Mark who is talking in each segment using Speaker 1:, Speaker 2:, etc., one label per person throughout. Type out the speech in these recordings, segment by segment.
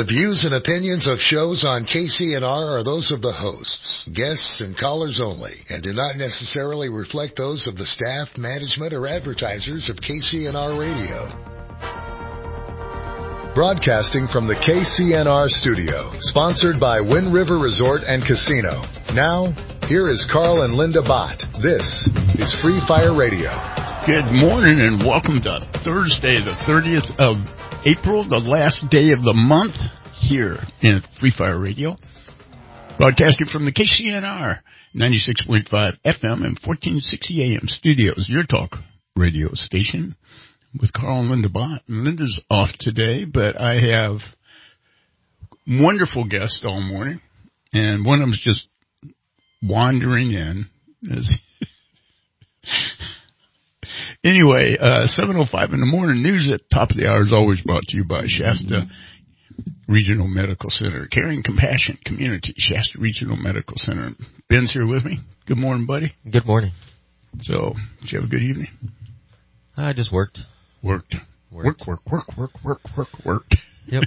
Speaker 1: The views and opinions of shows on KCNR are those of the hosts, guests, and callers only, and do not necessarily reflect those of the staff, management, or advertisers of KCNR Radio. Broadcasting from the KCNR studio, sponsored by Wind River Resort and Casino. Now, here is Carl and Linda Bott. This is Free Fire Radio.
Speaker 2: Good morning and welcome to Thursday, the 30th of April, the last day of the month here in Free Fire Radio. Broadcasting from the KCNR 96.5 FM and 1460 AM studios, your talk radio station with Carl and Linda Bott. And Linda's off today, but I have wonderful guests all morning, and one of them's just wandering in. Anyway, 7:05 in the morning news at the top of the hour is always brought to you by Shasta Regional Medical Center. Caring Compassion Community, Shasta Regional Medical Center. Ben's here with me. Good morning, buddy.
Speaker 3: Good morning.
Speaker 2: So, did you have a good evening?
Speaker 3: I just worked.
Speaker 2: Worked.
Speaker 3: Yep.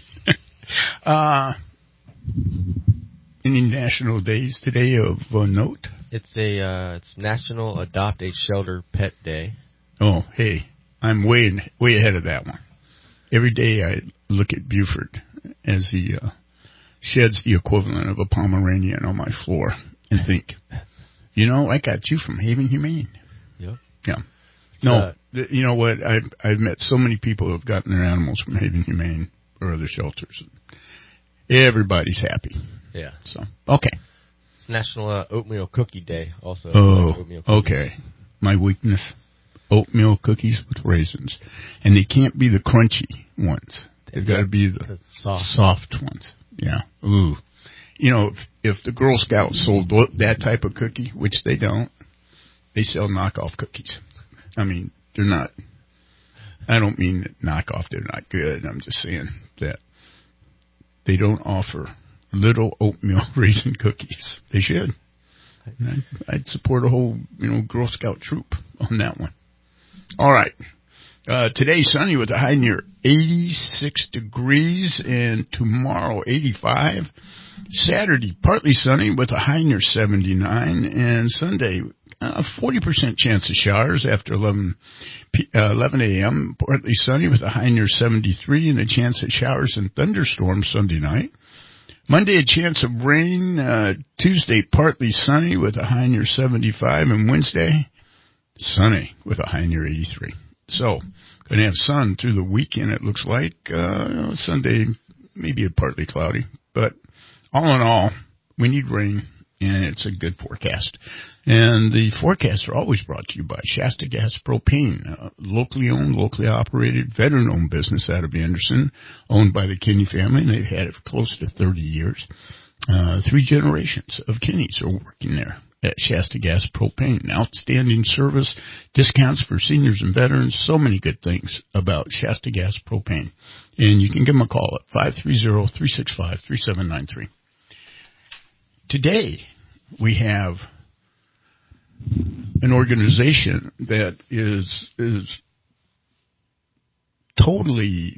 Speaker 2: Any national days today of note?
Speaker 3: It's National Adopt a Shelter Pet Day.
Speaker 2: Oh, hey, I'm way ahead of that one. Every day I look at Buford as he sheds the equivalent of a Pomeranian on my floor and think, you know, I got you from Haven Humane.
Speaker 3: Yep.
Speaker 2: Yeah. No, you know what? I've met so many people who have gotten their animals from Haven Humane or other shelters. Everybody's happy.
Speaker 3: Yeah.
Speaker 2: So, okay.
Speaker 3: It's National Oatmeal Cookie Day also.
Speaker 2: Oh, okay. My weakness. Oatmeal cookies with raisins. And they can't be the crunchy ones. They've got to be the soft ones. Yeah. Ooh. You know, if the Girl Scouts sold that type of cookie, which they don't, they sell knockoff cookies. I mean, they're not, I don't mean that knockoff, they're not good. I'm just saying that they don't offer little oatmeal raisin cookies. They should. And I'd support a whole, Girl Scout troop on that one. All right. Today, sunny with a high near 86 degrees, and tomorrow, 85. Saturday, partly sunny with a high near 79, and Sunday, 40% chance of showers after 11 a.m., partly sunny with a high near 73, and a chance of showers and thunderstorms Sunday night. Monday, a chance of rain. Tuesday, partly sunny with a high near 75, and Wednesday, sunny with a high near 83. So, going to have sun through the weekend, it looks like. Sunday, maybe partly cloudy. But all in all, we need rain, and it's a good forecast. And the forecasts are always brought to you by Shasta Gas Propane, locally owned, locally operated, veteran-owned business out of Anderson, owned by the Kinney family, and they've had it for close to 30 years. 3 generations of Kinneys are working there at Shasta Gas Propane. Outstanding service, discounts for seniors and veterans, so many good things about Shasta Gas Propane. And you can give them a call at 530-365-3793. Today, we have an organization that is totally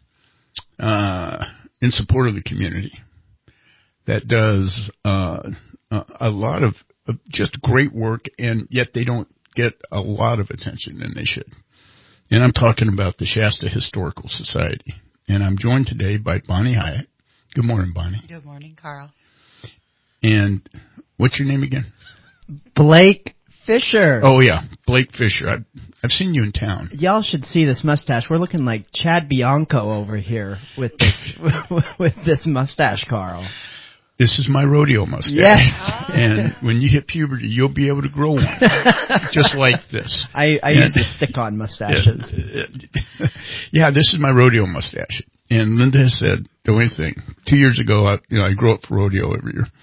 Speaker 2: in support of the community, that does a lot of just great work, and yet they don't get a lot of attention, and they should. And I'm talking about the Shasta Historical Society. And I'm joined today by Bonnie Hyatt. Good morning, Bonnie.
Speaker 4: Good morning, Carl.
Speaker 2: And what's your name again?
Speaker 5: Blake Fisher.
Speaker 2: Oh, yeah, Blake Fisher. I've seen you in town.
Speaker 5: Y'all should see this mustache. We're looking like Chad Bianco over here with this with this mustache, Carl.
Speaker 2: This is my rodeo mustache.
Speaker 5: Yes.
Speaker 2: And when you hit puberty, you'll be able to grow one, just like this.
Speaker 5: I use the stick-on mustaches.
Speaker 2: Yeah, this is my rodeo mustache. And Linda has said the only thing, 2 years ago, I grew up for rodeo every year,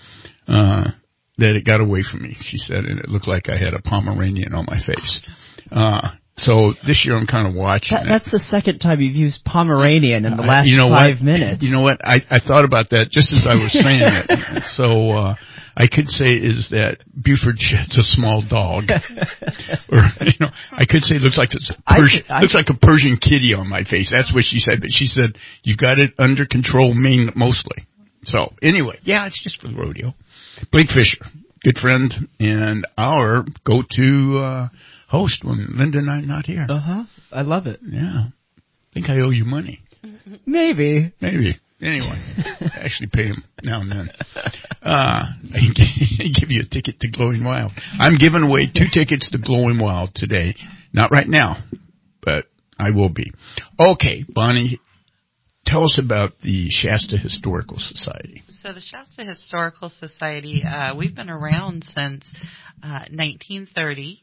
Speaker 2: that it got away from me, she said, and it looked like I had a Pomeranian on my face. So this year I'm kind of watching it.
Speaker 5: That's the second time you've used Pomeranian in the last 5 minutes.
Speaker 2: You know what? I thought about that just as I was saying it. So I could say is that Buford sheds a small dog, or I could say it looks like looks like a Persian kitty on my face. That's what she said. But she said you got it under control, mostly. So anyway, yeah, it's just for the rodeo. Blake Fisher, good friend, and our go-to host when Linda and I'm not here.
Speaker 5: I love it.
Speaker 2: Yeah. I think I owe you money.
Speaker 5: Maybe.
Speaker 2: Anyway, I actually pay him now and then. I can give you a ticket to Glowing Wild. I'm giving away 2 tickets to Glowing Wild today. Not right now, but I will be. Okay, Bonnie, tell us about the Shasta Historical Society.
Speaker 4: So the Shasta Historical Society, we've been around since 1930.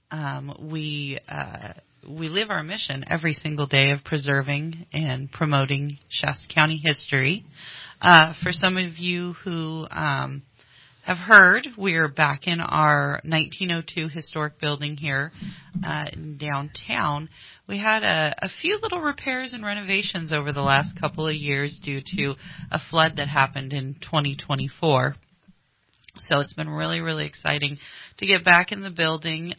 Speaker 4: We live our mission every single day of preserving and promoting Shasta County history. For some of you who have heard, we're back in our 1902 historic building here in downtown. We had a few little repairs and renovations over the last couple of years due to a flood that happened in 2024. So it's been really, really exciting to get back in the building.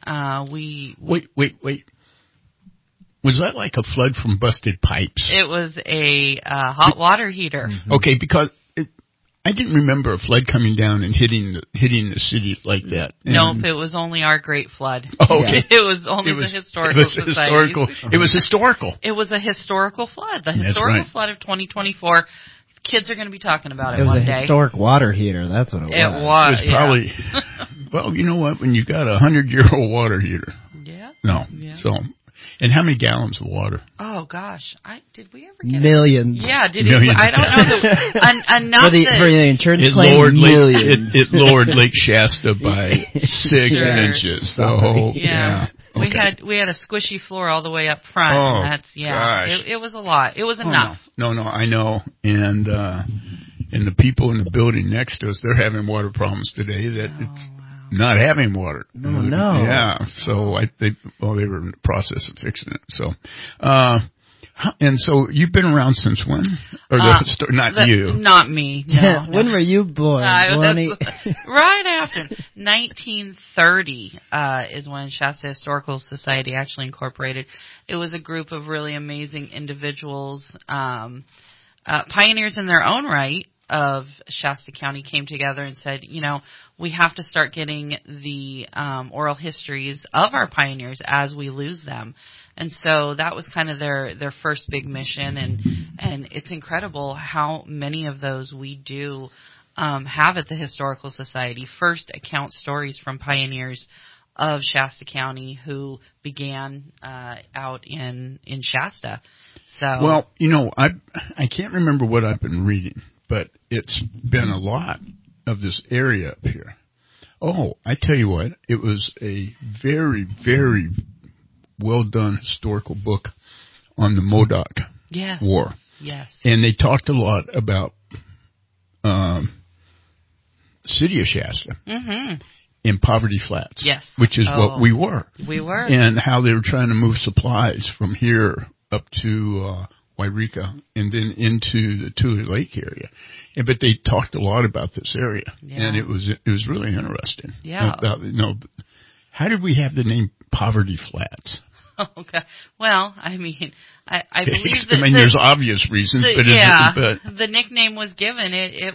Speaker 2: Wait. Was that like a flood from busted pipes?
Speaker 4: It was a hot water heater.
Speaker 2: Mm-hmm. Okay, because I didn't remember a flood coming down and hitting the city like that.
Speaker 4: Nope, it was only our great flood.
Speaker 2: Oh, okay.
Speaker 4: It was only the historical society.
Speaker 2: It was historical.
Speaker 4: It was a historical flood. The historical flood of 2024. Kids are going to be talking about it one day.
Speaker 5: It was a historic water heater. That's what it was.
Speaker 4: It was
Speaker 2: probably. Well, you know what? When you got a 100-year-old water heater.
Speaker 4: Yeah.
Speaker 2: No.
Speaker 4: Yeah.
Speaker 2: So, and how many gallons of water?
Speaker 4: Oh gosh, did we ever get
Speaker 5: millions?
Speaker 4: Yeah, did it? I don't know. Enough
Speaker 5: for the insurance
Speaker 2: it
Speaker 5: claim.
Speaker 2: Lowered
Speaker 5: millions.
Speaker 2: It lowered Lake Shasta by 6 inches. So
Speaker 4: yeah.
Speaker 2: Okay.
Speaker 4: We had a squishy floor all the way up front.
Speaker 2: Oh,
Speaker 4: and that's
Speaker 2: gosh.
Speaker 4: It was a lot. It was enough.
Speaker 2: No, I know. And the people in the building next to us, they're having water problems today. It's not having water.
Speaker 5: Oh, no.
Speaker 2: Yeah. So they were in the process of fixing it. So, and so you've been around since when? Or you?
Speaker 4: Not me. No,
Speaker 5: when were you born?
Speaker 4: Right after 1930 is when Shasta Historical Society actually incorporated. It was a group of really amazing individuals, pioneers in their own right of Shasta County, came together and said, we have to start getting the oral histories of our pioneers as we lose them. And so that was kind of their first big mission, and it's incredible how many of those we do have at the Historical Society. First account stories from pioneers of Shasta County who began out in Shasta. So
Speaker 2: well, I can't remember what I've been reading, but it's been a lot of this area up here. Oh, I tell you what, it was a very, very well done historical book on the Modoc War.
Speaker 4: Yes.
Speaker 2: And they talked a lot about the city of Shasta in Poverty Flats.
Speaker 4: Yes.
Speaker 2: Which is what we were.
Speaker 4: We were.
Speaker 2: And how they were trying to move supplies from here up to Wairika and then into the Tule Lake area. But they talked a lot about this area.
Speaker 4: Yeah.
Speaker 2: And it was really interesting.
Speaker 4: Yeah.
Speaker 2: How did we have the name Poverty Flats?
Speaker 4: Okay. Well, I believe that.
Speaker 2: There's obvious reasons, but
Speaker 4: the nickname was given. It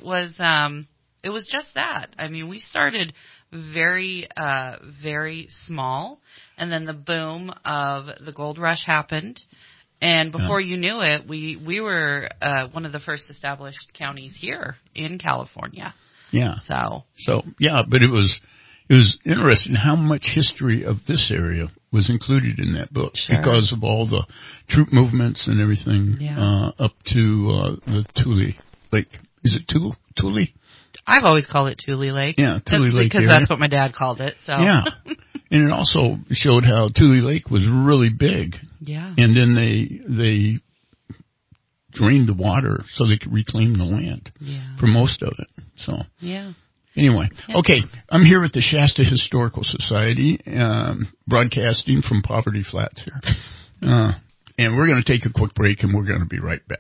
Speaker 4: was just that. We started very, very small, and then the boom of the gold rush happened, and before you knew it, we were one of the first established counties here in California.
Speaker 2: Yeah.
Speaker 4: So
Speaker 2: yeah, but it was interesting how much history of this area was included in that book because of all the troop movements and everything up to the Tule Lake. Is it Tule?
Speaker 4: I've always called it Tule Lake.
Speaker 2: Yeah, Tule Lake.
Speaker 4: Because that's what my dad called it. So
Speaker 2: yeah, and it also showed how Tule Lake was really big.
Speaker 4: Yeah.
Speaker 2: And then they drained the water so they could reclaim the land for most of it. So
Speaker 4: yeah.
Speaker 2: Anyway, okay, I'm here with the Shasta Historical Society, broadcasting from Poverty Flats here. And we're going to take a quick break, and we're going to be right back.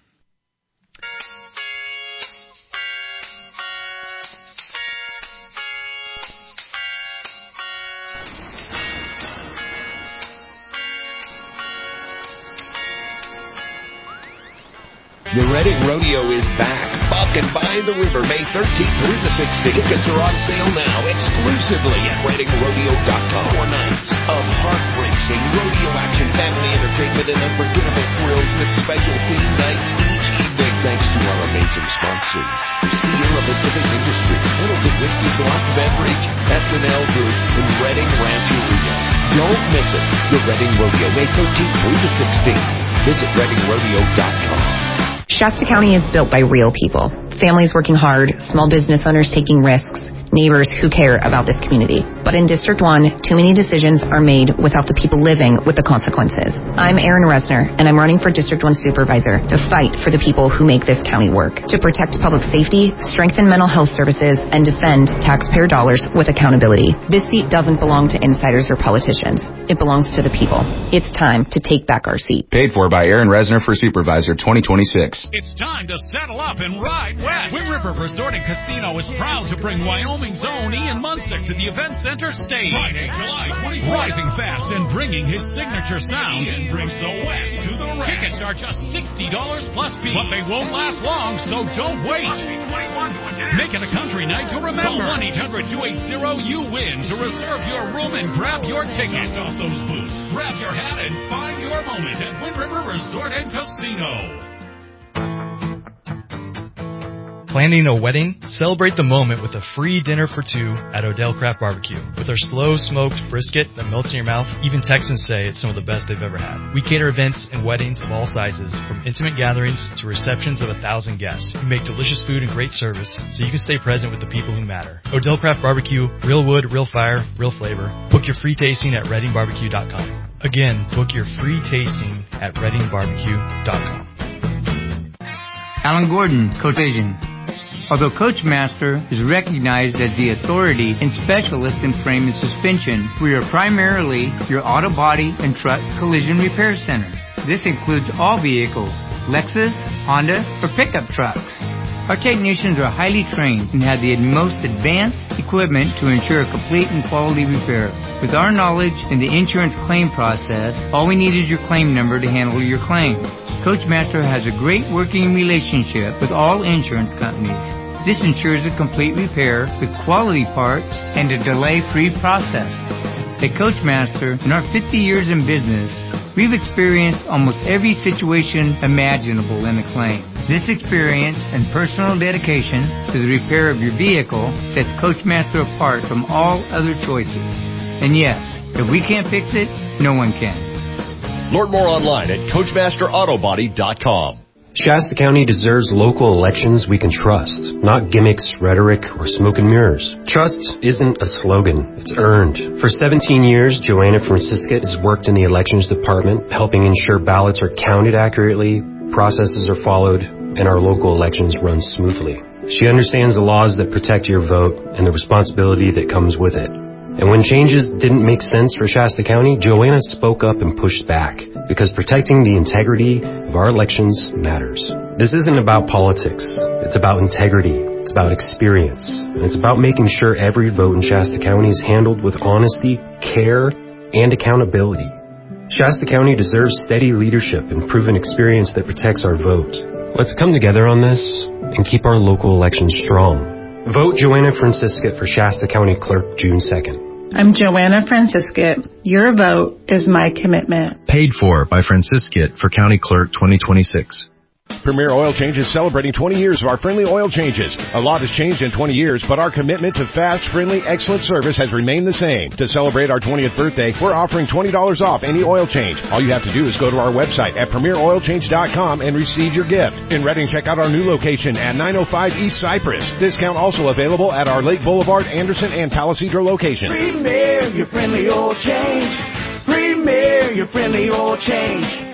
Speaker 6: The Reading Rodeo is back. Buck and by the River, May 13th through the 16th. Tickets are on sale now exclusively at ReadingRodeo.com. 4 nights of heart-racing rodeo action, family entertainment, and unforgettable thrills with special theme nights each evening. Thanks to our amazing sponsors: Sierra Pacific Industries, Pendleton Whiskey Block Beverage, S&L Group, and Reading Rancheria. Don't miss it. The Reading Rodeo, May 13th through the 16th. Visit ReadingRodeo.com.
Speaker 7: Shasta County is built by real people. Families working hard, small business owners taking risks, neighbors who care about this community. But in District 1, too many decisions are made without the people living with the consequences. I'm Erin Resner, and I'm running for District 1 Supervisor to fight for the people who make this county work, to protect public safety, strengthen mental health services, and defend taxpayer dollars with accountability. This seat doesn't belong to insiders or politicians. It belongs to the people. It's time to take back our seat.
Speaker 8: Paid for by Erin Resner for Supervisor 2026.
Speaker 9: It's time to saddle up and ride west. Wind River Resort and Casino is proud to bring Wyoming's own Ian Munsick to the Event Center stage. Friday, July 24th. Rising fast and bringing his signature sound. Ian brings the West to the rack. Tickets are just $60 plus fee. But they won't last long, so don't wait. Make it a country night to remember. Call 1-800-280-YOU-WIN to reserve your room and grab your ticket. Off those boots, grab your hat and find your moment at Wind River Resort and Casino.
Speaker 10: Planning a wedding? Celebrate the moment with a free dinner for two at Odell Craft Barbecue. With our slow smoked brisket that melts in your mouth, even Texans say it's some of the best they've ever had. We cater events and weddings of all sizes, from intimate gatherings to receptions of 1,000 guests. We make delicious food and great service so you can stay present with the people who matter. Odell Craft Barbecue, real wood, real fire, real flavor. Book your free tasting at ReadingBarbecue.com. Again, book your free tasting at ReadingBarbecue.com.
Speaker 11: Alan Gordon, Coach Vision. Although Coachmaster is recognized as the authority and specialist in frame and suspension, we are primarily your auto body and truck collision repair center. This includes all vehicles, Lexus, Honda, or pickup trucks. Our technicians are highly trained and have the most advanced equipment to ensure a complete and quality repair. With our knowledge in the insurance claim process, all we need is your claim number to handle your claim. Coachmaster has a great working relationship with all insurance companies. This ensures a complete repair with quality parts and a delay-free process. At Coachmaster, in our 50 years in business, we've experienced almost every situation imaginable in a claim. This experience and personal dedication to the repair of your vehicle sets Coachmaster apart from all other choices. And yes, if we can't fix it, no one can.
Speaker 6: Learn more online at CoachmasterAutobody.com.
Speaker 12: Shasta County deserves local elections we can trust, not gimmicks, rhetoric, or smoke and mirrors. Trust isn't a slogan, it's earned. For 17 years, Joanna Francisca has worked in the elections department, helping ensure ballots are counted accurately, processes are followed, and our local elections run smoothly. She understands the laws that protect your vote and the responsibility that comes with it. And when changes didn't make sense for Shasta County, Joanna spoke up and pushed back, because protecting the integrity of our elections matters. This isn't about politics. It's about integrity. It's about experience. And it's about making sure every vote in Shasta County is handled with honesty, care, and accountability. Shasta County deserves steady leadership and proven experience that protects our vote. Let's come together on this and keep our local elections strong. Vote Joanna Francisca for Shasta County Clerk June 2nd.
Speaker 13: I'm Joanna Francisca. Your vote is my commitment.
Speaker 14: Paid for by Francisca for County Clerk 2026.
Speaker 15: Premier Oil Change is celebrating 20 years of our friendly oil changes. A lot has changed in 20 years, but our commitment to fast, friendly, excellent service has remained the same. To celebrate our 20th birthday, we're offering $20 off any oil change. All you have to do is go to our website at premieroilchange.com and receive your gift. In Reading, check out our new location at 905 East Cypress. Discount also available at our Lake Boulevard, Anderson, and Palisadro locations.
Speaker 16: Premier, your friendly oil change. Premier, your friendly oil change.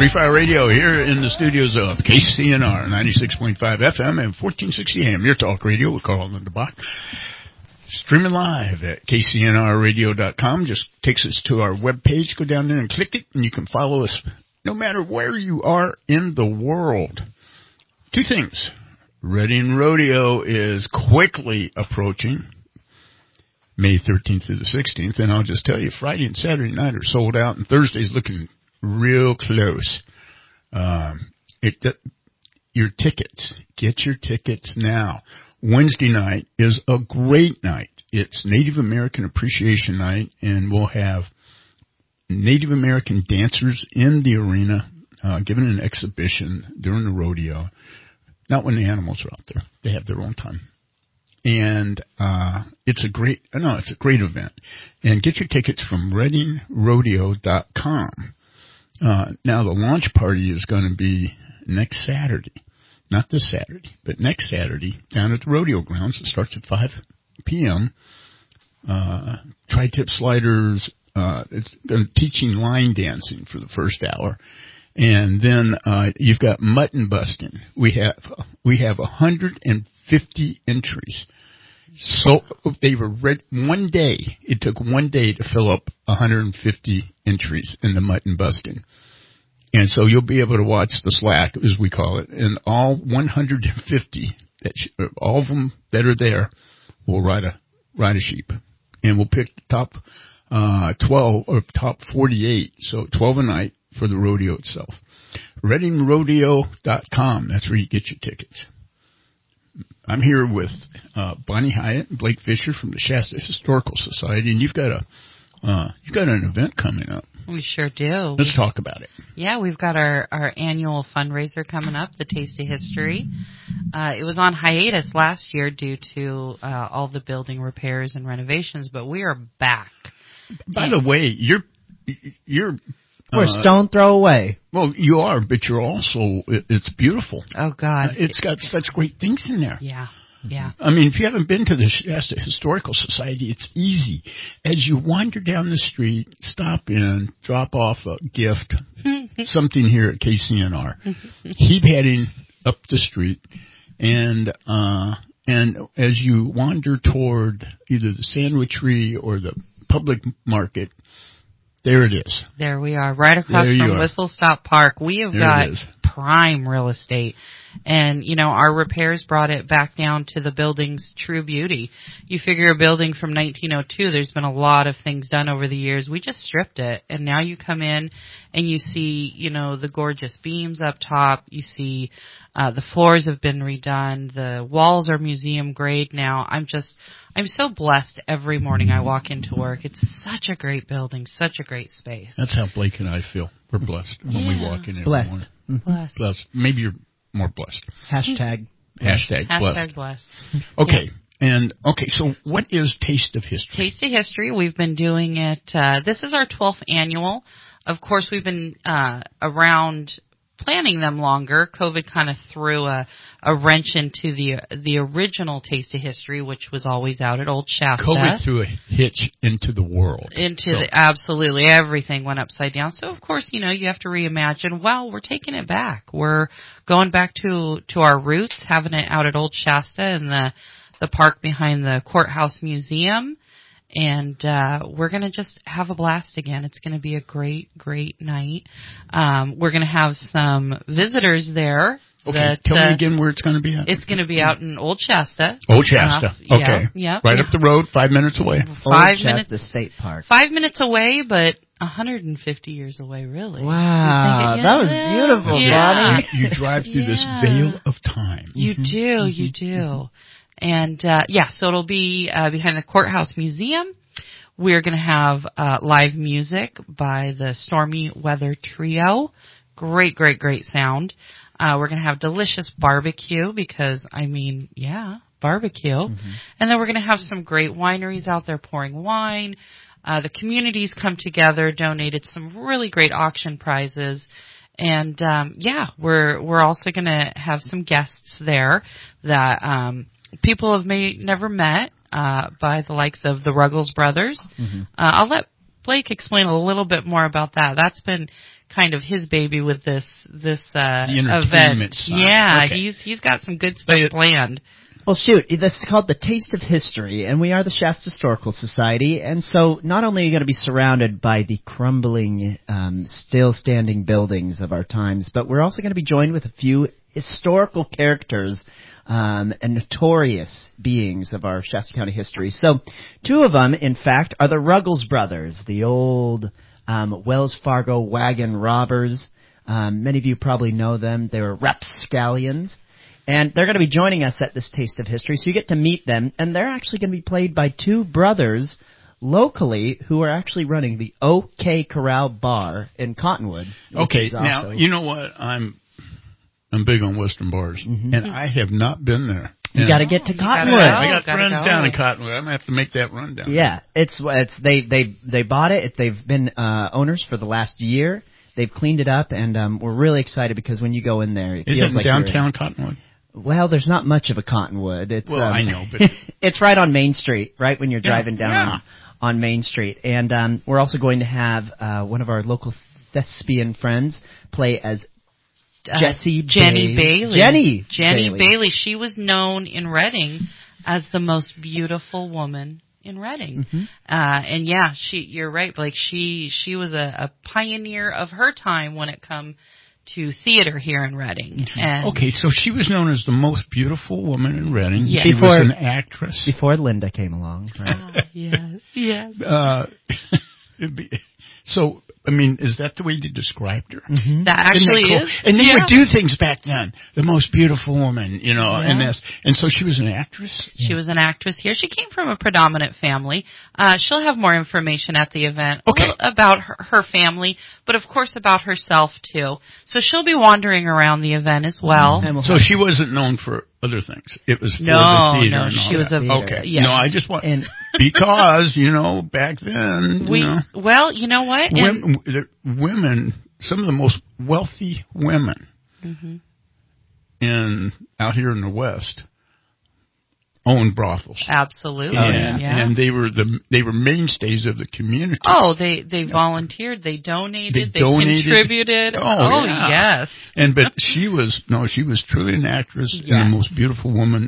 Speaker 2: Free Fire Radio here in the studios of KCNR 96.5 FM and 1460 AM. Your talk radio with Carl and the Bach. Streaming live at kcnrradio.com. Just takes us to our webpage. Go down there and click it, and you can follow us no matter where you are in the world. Two things. Reading Rodeo is quickly approaching May 13th through the 16th, and I'll just tell you, Friday and Saturday night are sold out, and Thursday's looking real close. Your tickets. Get your tickets now. Wednesday night is a great night. It's Native American Appreciation Night, and we'll have Native American dancers in the arena giving an exhibition during the rodeo. Not when the animals are out there. They have their own time. And it's a great event. And get your tickets from ReadingRodeo.com. Now, the launch party is going to be next Saturday. Not this Saturday, but next Saturday down at the rodeo grounds. It starts at 5 p.m. Tri-tip sliders. It's teaching line dancing for the first hour. And then you've got mutton busting. We have 150 entries. So they were read one day. It took one day to fill up 150 entries in the mutton busting. And so you'll be able to watch the slack, as we call it, and all 150, all of them that are there, will ride a sheep. And we'll pick the top 12 or top 48, so 12 a night for the rodeo itself. ReadingRodeo.com, that's where you get your tickets. I'm here with Bonnie Hyatt and Blake Fisher from the Shasta Historical Society, and you've got an event coming up.
Speaker 4: We sure do.
Speaker 2: Let's talk about it.
Speaker 4: Yeah, we've got our annual fundraiser coming up, the Taste of History. It was on hiatus last year due to all the building repairs and renovations, but we are back.
Speaker 2: By the way, we're
Speaker 5: a stone throw away.
Speaker 2: Well, you are, but you're also, it's beautiful.
Speaker 4: Oh, God.
Speaker 2: It's got such great things in there.
Speaker 4: Yeah. Yeah.
Speaker 2: I mean, if you haven't been to the Shasta Historical Society, it's easy. As you wander down the street, stop in, drop off a gift, something here at KCNR. Keep heading up the street, and as you wander toward either the sandwichery or the public market, there it is.
Speaker 4: There we are, right across from Whistle Stop Park. We have got prime real estate. And, our repairs brought it back down to the building's true beauty. You figure a building from 1902, there's been a lot of things done over the years. We just stripped it. And now you come in and you see, the gorgeous beams up top. You see the floors have been redone. The walls are museum grade now. I'm so blessed every morning I walk into work. It's such a great building, such a great space.
Speaker 2: That's how Blake and I feel. We're blessed when we walk in every morning.
Speaker 4: Blessed.
Speaker 2: Maybe you're more blessed.
Speaker 5: Hashtag
Speaker 4: blessed.
Speaker 2: Okay. Yeah. So what is Taste of History?
Speaker 4: Taste of History, we've been doing it, this is our 12th annual. Of course, we've been around planning them longer. COVID kind of threw a wrench into the original Taste of History, which was always out at Old Shasta.
Speaker 2: COVID threw a hitch into the world.
Speaker 4: Absolutely. Everything went upside down. So, of course, you have to reimagine. Well, we're taking it back. We're going back to our roots, having it out at Old Shasta in the park behind the Courthouse Museum. And we're going to just have a blast again. It's going to be a great, great night. We're going to have some visitors there.
Speaker 2: Okay, tell me again where it's going to be at.
Speaker 4: It's going to be out in Old Shasta.
Speaker 2: Old Shasta, okay.
Speaker 4: Yeah.
Speaker 2: Right up the road, 5 minutes away.
Speaker 5: Old Shasta State Park.
Speaker 4: 5 minutes away, but 150 years away, really.
Speaker 5: Wow, that was beautiful, Bonnie.
Speaker 2: You drive through this veil of time.
Speaker 4: You do, you do. And, so it'll be behind the Courthouse Museum. We're going to have live music by the Stormy Weather Trio. Great, great, great sound. We're going to have delicious barbecue because, barbecue. Mm-hmm. And then we're going to have some great wineries out there pouring wine. The communities come together, donated some really great auction prizes. And, we're also going to have some guests there that people have never met by the likes of the Ruggles Brothers. Mm-hmm. I'll let Blake explain a little bit more about that. That's been kind of his baby with this
Speaker 2: the
Speaker 4: event.
Speaker 2: entertainment side.
Speaker 4: Yeah,
Speaker 2: Okay.
Speaker 4: he's got some good stuff planned.
Speaker 5: Well, shoot, this is called the Taste of History, and we are the Shasta Historical Society, and so not only are you going to be surrounded by the crumbling, still standing buildings of our times, but we're also going to be joined with a few historical characters and notorious beings of our Shasta County history. So, two of them, in fact, are the Ruggles brothers, the old Wells Fargo wagon robbers. Many of you probably know them. They were rapscallions. And they're going to be joining us at this Taste of History, so you get to meet them. And they're actually going to be played by two brothers locally who are actually running the OK Corral Bar in Cottonwood.
Speaker 2: Okay, now, you know what? I'm big on Western bars, and I have not been there.
Speaker 5: You got to get to Cottonwood.
Speaker 2: I got friends down in Cottonwood. I'm going to have to make that run down.
Speaker 5: Yeah, they bought it. They've been owners for the last year. They've cleaned it up, and we're really excited because when you go in there, it feels like
Speaker 2: downtown Cottonwood?
Speaker 5: Well, there's not much of a Cottonwood. It's,
Speaker 2: I know, but
Speaker 5: it's right on Main Street, right when you're driving down on Main Street. And we're also going to have one of our local thespian friends play as
Speaker 4: Jenny Bailey. Jenny Bailey. She was known in Reading as the most beautiful woman in Reading. And yeah, you're right, Blake. She was a pioneer of her time when it come to theater here in Reading. And
Speaker 2: okay, so she was known as the most beautiful woman in Reading.
Speaker 4: Yes.
Speaker 2: She was an actress.
Speaker 5: Before Linda came along. Right?
Speaker 4: Yes.
Speaker 2: So, I mean, is that the way you described her?
Speaker 4: That actually
Speaker 2: cool?
Speaker 4: is.
Speaker 2: And they would do things back then. The most beautiful woman, and so she was an actress?
Speaker 4: She was an actress here. She came from a predominant family. She'll have more information at the event about her family, but of course about herself too. So she'll be wandering around the event as well.
Speaker 2: So she wasn't known for other things. It was for the theater.
Speaker 4: No,
Speaker 2: and all
Speaker 4: she was
Speaker 2: that. Okay. Yeah. No, I just want because back then,
Speaker 4: well, you know what?
Speaker 2: Women, some of the most wealthy women out here in the West owned brothels.
Speaker 4: Absolutely.
Speaker 2: And they were mainstays of the community.
Speaker 4: Oh, they volunteered, they donated, they contributed.
Speaker 2: Oh
Speaker 4: yes.
Speaker 2: But she was truly an actress and the most beautiful woman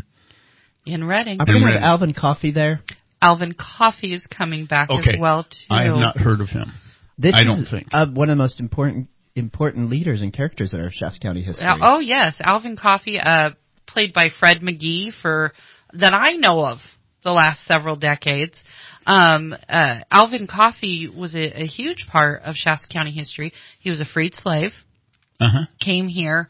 Speaker 2: in
Speaker 4: Reading.
Speaker 5: Are we going to have Alvin Coffey there?
Speaker 4: Alvin Coffey is coming back as well too.
Speaker 2: I have not heard of him. I don't think.
Speaker 5: One of the most important leaders and characters in our Shasta County history.
Speaker 4: Oh yes, Alvin Coffey, played by Fred McGee that I know of the last several decades. Alvin Coffey was a huge part of Shasta County history. He was a freed slave. Came here,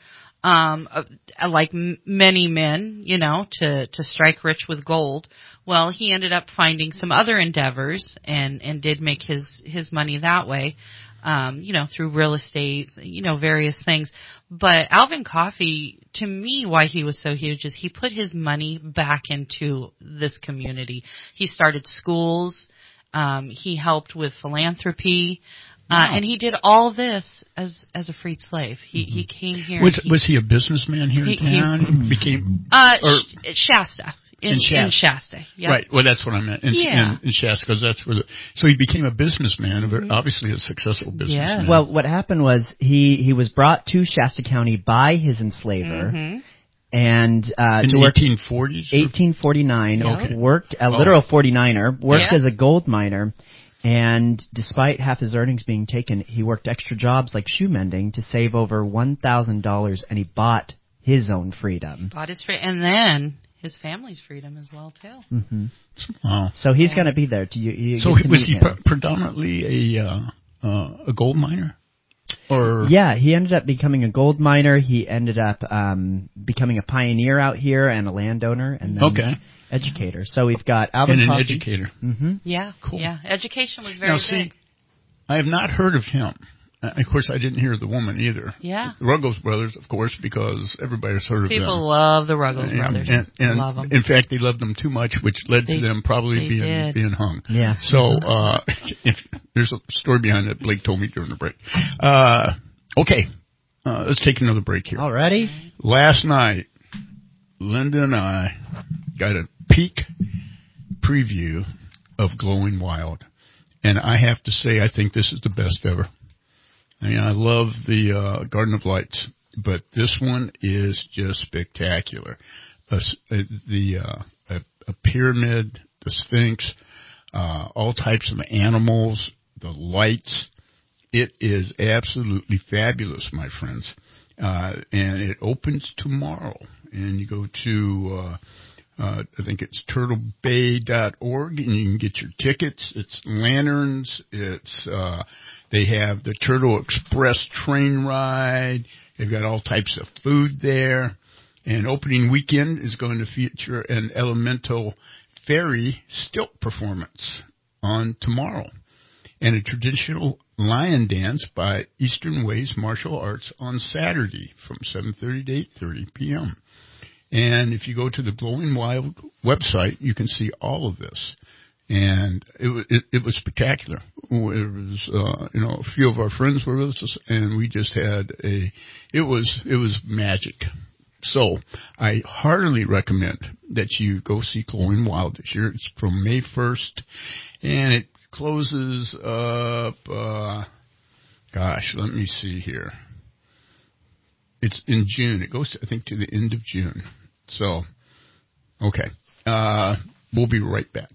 Speaker 4: like many men, to strike rich with gold. Well, he ended up finding some other endeavors and did make his money that way. Through real estate, various things. But Alvin Coffey, to me, why he was so huge is he put his money back into this community. He started schools. He helped with philanthropy. And he did all this as a freed slave. He came here.
Speaker 2: Was he a businessman here in town? He became
Speaker 4: Shasta. In Shasta. Yep.
Speaker 2: Right. Well, that's what I meant. In Shasta, because that's where so he became a businessman, obviously a successful businessman.
Speaker 5: Yeah. Well, what happened was he was brought to Shasta County by his enslaver. And
Speaker 2: in the 1840s?
Speaker 5: 1849, worked a literal 49er, worked as a gold miner, and despite half his earnings being taken, he worked extra jobs like shoe mending to save over $1,000, and he bought his own freedom.
Speaker 4: And then his family's freedom as well too.
Speaker 2: Wow!
Speaker 5: So he's going to be there.
Speaker 2: So was he predominantly a gold miner? Or
Speaker 5: he ended up becoming a gold miner. He ended up becoming a pioneer out here and a landowner, and then educator. So we've got Alvin
Speaker 2: and an
Speaker 5: Coffey.
Speaker 2: Educator.
Speaker 4: Yeah, cool. Yeah, education was very big.
Speaker 2: I have not heard of him. Of course, I didn't hear the woman either.
Speaker 4: Yeah.
Speaker 2: The Ruggles brothers, of course, because everybody's heard of them.
Speaker 4: People love the Ruggles brothers.
Speaker 2: And
Speaker 4: love them.
Speaker 2: In fact, they loved them too much, which led to them probably being hung.
Speaker 5: Yeah.
Speaker 2: So, there's a story behind that Blake told me during the break. Okay. Let's take another break here.
Speaker 5: Alrighty.
Speaker 2: Last night, Linda and I got a peek preview of Glowing Wild. And I have to say, I think this is the best ever. I mean, I love the Garden of Lights, but this one is just spectacular. A pyramid, the Sphinx, all types of animals, the lights. It is absolutely fabulous, my friends. And it opens tomorrow. And you go to, I think it's turtlebay.org, and you can get your tickets. It's lanterns. It's, they have the Turtle Express train ride. They've got all types of food there. And opening weekend is going to feature an elemental fairy stilt performance on tomorrow. And a traditional lion dance by Eastern Ways Martial Arts on Saturday from 7:30 to 8:30 p.m. And if you go to the Glowing Wild website, you can see all of this. And it was spectacular. It was, a few of our friends were with us, and we just had it was magic. So I heartily recommend that you go see Glowing Wild this year. It's from May 1st, and it closes up, let me see here. It's in June. It goes, I think, to the end of June. So, okay. We'll be right back.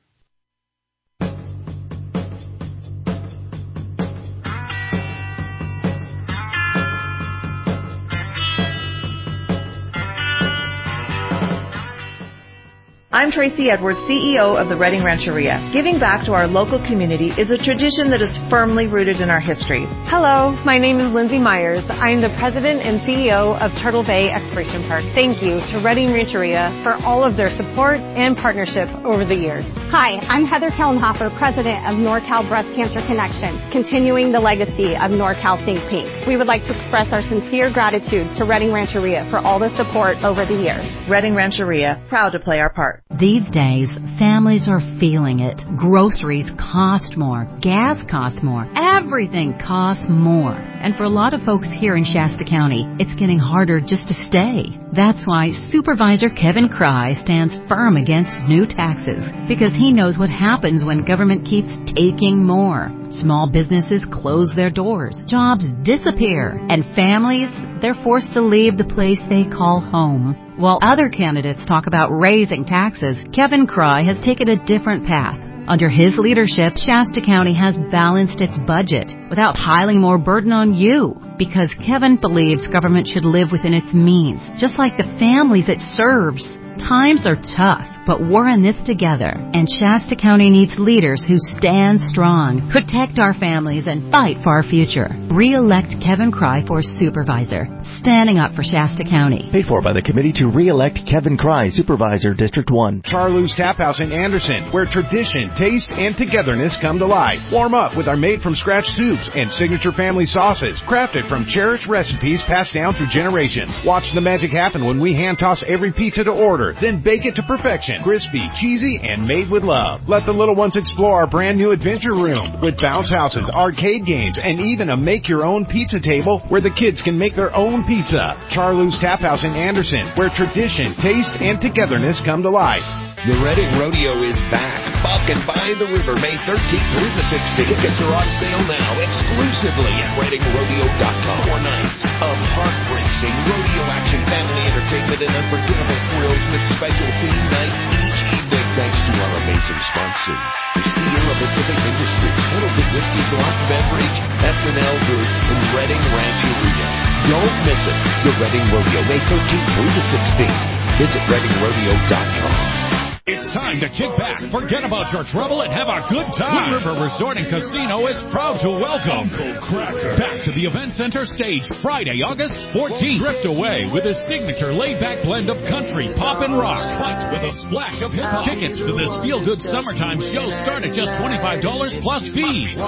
Speaker 17: I'm Tracy Edwards, CEO of the Reading Rancheria. Giving back to our local community is a tradition that is firmly rooted in our history.
Speaker 18: Hello, my name is Lindsay Myers. I am the President and CEO of Turtle Bay Exploration Park. Thank you to Reading Rancheria for all of their support and partnership over the years.
Speaker 19: Hi, I'm Heather Kellenhofer, President of NorCal Breast Cancer Connection, continuing the legacy of NorCal Think Pink. We would like to express our sincere gratitude to Reading Rancheria for all the support over the years.
Speaker 17: Reading Rancheria, proud to play our part.
Speaker 20: These days, families are feeling it. Groceries cost more. Gas costs more. Everything costs more. And for a lot of folks here in Shasta County, it's getting harder just to stay. That's why Supervisor Kevin Cry stands firm against new taxes, because he knows what happens when government keeps taking more. Small businesses close their doors, jobs disappear, and families, they're forced to leave the place they call home. While other candidates talk about raising taxes, Kevin Cry has taken a different path. Under his leadership, Shasta County has balanced its budget without piling more burden on you, because Kevin believes government should live within its means, just like the families it serves. Times are tough, but we're in this together, and Shasta County needs leaders who stand strong, protect our families, and fight for our future. Re-elect Kevin Cry for Supervisor, standing up for Shasta County.
Speaker 21: Paid for by the committee to re-elect Kevin Cry, Supervisor, District 1.
Speaker 15: Charlou's Tap House in Anderson, where tradition, taste, and togetherness come to life. Warm up with our made-from-scratch soups and signature family sauces, crafted from cherished recipes passed down through generations. Watch the magic happen when we hand-toss every pizza to order, then bake it to perfection. Crispy, cheesy, and made with love. Let the little ones explore our brand new adventure room with bounce houses, arcade games, and even a make-your-own pizza table where the kids can make their own pizza. Charlou's Tap House in Anderson, where tradition, taste, and togetherness come to life.
Speaker 6: The Reading Rodeo is back. Buck and by the River, May 13th through the 16th. Tickets are on sale now exclusively at ReadingRodeo.com. 4 nights of heart racing, rodeo action, family entertainment, and unforgettable thrills with special theme nights each evening. Thanks to our amazing sponsors: Sierra Pacific Industries, Pendleton Whiskey Block Beverage, S&L Group, and Reading Rancheria. Don't miss it. The Reading Rodeo, May 13th through the 16th. Visit ReadingRodeo.com.
Speaker 9: It's time to kick back, forget about your trouble, and have a good time. Wind River Resort and Casino is proud to welcome Uncle Cracker back to the Event Center stage Friday, August 14th. Drift away with his signature laid-back blend of country, pop, and rock, spiked with a splash of hip-hop. Tickets for this feel-good summertime show start at just $25 plus fees.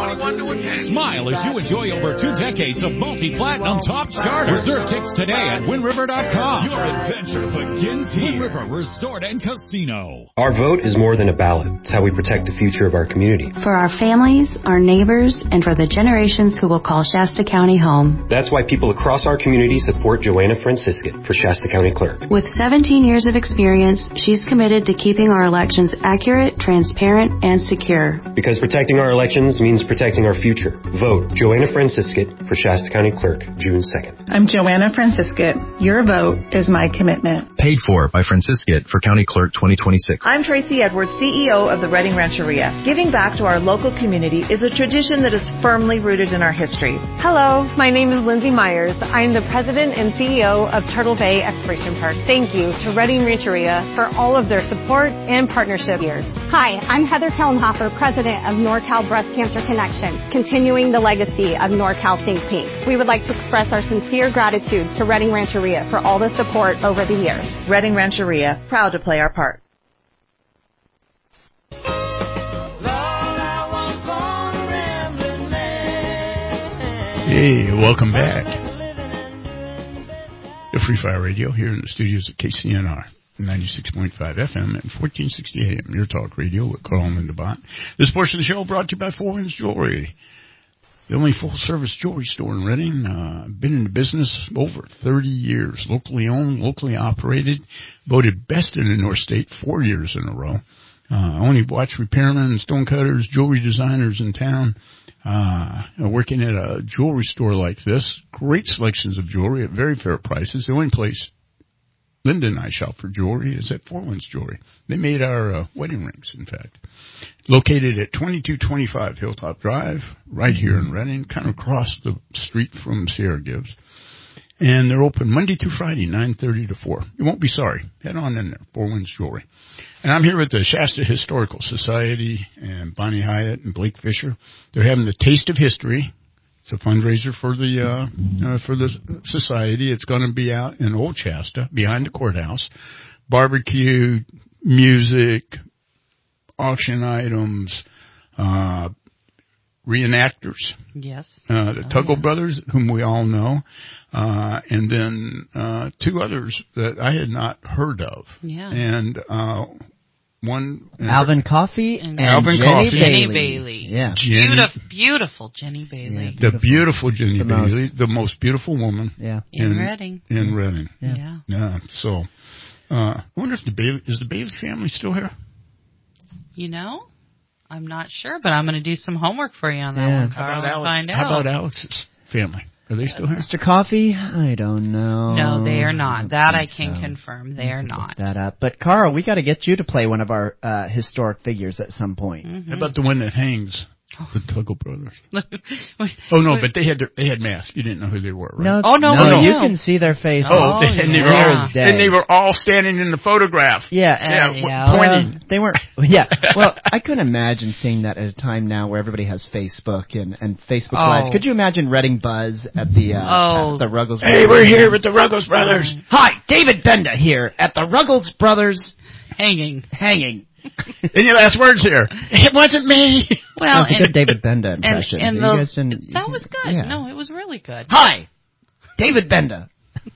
Speaker 9: Smile as you enjoy over 2 decades of multi-platinum top charters. Reserve tickets today at WindRiver.com. Your adventure begins here. Wind River Resort and Casino.
Speaker 12: Our vote is more than a ballot. It's how we protect the future of our community.
Speaker 1: For our families, our neighbors, and for the generations who will call Shasta County home.
Speaker 12: That's why people across our community support Joanna Franciscus for Shasta County Clerk.
Speaker 1: With 17 years of experience, she's committed to keeping our elections accurate, transparent, and secure.
Speaker 12: Because protecting our elections means protecting our future. Vote Joanna Franciscus for Shasta County Clerk, June 2nd.
Speaker 13: I'm Joanna Franciscus. Your vote is my commitment.
Speaker 14: Paid for by Franciscus for County Clerk 2026.
Speaker 17: I'm Tracy Edwards, CEO of the Reading Rancheria. Giving back to our local community is a tradition that is firmly rooted in our history.
Speaker 18: Hello, my name is Lindsay Myers. I am the president and CEO of Turtle Bay Exploration Park. Thank you to Reading Rancheria for all of their support and partnership years.
Speaker 19: Hi, I'm Heather Kellenhofer, president of NorCal Breast Cancer Connection, continuing the legacy of NorCal Think Pink. We would like to express our sincere gratitude to Reading Rancheria for all the support over the years.
Speaker 17: Reading Rancheria, proud to play our part.
Speaker 2: Hey, welcome back to Free Fire Radio here in the studios at KCNR 96.5 FM and 1460 AM. Your talk radio with Carl and Linda Bott. This portion of the show brought to you by Four Winds Jewelry, the only full-service jewelry store in Reading. Been in the business over 30 years. Locally owned, locally operated. Voted best in the North State 4 years in a row. Only watch repairmen, stonecutters, jewelry designers in town. Working at a jewelry store like this, great selections of jewelry at very fair prices. The only place Linda and I shop for jewelry is at Four Winds Jewelry. They made our wedding rings, in fact. Located at 2225 Hilltop Drive, right here in Reading, kind of across the street from Sierra Gibbs. And they're open Monday through Friday, 9:30 to 4. You won't be sorry. Head on in there, Four Winds Jewelry. And I'm here with the Shasta Historical Society and Bonnie Hyatt and Blake Fisher. They're having the Taste of History. It's a fundraiser for the society. It's going to be out in Old Shasta, behind the courthouse. Barbecue, music, auction items, reenactors.
Speaker 4: Yes.
Speaker 2: The Tuggle Brothers, whom we all know. And then two others that I had not heard of.
Speaker 4: Yeah.
Speaker 2: And one
Speaker 5: Alvin Coffey and
Speaker 2: Alvin
Speaker 5: Jenny
Speaker 2: Coffey.
Speaker 4: Jenny Bailey.
Speaker 5: Yeah.
Speaker 4: Beautiful Jenny Bailey.
Speaker 2: The beautiful Jenny Bailey, the most beautiful woman.
Speaker 5: Yeah.
Speaker 4: In Reading.
Speaker 2: In Reading.
Speaker 4: Yeah.
Speaker 2: So, I wonder if the Bailey family still here?
Speaker 4: You know, I'm not sure, but I'm going to do some homework for you on that one, Carl, and find out.
Speaker 2: How about Alex's family? Are they still here?
Speaker 5: Mr. Coffey? I don't know.
Speaker 4: No, they are not. That I can confirm. They are not.
Speaker 5: Look that up. But, Carl, we got to get you to play one of our historic figures at some point.
Speaker 2: How about the one that hangs? The Tuggle Brothers. Oh no, but they had masks. You didn't know who they were, right?
Speaker 5: No, you can see their face.
Speaker 2: And they were all standing in the photograph. Pointing.
Speaker 5: They weren't. Yeah. Well, I couldn't imagine seeing that at a time now where everybody has Facebook and Facebook Lives. Could you imagine Reading Buzz at the Ruggles?
Speaker 2: Hey, we're here with the Ruggles Brothers.
Speaker 5: Hi, David Benda here at the Ruggles Brothers.
Speaker 4: Hanging.
Speaker 2: Any last words here? It wasn't me.
Speaker 4: Well,
Speaker 5: a good David Benda impression.
Speaker 4: That was good.
Speaker 5: Yeah.
Speaker 4: No, it was really good.
Speaker 5: Hi, David Benda.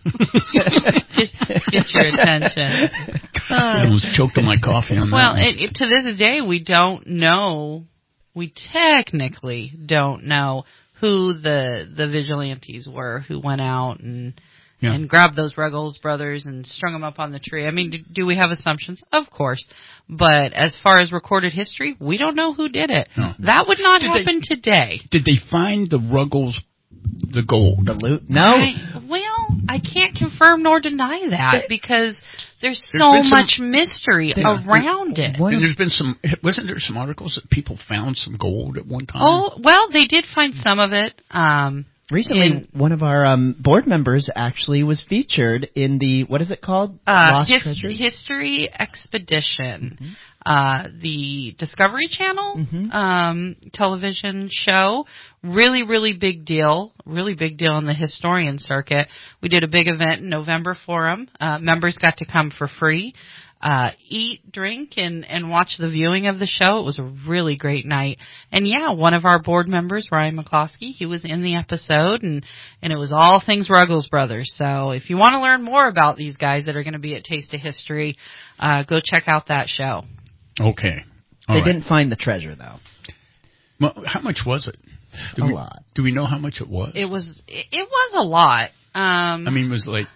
Speaker 4: Get your attention.
Speaker 2: I was choked on my coffee on that.
Speaker 4: Well, to this day, we don't know. We technically don't know who the vigilantes were who went out and grabbed those Ruggles Brothers and strung them up on the tree. I mean, do we have assumptions? Of course. But as far as recorded history, we don't know who did it. No. That would not happen today.
Speaker 2: Did they find the Ruggles, the gold?
Speaker 5: The loot? No.
Speaker 4: I can't confirm nor deny that because there's so much mystery around it.
Speaker 2: And there's been wasn't there some articles that people found some gold at one time?
Speaker 4: Oh, well, they did find some of it.
Speaker 5: Recently, one of our board members actually was featured in the, what is it called? Lost Treasures?
Speaker 4: History Expedition. The Discovery Channel television show. Really, really big deal. Really big deal in the historian circuit. We did a big event in November for them. Members got to come for free. eat, drink, and watch the viewing of the show. It was a really great night. And yeah, one of our board members, Ryan McCloskey, he was in the episode, and it was all things Ruggles Brothers. So if you want to learn more about these guys that are going to be at Taste of History, go check out that show.
Speaker 2: Okay.
Speaker 5: They didn't find the treasure, though.
Speaker 2: Well, how much was it?
Speaker 5: A lot.
Speaker 2: Do we know how much it was?
Speaker 4: It was a lot.
Speaker 2: I mean, was it like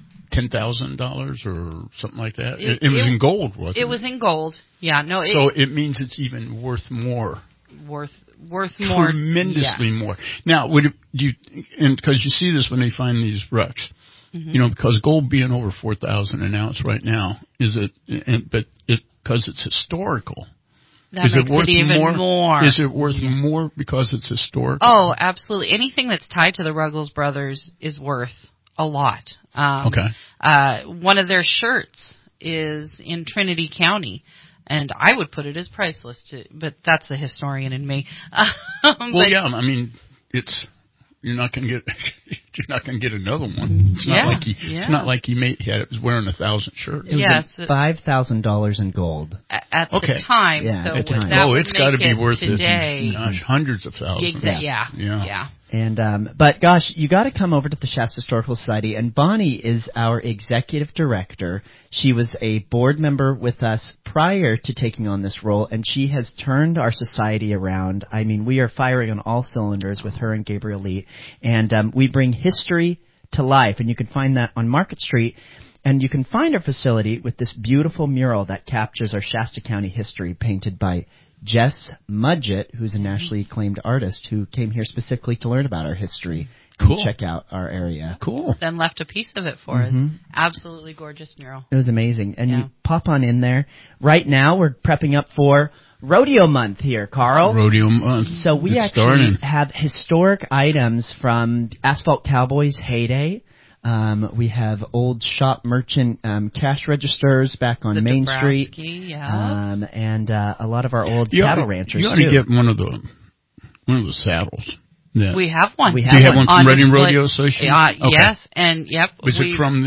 Speaker 2: $10,000 or something like that? It was in gold, wasn't it?
Speaker 4: It was in gold. Yeah, no.
Speaker 2: So it means it's even worth more.
Speaker 4: Worth more.
Speaker 2: Tremendously more. Now, because you see this when they find these wrecks, because gold being over 4,000 an ounce right now, but because it's historical.
Speaker 4: That makes it even more.
Speaker 2: Is it worth more because it's historical?
Speaker 4: Oh, absolutely. Anything that's tied to the Ruggles Brothers is worth a lot.
Speaker 2: Okay.
Speaker 4: One of their shirts is in Trinity County, and I would put it as priceless too, but that's the historian in me.
Speaker 2: Yeah, I mean, you're not going to get another one. It's not like he was wearing 1,000 shirts.
Speaker 5: It was $5,000 in gold
Speaker 4: at the time.
Speaker 5: Yeah,
Speaker 4: so
Speaker 5: at the time.
Speaker 2: It's got to be worth
Speaker 4: today.
Speaker 2: Hundreds of thousands.
Speaker 4: Yeah.
Speaker 5: And but gosh, you got to come over to the Shasta Historical Society. And Bonnie is our executive director. She was a board member with us prior to taking on this role, and she has turned our society around. I mean, we are firing on all cylinders with her and Gabriel Lee, and we bring history to life. And you can find that on Market Street. And you can find our facility with this beautiful mural that captures our Shasta County history, painted by Jess Mudgett, who's a nationally acclaimed artist who came here specifically to learn about our history and check out our area.
Speaker 2: Cool.
Speaker 4: Then left a piece of it for us. Absolutely gorgeous mural.
Speaker 5: It was amazing. And you pop on in there. Right now we're prepping up for Rodeo Month here, Carl.
Speaker 2: Rodeo Month.
Speaker 5: So we actually have historic items from Asphalt Cowboys' heyday. We have old shop merchant cash registers back on Main Street, and a lot of our old cattle ranchers.
Speaker 2: You ought to get one of the saddles. Yeah.
Speaker 4: We have one.
Speaker 2: Do you have one from Reading Rodeo Association?
Speaker 4: Yes, and
Speaker 2: Was it from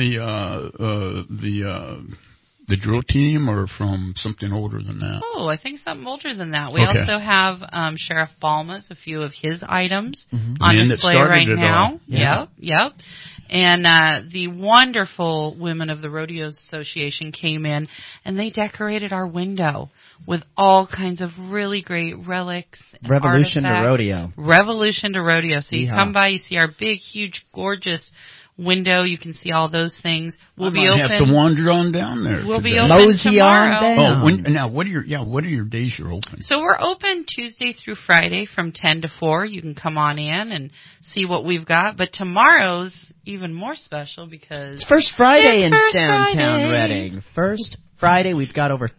Speaker 2: the drill team or from something older than that?
Speaker 4: Oh, I think something older than that. We also have Sheriff Balma's, a few of his items on display right now. Yep. And the wonderful women of the Rodeo Association came in, and they decorated our window with all kinds of really great relics.
Speaker 5: Revolution to Rodeo.
Speaker 4: Revolution to Rodeo. So you come by, you see our big, huge, gorgeous window. You can see all those things. We'll be open.
Speaker 2: Have to wander on down there.
Speaker 4: We'll be open tomorrow.
Speaker 2: Now what are your days you're open?
Speaker 4: So we're open Tuesday through Friday from 10 to 4. You can come on in and see what we've got. But tomorrow's even more special because
Speaker 5: it's First Friday in downtown Reading. First Friday, we've got over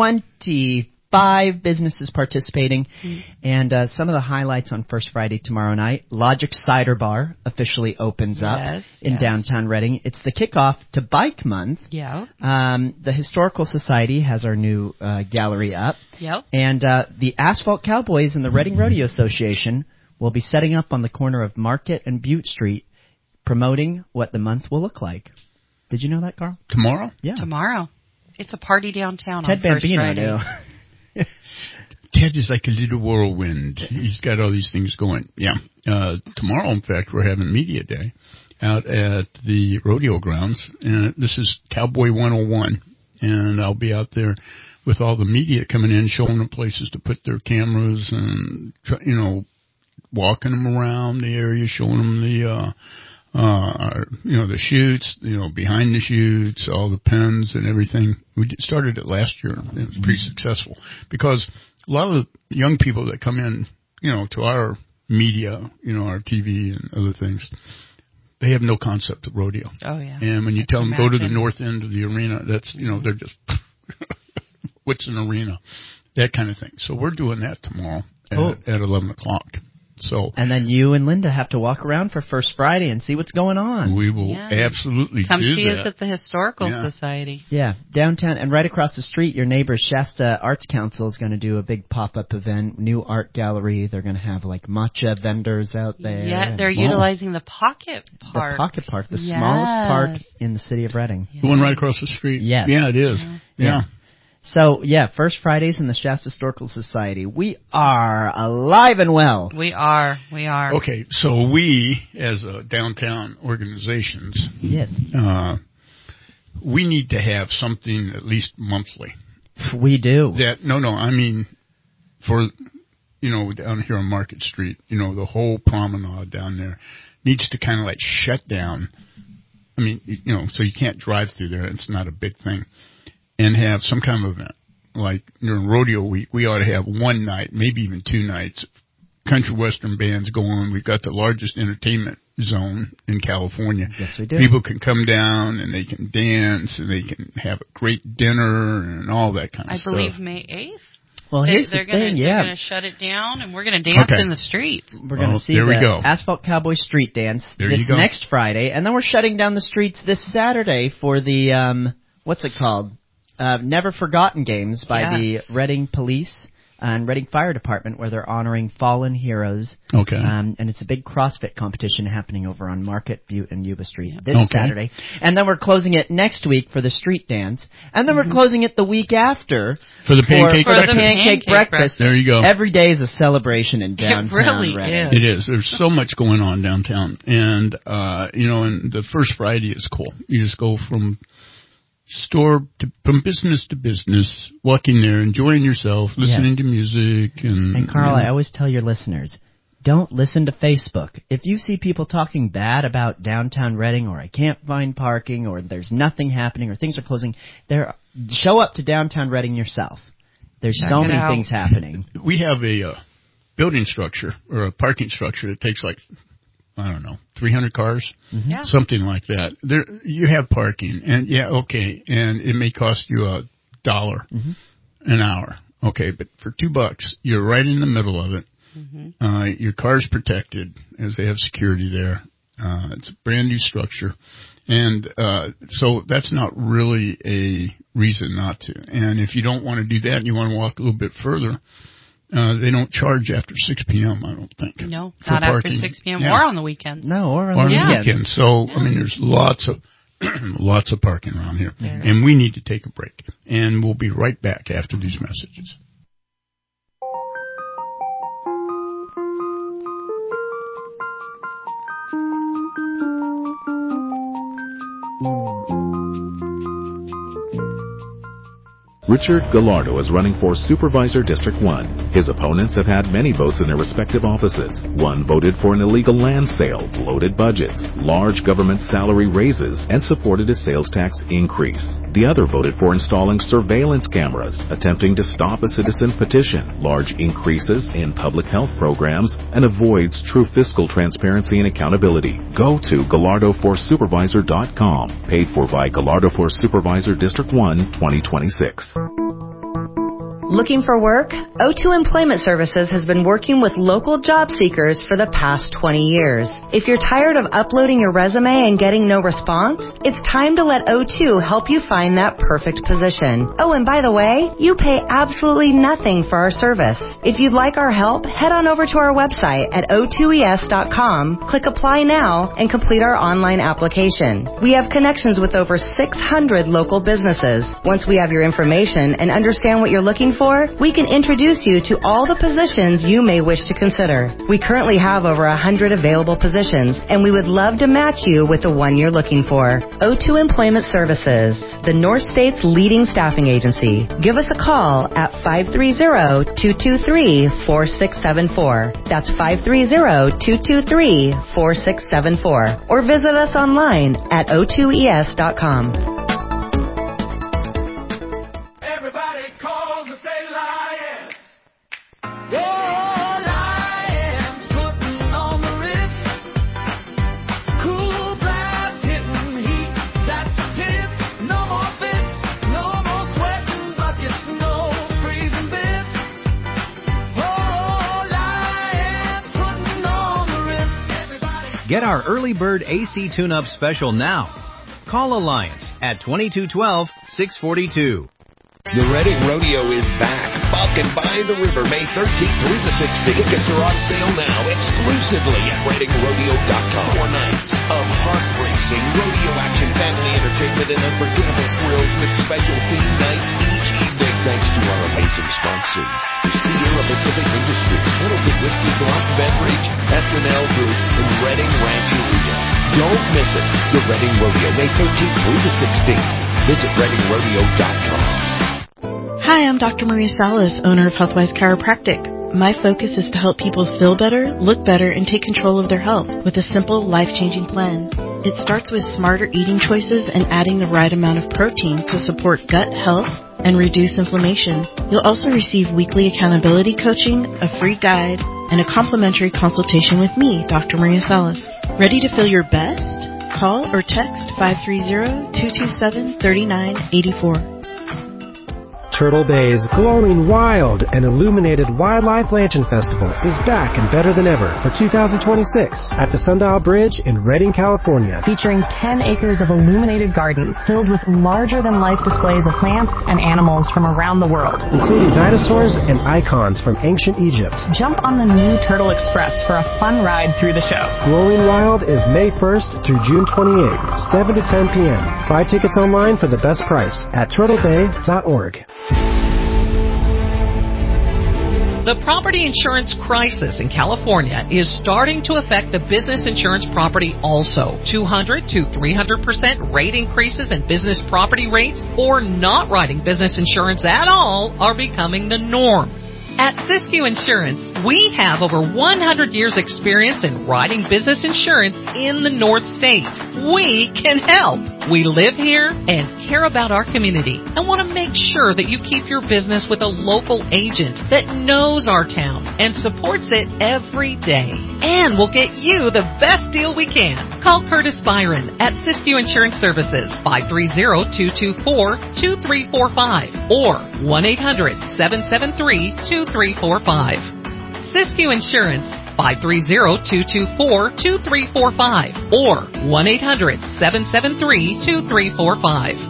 Speaker 5: 25 businesses participating, and some of the highlights on First Friday tomorrow night. Logic Cider Bar officially opens up in downtown Reading. It's the kickoff to Bike Month.
Speaker 4: Yeah.
Speaker 5: The Historical Society has our new gallery up.
Speaker 4: Yep.
Speaker 5: And the Asphalt Cowboys and the Reading Rodeo Association will be setting up on the corner of Market and Butte Street, promoting what the month will look like. Did you know that, Carl?
Speaker 2: Tomorrow?
Speaker 5: Yeah.
Speaker 4: Tomorrow. It's a party downtown
Speaker 5: Ted
Speaker 4: on First
Speaker 5: Bambino
Speaker 4: Friday.
Speaker 2: Ted is like a little whirlwind. He's got all these things going. Yeah. Tomorrow, in fact, we're having Media Day out at the rodeo grounds. And this is Cowboy 101. And I'll be out there with all the media coming in, showing them places to put their cameras and, walking them around the area, showing them the chutes, behind the chutes, all the pens and everything. We started it last year. It was pretty successful because a lot of the young people that come in, to our media, our TV and other things, they have no concept of rodeo.
Speaker 4: Oh, yeah.
Speaker 2: And when you tell them go to the north end of the arena, that's, they're just, what's an arena? That kind of thing. So we're doing that tomorrow at 11 o'clock. So,
Speaker 5: and then you and Linda have to walk around for First Friday and see what's going on.
Speaker 2: We will absolutely
Speaker 4: come
Speaker 2: do
Speaker 4: see
Speaker 2: that.
Speaker 4: us at the Historical Society.
Speaker 5: Yeah, downtown, and right across the street, your neighbor Shasta Arts Council is going to do a big pop-up event, new art gallery. They're going to have like matcha vendors out there.
Speaker 4: Yeah, they're utilizing the Pocket Park.
Speaker 5: The Pocket Park, the smallest park in the city of Reading.
Speaker 2: The one right across the street.
Speaker 5: Yes.
Speaker 2: Yeah, it is. Yeah.
Speaker 5: So, First Fridays in the Shasta Historical Society. We are alive and well.
Speaker 4: We are.
Speaker 2: Okay, so we, as downtown organizations, we need to have something at least monthly.
Speaker 5: We do.
Speaker 2: I mean, for, down here on Market Street, the whole promenade down there needs to kind of like shut down. I mean, so you can't drive through there. It's not a big thing. And have some kind of event. Like during Rodeo Week, we ought to have one night, maybe even 2 nights, country western bands go on. We've got the largest entertainment zone in California.
Speaker 5: Yes, we do.
Speaker 2: People can come down and they can dance and they can have a great dinner and all that kind of stuff.
Speaker 4: I believe May 8th.
Speaker 5: Well, here's the thing,
Speaker 4: They're going to shut it down, and we're going to dance in the streets.
Speaker 5: We're going to see the Asphalt Cowboy Street Dance next Friday, and then we're shutting down the streets this Saturday for the, what's it called? Never Forgotten Games by the Reading Police and Reading Fire Department, where they're honoring fallen heroes.
Speaker 2: Okay.
Speaker 5: And it's a big CrossFit competition happening over on Market, Butte, and Yuba Street this Saturday. And then we're closing it next week for the street dance. And then we're closing it the week after
Speaker 2: for the
Speaker 5: pancake breakfast.
Speaker 2: There you go.
Speaker 5: Every day is a celebration in downtown Reading.
Speaker 2: It is. There's so much going on downtown. And, and the first Friday is cool. You just go from business to business, walking there, enjoying yourself, listening to music. And
Speaker 5: Carl, I always tell your listeners, don't listen to Facebook. If you see people talking bad about downtown Reading, or I can't find parking, or there's nothing happening, or things are closing, show up to downtown Reading yourself. There's so many things happening.
Speaker 2: We have a building structure, or a parking structure that takes 300 cars, something like that. There, you have parking, and and it may cost you $1 an hour. Okay, but for $2, you're right in the middle of it. Your car's protected, as they have security there. It's a brand new structure, and so that's not really a reason not to. And if you don't want to do that, and you want to walk a little bit further, they don't charge after 6 p.m., I don't think.
Speaker 4: No, not after 6 p.m. or on the weekends.
Speaker 5: No, or on the weekends.
Speaker 2: So, I mean, there's lots of parking around here. And we need to take a break. And we'll be right back after these messages.
Speaker 3: Richard Gallardo is running for Supervisor District 1. His opponents have had many votes in their respective offices. One voted for an illegal land sale, bloated budgets, large government salary raises, and supported a sales tax increase. The other voted for installing surveillance cameras, attempting to stop a citizen petition, large increases in public health programs, and avoids true fiscal transparency and accountability. Go to GallardoForSupervisor.com. Paid for by Gallardo for Supervisor District 1, 2026.
Speaker 17: Looking for work? O2 Employment Services has been working with local job seekers for the past 20 years. If you're tired of uploading your resume and getting no response, it's time to let O2 help you find that perfect position. Oh, and by the way, you pay absolutely nothing for our service. If you'd like our help, head on over to our website at o2es.com, click Apply Now, and complete our online application. We have connections with over 600 local businesses. Once we have your information and understand what you're looking for, we can introduce you to all the positions you may wish to consider. We currently have over 100 available positions, and we would love to match you with the one you're looking for. O2 Employment Services, the North State's leading staffing agency. Give us a call at 530-223-4674. That's 530-223-4674. Or visit us online at o2es.com.
Speaker 7: Get our early bird AC tune-up special now. Call Alliance at 2212-642.
Speaker 6: The Reading Rodeo is back. Buck and by the River, May 13th through the 16th. Tickets are on sale now exclusively at ReadingRodeo.com. 4 nights of heart-racing rodeo action, family entertainment, and unforgettable thrills with special theme nights each evening. Thanks to our amazing sponsors: Sierra Pacific Industries, Hamilton Whiskey, Block Beverage, SNL Group, and Reading Rancheria. Don't miss it. The Reading Rodeo, May 13th through the 16th. Visit ReadingRodeo.com.
Speaker 22: Hi, I'm Dr. Maria Salas, owner of Healthwise Chiropractic. My focus is to help people feel better, look better, and take control of their health with a simple, life-changing plan. It starts with smarter eating choices and adding the right amount of protein to support gut health and reduce inflammation. You'll also receive weekly accountability coaching, a free guide, and a complimentary consultation with me, Dr. Maria Salas. Ready to feel your best? Call or text 530-227-3984.
Speaker 23: Turtle Bay's glowing wild and illuminated Wildlife Lantern Festival is back and better than ever for 2026 at the Sundial Bridge in Redding, California.
Speaker 24: Featuring 10 acres of illuminated gardens filled with larger-than-life displays of plants and animals from around the world,
Speaker 23: including dinosaurs and icons from ancient Egypt.
Speaker 24: Jump on the new Turtle Express for a fun ride through the show.
Speaker 23: Glowing Wild is May 1st through June 28th, 7 to 10 p.m. Buy tickets online for the best price at turtlebay.org.
Speaker 25: The property insurance crisis in California is starting to affect the business insurance property also. 200 to 300% rate increases in business property rates or not writing business insurance at all are becoming the norm. At Siskiyou Insurance, we have over 100 years experience in writing business insurance in the North States. We can help. We live here and care about our community and want to make sure that you keep your business with a local agent that knows our town and supports it every day. And we'll get you the best deal we can. Call Curtis Byron at Siskiyou Insurance Services, 530-224-2345 or 1-800-773-2345. Siskiyou Insurance, 530-224-2345 or 1-800-773-2345.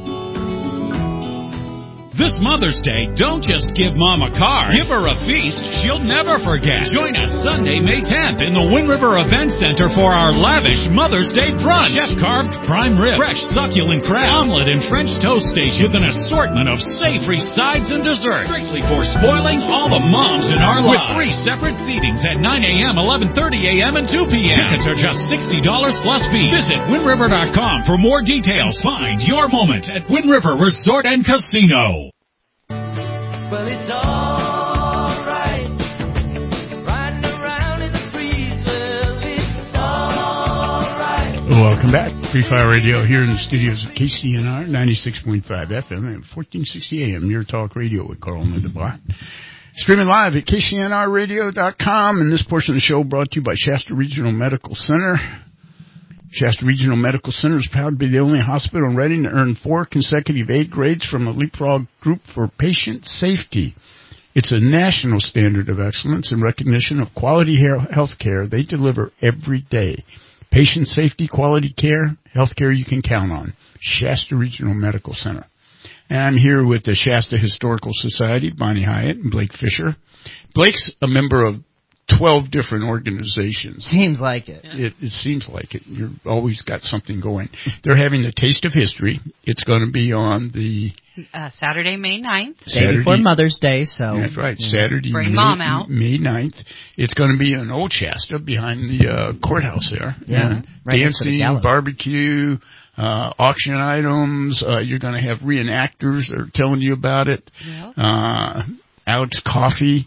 Speaker 9: This Mother's Day, don't just give Mom a card. Give her a feast she'll never forget. Join us Sunday, May 10th in the Wind River Event Center for our lavish Mother's Day brunch. Chef-carved prime rib, fresh succulent crab, omelet, and French toast station with an assortment of savory sides and desserts. Strictly for spoiling all the moms in our lives. With 3 separate seatings at 9 a.m., 11:30 a.m., and 2 p.m. Tickets are just $60 plus fee. Visit WindRiver.com for more details. Find your moment at Wind River Resort and Casino.
Speaker 16: Well, it's all right. Riding around in the breeze. Well, it's all right.
Speaker 2: Welcome back. Free Fire Radio here in the studios of KCNR 96.5 FM and 1460 AM. Your talk radio with Carl and Linda Black. Streaming live at KCNRradio.com. And this portion of the show brought to you by Shasta Regional Medical Center. Shasta Regional Medical Center is proud to be the only hospital in Redding to earn 4 consecutive A grades from the Leapfrog Group for patient safety. It's a national standard of excellence and recognition of quality health care they deliver every day. Patient safety, quality care, health care you can count on. Shasta Regional Medical Center. And I'm here with the Shasta Historical Society, Bonnie Hyatt and Blake Fisher. Blake's a member of 12 different organizations.
Speaker 5: Seems like it.
Speaker 2: It seems like it. You've always got something going. They're having the Taste of History. It's going to be on the
Speaker 4: Saturday, May 9th.
Speaker 5: Day before Mother's Day, so.
Speaker 2: That's right. Saturday,
Speaker 4: Bring Mom out.
Speaker 2: May 9th. It's going to be in Old Shasta behind the courthouse there.
Speaker 5: Yeah. Right
Speaker 2: dancing, barbecue, auction items. You're going to have reenactors that are telling you about it.
Speaker 4: Yep.
Speaker 2: Alex Coffey.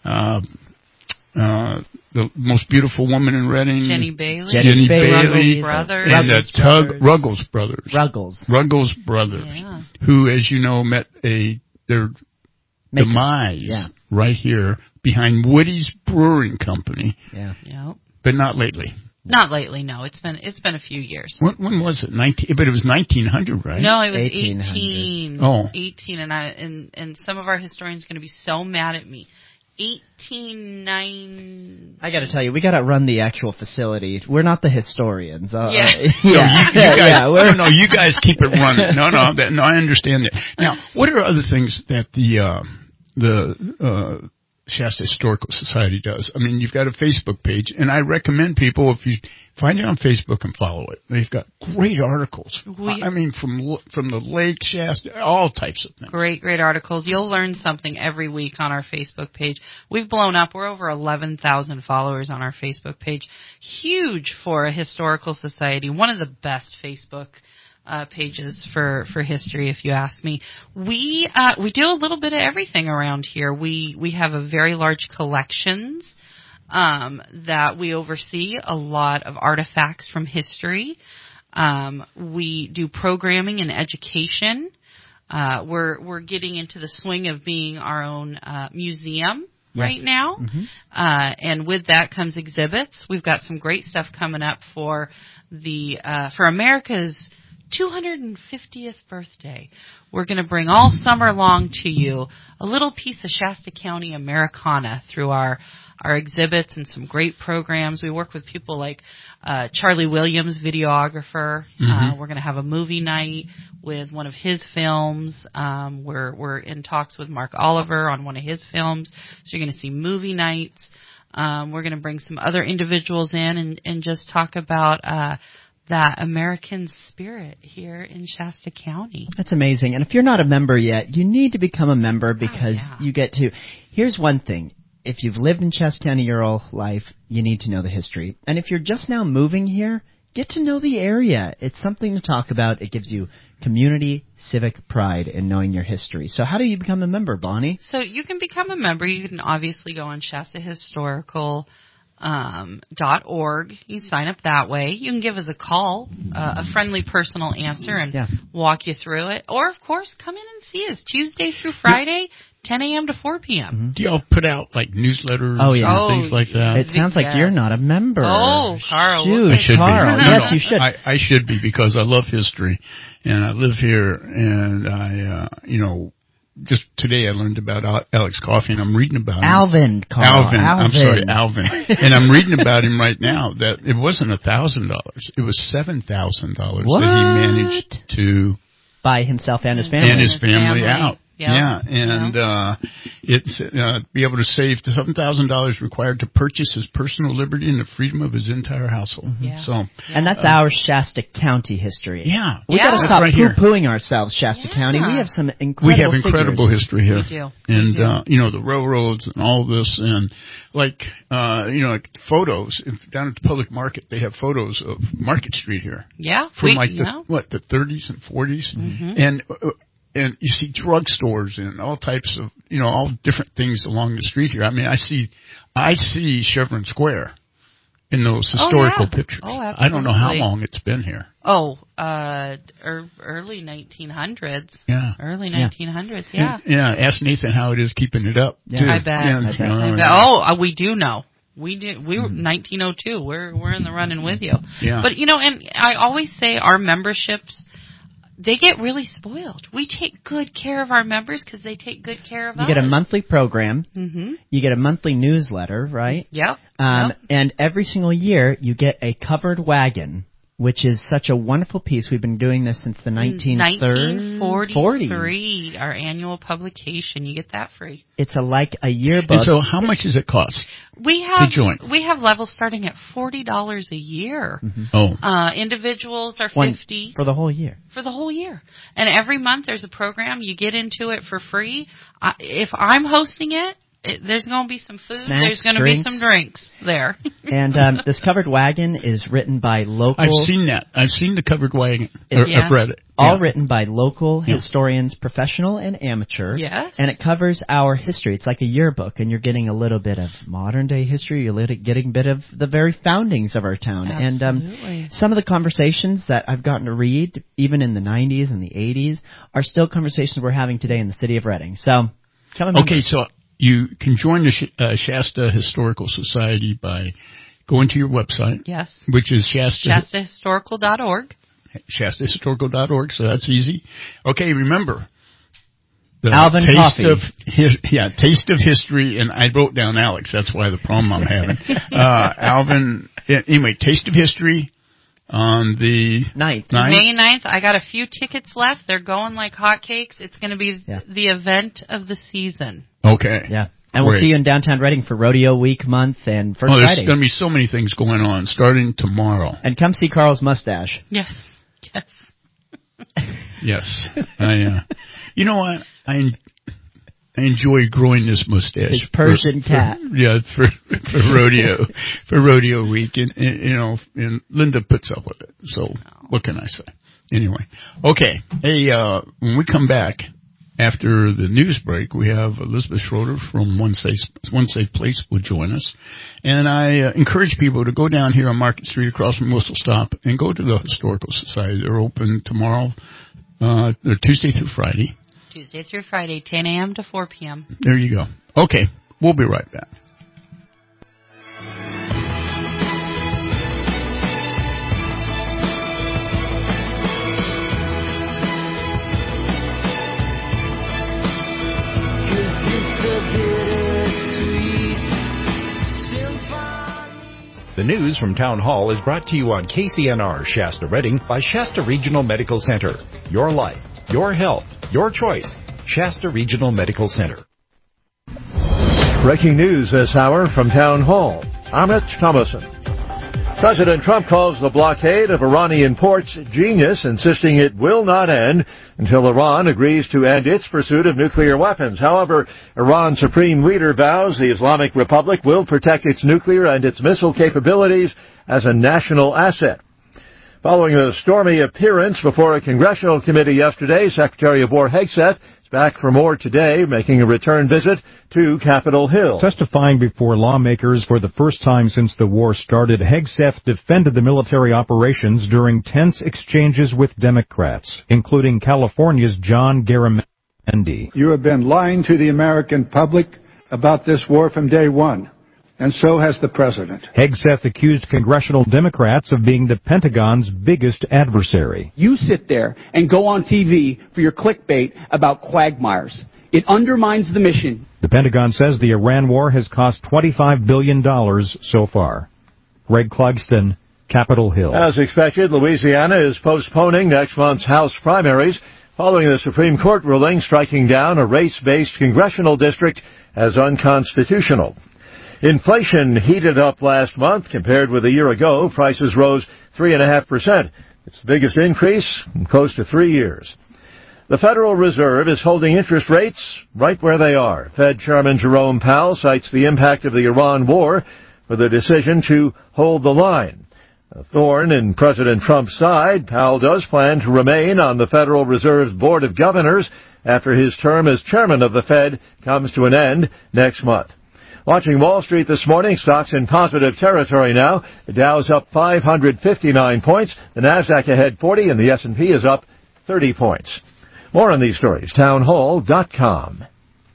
Speaker 2: The most beautiful woman in Redding.
Speaker 4: Jenny Bailey.
Speaker 2: Jenny Bailey.
Speaker 4: Ruggles Brothers.
Speaker 2: Ruggles Brothers.
Speaker 4: Yeah.
Speaker 2: Who, as you know, met their demise right here behind Woody's Brewing Company.
Speaker 5: Yeah.
Speaker 4: Yep.
Speaker 2: But not lately.
Speaker 4: Not lately, no. It's been a few years.
Speaker 2: When was it? But it was 1900, right?
Speaker 4: No, it was 18.
Speaker 2: Oh.
Speaker 4: 18, and some of our historians are going to be so mad at me. 1890.
Speaker 5: I got to tell you, we got to run the actual facility. We're not the historians.
Speaker 2: You guys keep it running. No, I understand that. Now, what are other things that the Shasta Historical Society does? I mean, you've got a Facebook page, and I recommend people, if you find it on Facebook and follow it. They've got great articles. From the lake, Shasta, all types of things.
Speaker 4: Great articles. You'll learn something every week on our Facebook page. We've blown up. We're over 11,000 followers on our Facebook page. Huge for a historical society. One of the best Facebook pages for history, if you ask me. We do a little bit of everything around here. We have a very large collections that we oversee, a lot of artifacts from history. We do programming and education. We're getting into the swing of being our own museum right now. Mm-hmm. And with that comes exhibits. We've got some great stuff coming up for America's 250th birthday. We're going to bring all summer long to you a little piece of Shasta County Americana through our exhibits and some great programs. We work with people like Charlie Williams, videographer. Mm-hmm. We're going to have a movie night with one of his films. We're in talks with Mark Oliver on one of his films. So you're going to see movie nights. We're going to bring some other individuals in and just talk about that American spirit here in Shasta County.
Speaker 5: That's amazing. And if you're not a member yet, you need to become a member because you get to... Here's one thing. If you've lived in Shasta County your whole life, you need to know the history. And if you're just now moving here, get to know the area. It's something to talk about. It gives you community, civic pride in knowing your history. So how do you become a member, Bonnie?
Speaker 4: So you can become a member. You can obviously go on ShastaHistorical.org. You sign up that way. You can give us a call, a friendly personal answer, and walk you through it. Or, of course, come in and see us Tuesday through Friday, 10 a.m. to 4 p.m.
Speaker 2: Mm-hmm. Do y'all put out, like, newsletters and things like that?
Speaker 5: It sounds like you're not a member.
Speaker 4: Oh, Carl.
Speaker 2: I should
Speaker 5: Carl.
Speaker 2: be.
Speaker 5: Yes, you should.
Speaker 2: I should be because I love history, and I live here, and I, just today I learned about Alex Coffey, and I'm reading about
Speaker 5: Alvin.
Speaker 2: I'm sorry, Alvin. And I'm reading about him right now that it wasn't $1,000. It was $7,000 that he managed to
Speaker 5: buy himself and his family.
Speaker 2: And his family out.
Speaker 4: Yep.
Speaker 2: Yeah, and it's be able to save $7,000 required to purchase his personal liberty and the freedom of his entire household.
Speaker 5: Mm-hmm.
Speaker 4: Yeah.
Speaker 2: So,
Speaker 5: and that's our Shasta County history.
Speaker 2: Yeah,
Speaker 5: we got to stop poo-pooing ourselves, Shasta County. We have some incredible
Speaker 2: history here.
Speaker 4: We do.
Speaker 2: And the railroads and all this, and like photos down at the public market. They have photos of Market Street here.
Speaker 4: Yeah,
Speaker 2: from the 30s and 40s, mm-hmm. And you see drugstores and all types of, all different things along the street here. I mean, I see Chevron Square in those historical pictures.
Speaker 4: Oh, absolutely.
Speaker 2: I don't know how long it's been here.
Speaker 4: Oh, early 1900s.
Speaker 2: Yeah.
Speaker 4: Early 1900s,
Speaker 2: Ask Nathan how it is keeping it up, too.
Speaker 4: I bet. I bet. Oh, we do know. We did. We were 1902. We're in the running with you.
Speaker 2: Yeah.
Speaker 4: But, and I always say our memberships, they get really spoiled. We take good care of our members because they take good care of us.
Speaker 5: You get a monthly program.
Speaker 4: Mm-hmm.
Speaker 5: You get a monthly newsletter, right?
Speaker 4: Yep.
Speaker 5: And every single year you get a covered wagon, which is such a wonderful piece. We've been doing this since the
Speaker 4: 1943, our annual publication. You get that free.
Speaker 5: It's like a yearbook.
Speaker 2: And so how much does it cost to join?
Speaker 4: We have levels starting at $40 a year.
Speaker 5: Mm-hmm.
Speaker 2: Oh.
Speaker 4: Individuals are $50.
Speaker 5: For the whole year.
Speaker 4: For the whole year. And every month there's a program. You get into it for free. If I'm hosting it, there's going to be some food.
Speaker 5: Snacks,
Speaker 4: there's going to be some drinks there.
Speaker 5: And this covered wagon is written by local...
Speaker 2: I've seen that. I've seen the covered wagon. I've read it.
Speaker 5: All written by local historians, professional and amateur.
Speaker 4: Yes.
Speaker 5: And it covers our history. It's like a yearbook, and you're getting a little bit of modern-day history. You're getting a bit of the very foundings of our town.
Speaker 4: Absolutely.
Speaker 5: And some of the conversations that I've gotten to read, even in the 90s and the 80s, are still conversations we're having today in the city of Reading. So, come on.
Speaker 2: Okay, so... You can join the Shasta Historical Society by going to your website.
Speaker 4: Yes.
Speaker 2: Which is
Speaker 4: ShastaHistorical.org.
Speaker 2: ShastaHistorical.org, so that's easy. Okay, remember,
Speaker 5: Alvin Coffee.
Speaker 2: Taste of History, and I wrote down Alex. That's why the problem I'm having. Alvin. Anyway, Taste of History on the
Speaker 5: 9th.
Speaker 4: May 9th. I got a few tickets left. They're going like hotcakes. It's going to be the event of the season.
Speaker 2: Okay.
Speaker 5: Yeah. And we'll see you in downtown Reading for Rodeo Week month and First Friday.
Speaker 2: There's going to be so many things going on starting tomorrow.
Speaker 5: And come see Carl's mustache.
Speaker 4: Yes.
Speaker 2: Yes. You know what? I enjoy growing this mustache.
Speaker 5: His Persian cat.
Speaker 2: For rodeo week, and Linda puts up with it. So what can I say? Anyway, okay. Hey, when we come back after the news break, we have Elizabeth Schroeder from One Safe Place will join us, and I encourage people to go down here on Market Street across from Whistle Stop and go to the Historical Society. They're open tomorrow. They're Tuesday through Friday.
Speaker 4: Tuesday through Friday, 10 a.m. to 4 p.m.
Speaker 2: There you go. Okay, we'll be right back.
Speaker 8: The news from Town Hall is brought to you on KCNR Shasta Reading by Shasta Regional Medical Center. Your life, your health, your choice. Shasta Regional Medical Center.
Speaker 10: Breaking news this hour from Town Hall. I'm Rich Thomason. President Trump calls the blockade of Iranian ports genius, insisting it will not end until Iran agrees to end its pursuit of nuclear weapons. However, Iran's supreme leader vows the Islamic Republic will protect its nuclear and its missile capabilities as a national asset. Following a stormy appearance before a congressional committee yesterday, Secretary of War Hegseth is back for more today, making a return visit to Capitol Hill.
Speaker 11: Testifying before lawmakers for the first time since the war started, Hegseth defended the military operations during tense exchanges with Democrats, including California's John Garamendi.
Speaker 20: You have been lying to the American public about this war from day one. And so has the president.
Speaker 11: Hegseth accused congressional Democrats of being the Pentagon's biggest adversary.
Speaker 21: You sit there and go on TV for your clickbait about quagmires. It undermines the mission.
Speaker 11: The Pentagon says the Iran war has cost $25 billion so far. Greg Clugston, Capitol Hill.
Speaker 10: As expected, Louisiana is postponing next month's House primaries following the Supreme Court ruling striking down a race-based congressional district as unconstitutional. Inflation heated up last month. Compared with a year ago, prices rose 3.5%. It's the biggest increase in close to 3 years. The Federal Reserve is holding interest rates right where they are. Fed Chairman Jerome Powell cites the impact of the Iran war for the decision to hold the line. A thorn in President Trump's side, Powell does plan to remain on the Federal Reserve's Board of Governors after his term as chairman of the Fed comes to an end next month. Watching Wall Street this morning, stocks in positive territory now. The Dow's up 559 points, the Nasdaq ahead 40, and the S&P is up 30 points. More on these stories, townhall.com.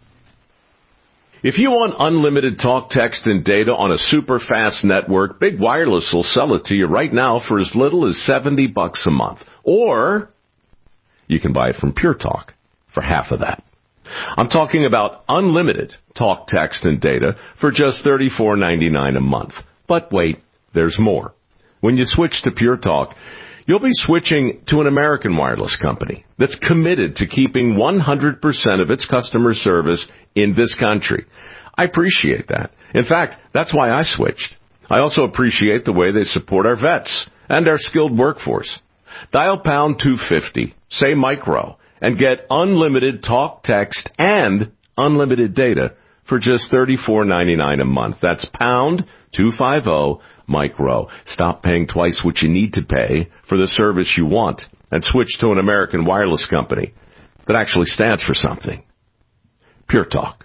Speaker 26: If you want unlimited talk, text, and data on a super fast network, Big Wireless will sell it to you right now for as little as $70 a month. Or you can buy it from Pure Talk for half of that. I'm talking about unlimited talk, text, and data for just $34.99 a month. But wait, there's more. When you switch to Pure Talk, you'll be switching to an American wireless company that's committed to keeping 100% of its customer service in this country. I appreciate that. In fact, that's why I switched. I also appreciate the way they support our vets and our skilled workforce. Dial pound 250, say micro, and get unlimited talk, text, and unlimited data for just $34.99 a month. That's pound 250 micro. Stop paying twice what you need to pay for the service you want and switch to an American wireless company that actually stands for something. Pure Talk.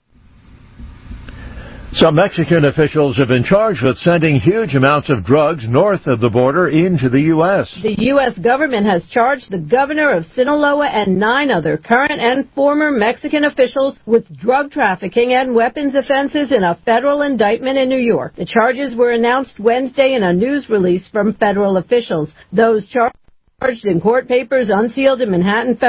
Speaker 10: Some Mexican officials have been charged with sending huge amounts of drugs north of the border into the U.S.
Speaker 27: The U.S. government has charged the governor of Sinaloa and 9 other current and former Mexican officials with drug trafficking and weapons offenses in a federal indictment in New York. The charges were announced Wednesday in a news release from federal officials. Those charged in court papers unsealed in Manhattan federal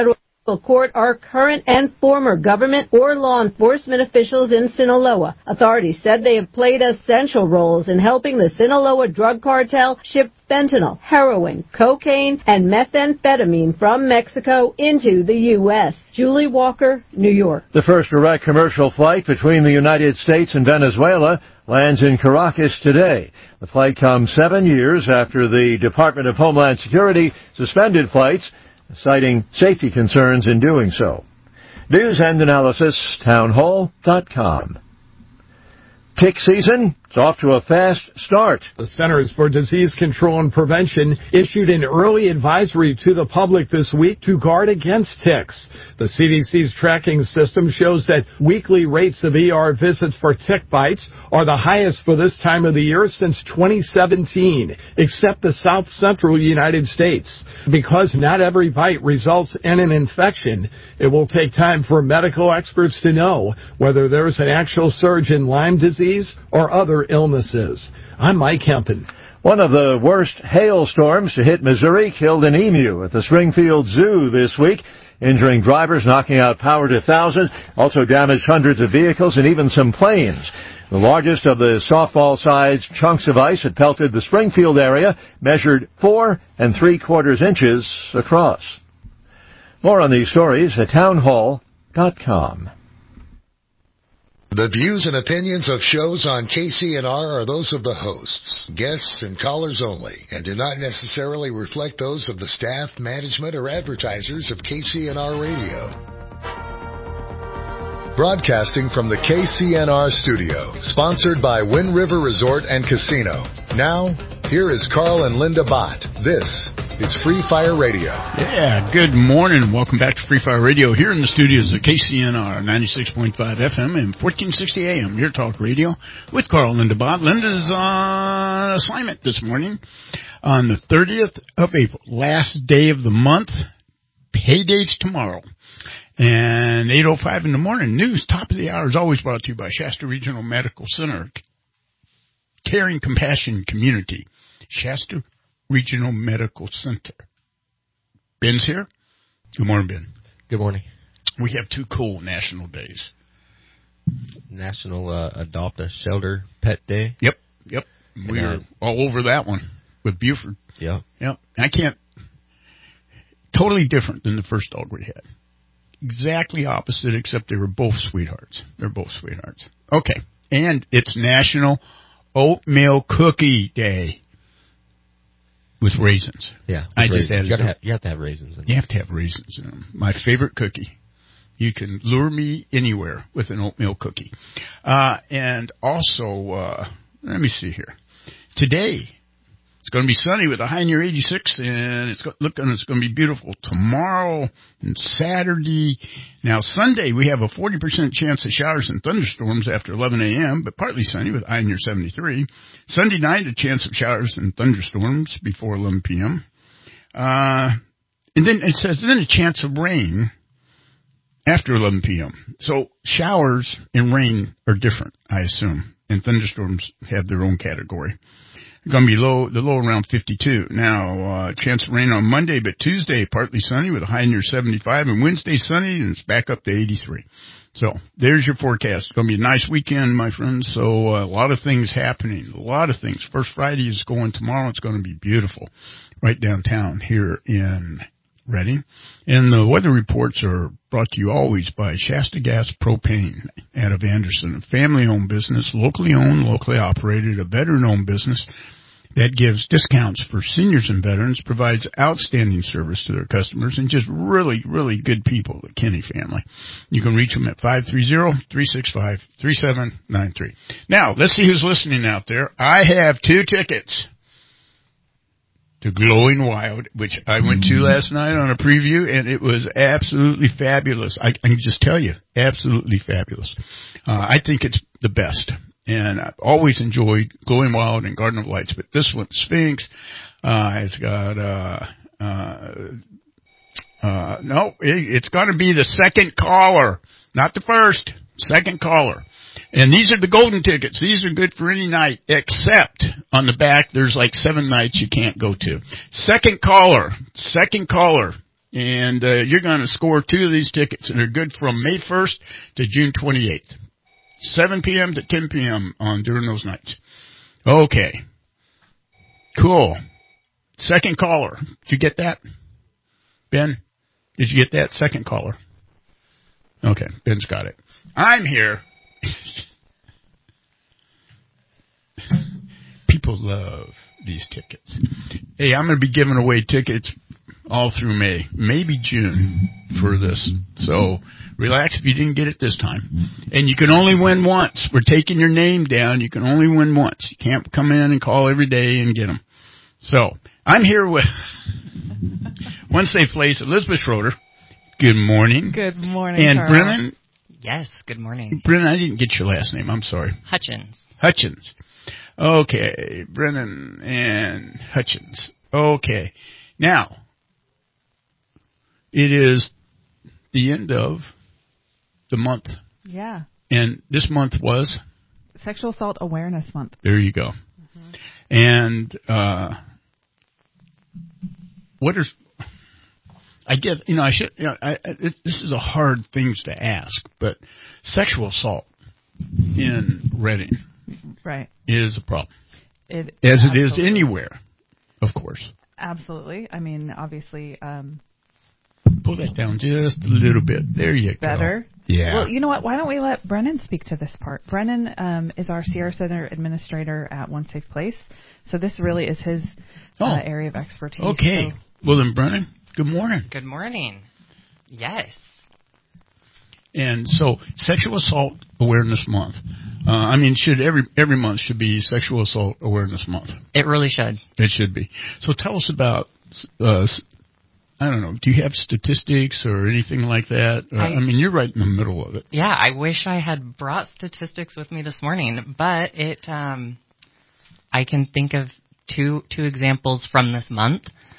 Speaker 27: court are current and former government or law enforcement officials in Sinaloa. Authorities said they have played essential roles in helping the Sinaloa drug cartel ship fentanyl, heroin, cocaine, and methamphetamine from Mexico into the U.S. Julie Walker, New York.
Speaker 10: The first direct commercial flight between the United States and Venezuela lands in Caracas today. The flight comes 7 years after the Department of Homeland Security suspended flights, citing safety concerns in doing so. News and analysis, townhall.com. Tick season, it's off to a fast start.
Speaker 1: The Centers for Disease Control and Prevention issued an early advisory to the public this week to guard against ticks. The CDC's tracking system shows that weekly rates of ER visits for tick bites are the highest for this time of the year since 2017, except the South Central United States. Because not every bite results in an infection, it will take time for medical experts to know whether there's an actual surge in Lyme disease or other illnesses. I'm Mike Hempen.
Speaker 10: One of the worst hailstorms to hit Missouri killed an emu at the Springfield Zoo this week, injuring drivers, knocking out power to thousands, also damaged hundreds of vehicles and even some planes. The largest of the softball-sized chunks of ice that pelted the Springfield area measured 4 3/4 inches across. More on these stories at townhall.com.
Speaker 12: The views and opinions of shows on KCNR are those of the hosts, guests, and callers only, and do not necessarily reflect those of the staff, management, or advertisers of KCNR Radio. Broadcasting from the KCNR studio, sponsored by Wind River Resort and Casino. Now, here is Carl and Linda Bott. This is Free Fire Radio.
Speaker 2: Yeah, good morning. Welcome back to Free Fire Radio here in the studios of KCNR 96.5 FM and 1460 AM, your talk radio with Carl and Linda Bott. Linda's on assignment this morning on the 30th of April, last day of the month. Payday's tomorrow. And 8:05 in the morning, news, top of the hour, is always brought to you by Shasta Regional Medical Center, Caring Compassion Community, Shasta Regional Medical Center. Ben's here. Good morning, Ben.
Speaker 13: Good morning.
Speaker 2: We have two cool national days.
Speaker 13: National Adopt a Shelter Pet Day.
Speaker 2: Yep. We are all over that one with Buford.
Speaker 13: Yep.
Speaker 2: I can't, totally different than the first dog we had. Exactly opposite, except they were both sweethearts. They're both sweethearts. Okay. And it's National Oatmeal Cookie Day with raisins.
Speaker 13: Yeah.
Speaker 2: I just added
Speaker 13: you have to have raisins in them.
Speaker 2: You have to have raisins in them. My favorite cookie. You can lure me anywhere with an oatmeal cookie. And also, let me see here. Today, it's going to be sunny with a high near 86, and it's going to be beautiful tomorrow and Saturday. Now, Sunday, we have a 40% chance of showers and thunderstorms after 11 a.m., but partly sunny with high near 73. Sunday night, a chance of showers and thunderstorms before 11 p.m. And then it says, then a chance of rain after 11 p.m. So showers and rain are different, I assume, and thunderstorms have their own category. Going to be the low around 52. Now, chance of rain on Monday, but Tuesday, partly sunny with a high near 75, and Wednesday, sunny, and it's back up to 83. So, there's your forecast. It's going to be a nice weekend, my friends, so a lot of things happening. A lot of things. First Friday is going tomorrow. It's going to be beautiful right downtown here in Reading. And the weather reports are brought to you always by Shasta Gas Propane out of Anderson, a family-owned business, locally owned, locally operated, a veteran-owned business that gives discounts for seniors and veterans, provides outstanding service to their customers, and just really, really good people, the Kenny family. You can reach them at 530-365-3793. Now, let's see who's listening out there. I have 2 tickets to Glowing Wild, which I went to last night on a preview, and it was absolutely fabulous. I can just tell you, absolutely fabulous. I think it's the best, and I've always enjoyed Glowing Wild and Garden of Lights, but this one, Sphinx, it's got, it's going to be the second caller, not the first, second caller. And these are the golden tickets. These are good for any night, except on the back there's like 7 nights you can't go to. Second caller, And you're going to score 2 of these tickets, and they're good from May 1st to June 28th. 7 p.m. to 10 p.m. during those nights. Okay. Cool. Second caller. Did you get that? Ben? Did you get that? Second caller. Okay. Ben's got it. I'm here. People love these tickets. Hey, I'm going to be giving away tickets all through May, maybe June for this. So relax if you didn't get it this time. And you can only win once. We're taking your name down. You can only win once. You can't come in and call every day and get them. So I'm here with One Safe Place, Elizabeth Schroeder. Good morning.
Speaker 3: Good morning,
Speaker 2: And
Speaker 3: Carl.
Speaker 2: Brennan.
Speaker 3: Yes, good morning.
Speaker 2: Brennan, I didn't get your last name. I'm sorry.
Speaker 3: Hutchins.
Speaker 2: Hutchins. Okay. Brennan and Hutchins. Okay. Now, it is the end of the month.
Speaker 3: Yeah.
Speaker 2: And this month was?
Speaker 3: Sexual Assault Awareness Month.
Speaker 2: There you go. And what is... I guess, I should, this is a hard thing to ask, but sexual assault in Reading
Speaker 3: right.
Speaker 2: is a problem.
Speaker 3: As
Speaker 2: it is anywhere, of course.
Speaker 3: Absolutely. I mean, obviously...
Speaker 2: Pull that down just a little bit. There you go.
Speaker 3: Better?
Speaker 2: Yeah.
Speaker 3: Well, you know what? Why don't we let Brennan speak to this part? Brennan is our Sierra Center administrator at One Safe Place, so this really is his area of expertise.
Speaker 2: Okay.
Speaker 3: So.
Speaker 2: Well, then, Brennan, good morning.
Speaker 7: Good morning. Yes.
Speaker 2: And so, Sexual Assault Awareness Month. Should every month should be Sexual Assault Awareness Month.
Speaker 7: It really should.
Speaker 2: It should be. So, tell us about. I don't know. Do you have statistics or anything like that? You're right in the middle of it.
Speaker 7: Yeah, I wish I had brought statistics with me this morning, but I can think of two examples from this month.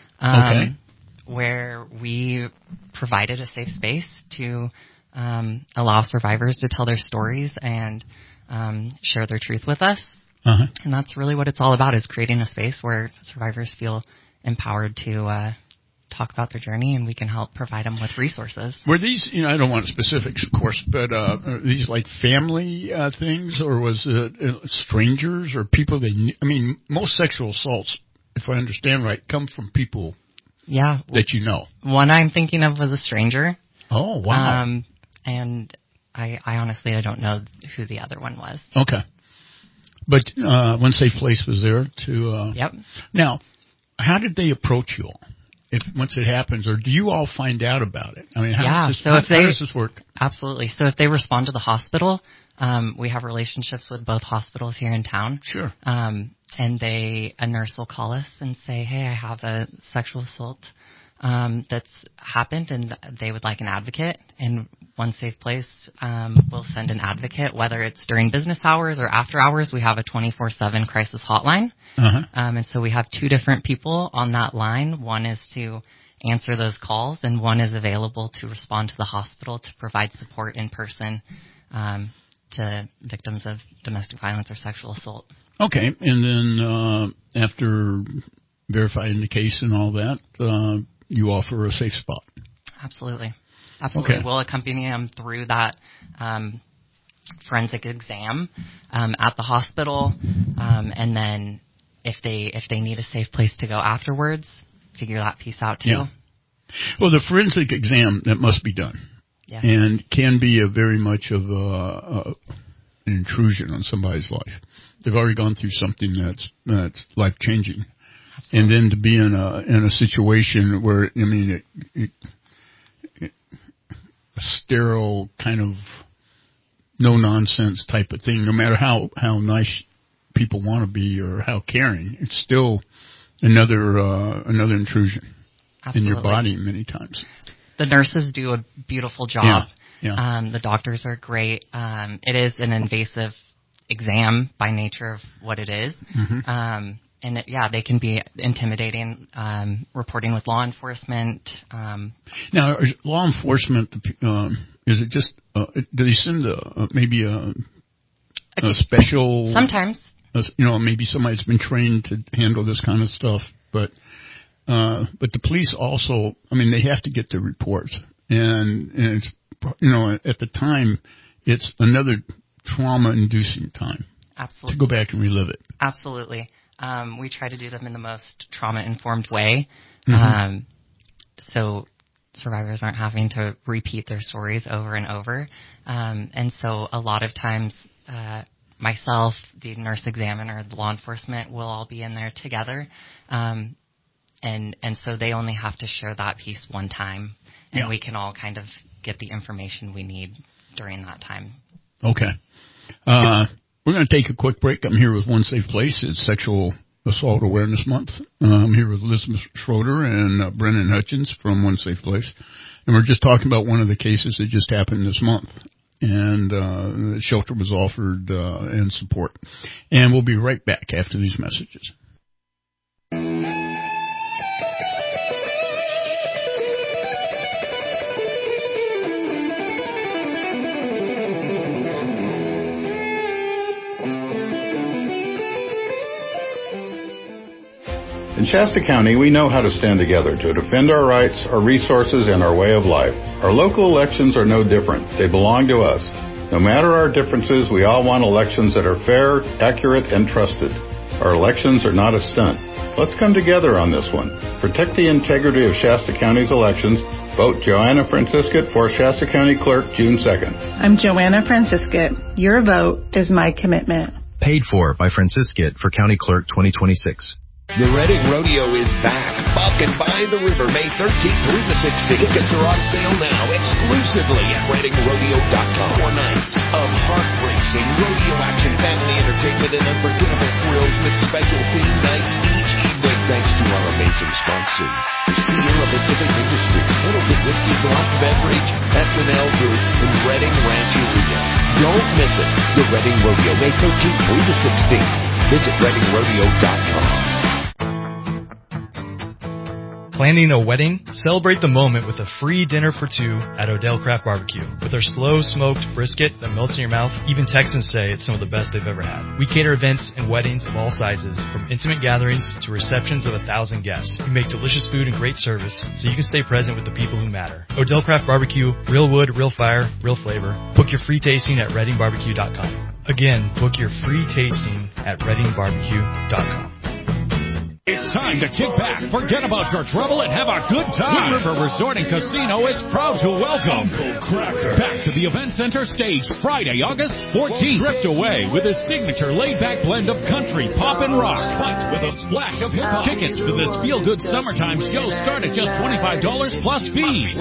Speaker 7: Where we provided a safe space to allow survivors to tell their stories and share their truth with us.
Speaker 2: Uh-huh.
Speaker 7: And that's really what it's all about, is creating a space where survivors feel empowered to talk about their journey, and we can help provide them with resources.
Speaker 2: Were these, I don't want specifics, of course, but are these like family things, or was it strangers or people they knew? Most sexual assaults, if I understand right, come from people that you know.
Speaker 7: One I'm thinking of was a stranger.
Speaker 2: Oh, wow.
Speaker 7: And I honestly, I don't know who the other one was.
Speaker 2: Okay. But One Safe Place was there to...
Speaker 7: Yep.
Speaker 2: Now, how did they approach you all? Once it happens, or do you all find out about it? How does this work?
Speaker 7: Absolutely. So if they respond to the hospital, we have relationships with both hospitals here in town.
Speaker 2: Sure.
Speaker 7: And a nurse will call us and say, hey, I have a sexual assault that's happened, and they would like an advocate. And One Safe Place will send an advocate, whether it's during business hours or after hours. We have a 24/7 crisis hotline.
Speaker 2: Uh-huh.
Speaker 7: And so we have 2 different people on that line. One is to answer those calls, and one is available to respond to the hospital to provide support in person to victims of domestic violence or sexual assault.
Speaker 2: Okay. And then after verifying the case and all that, you offer a safe spot.
Speaker 7: Absolutely. Absolutely.
Speaker 2: Okay.
Speaker 7: We'll accompany them through that forensic exam at the hospital, and then if they need a safe place to go afterwards, figure that piece out too.
Speaker 2: Yeah. Well, the forensic exam, that must be done.
Speaker 7: Yeah.
Speaker 2: And can be a very much of an intrusion on somebody's life. They've already gone through something that's life-changing. Absolutely. And then to be in a situation where, a sterile kind of no-nonsense type of thing, no matter how nice people want to be or how caring, it's still another intrusion. Absolutely. In your body many times.
Speaker 7: The nurses do a beautiful job.
Speaker 2: Yeah.
Speaker 7: The doctors are great. It is an invasive exam by nature of what it is.
Speaker 2: Mm-hmm.
Speaker 7: And they can be intimidating, reporting with law enforcement.
Speaker 2: Now, is law enforcement, is it just, do they send maybe a special...
Speaker 7: Sometimes.
Speaker 2: Maybe somebody's been trained to handle this kind of stuff, but But the police also, they have to get the reports. And it's, at the time, it's another trauma-inducing time.
Speaker 7: Absolutely.
Speaker 2: To go back and relive it.
Speaker 7: Absolutely. We try to do them in the most trauma-informed way.
Speaker 2: Mm-hmm.
Speaker 7: So survivors aren't having to repeat their stories over and over. And so a lot of times, myself, the nurse examiner, the law enforcement will all be in there together. And so they only have to share that piece one time. And we can all kind of get the information we need during that time.
Speaker 2: Okay. We're going to take a quick break. I'm here with One Safe Place. It's Sexual Assault Awareness Month. I'm here with Elizabeth Schroeder and Brennan Hutchins from One Safe Place. And we're just talking about one of the cases that just happened this month. And the shelter was offered and support. And we'll be right back after these messages.
Speaker 6: In Shasta County, we know how to stand together to defend our rights, our resources, and our way of life. Our local elections are no different. They belong to us. No matter our differences, we all want elections that are fair, accurate, and trusted. Our elections are not a stunt. Let's come together on this one. Protect the integrity of Shasta County's elections. Vote Joanna Franciscat for Shasta County Clerk June 2nd.
Speaker 14: I'm Joanna Franciscat. Your vote is my commitment.
Speaker 15: Paid for by Franciscat for County Clerk 2026.
Speaker 17: The Reading Rodeo is back. Bucking by the River, May 13th through the 16th. Tickets are on sale now, exclusively at ReadingRodeo.com. 4 nights of heart-racing rodeo action, family entertainment, and unforgettable thrills with special theme nights each evening. Thanks to our amazing sponsors: Sierra Pacific Industries, Middleton Whiskey Black Beverage, S&L Group, and Reading Rancheria. Don't miss it. The Reading Rodeo, May 13th through the 16th. Visit ReadingRodeo.com.
Speaker 18: Planning a wedding? Celebrate the moment with a free dinner for two at Odell Craft Barbecue. With our slow smoked brisket that melts in your mouth, even Texans say it's some of the best they've ever had. We cater events and weddings of all sizes, from intimate gatherings to receptions of 1,000 guests. We make delicious food and great service so you can stay present with the people who matter. Odell Craft Barbecue, real wood, real fire, real flavor. Book your free tasting at ReadingBarbecue.com. Again, book your free tasting at ReadingBarbecue.com.
Speaker 9: It's time to kick back, forget about your trouble, and have a good time. Wind River Resort and Casino is proud to welcome back to the Event Center stage Friday, August 14th. Drift away with a signature laid-back blend of country, pop, and rock. Fight with a splash of hip-hop. Tickets for this feel-good summertime show start at just $25 plus fees.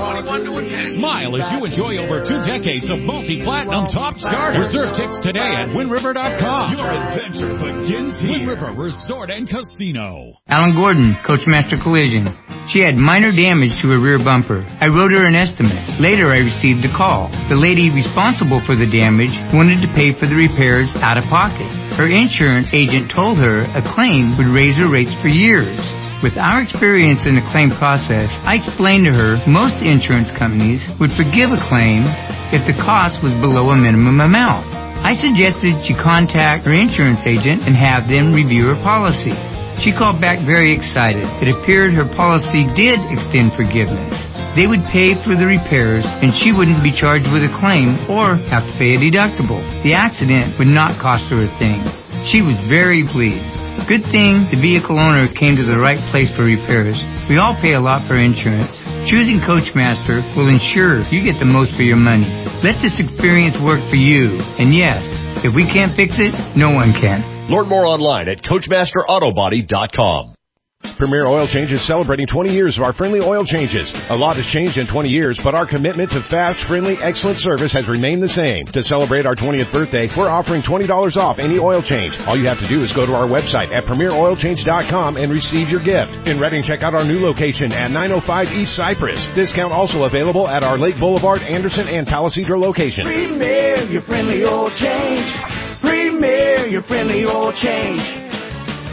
Speaker 9: Smile as you enjoy over 2 decades of multi-platinum top charters. Reserve tickets today at WindRiver.com. Your adventure begins here. Wind River Resort and Casino.
Speaker 19: Alan Gordon, Coachmaster Collision. She had minor damage to her rear bumper. I wrote her an estimate. Later, I received a call. The lady responsible for the damage wanted to pay for the repairs out of pocket. Her insurance agent told her a claim would raise her rates for years. With our experience in the claim process, I explained to her most insurance companies would forgive a claim if the cost was below a minimum amount. I suggested she contact her insurance agent and have them review her policy. She called back very excited. It appeared her policy did extend forgiveness. They would pay for the repairs, and she wouldn't be charged with a claim or have to pay a deductible. The accident would not cost her a thing. She was very pleased. Good thing the vehicle owner came to the right place for repairs. We all pay a lot for insurance. Choosing Coachmaster will ensure you get the most for your money. Let this experience work for you. And yes, if we can't fix it, no one can.
Speaker 22: Learn more online at CoachmasterAutobody.com. Premier Oil Change is celebrating 20 years of our friendly oil changes. A lot has changed in 20 years, but our commitment to fast, friendly, excellent service has remained the same. To celebrate our 20th birthday, we're offering $20 off any oil change. All you have to do is go to our website at PremierOilChange.com and receive your gift. In Reading, check out our new location at 905 East Cypress. Discount also available at our Lake Boulevard, Anderson, and Palisadro locations.
Speaker 16: Premier, your friendly oil change. Premier, your friendly oil change.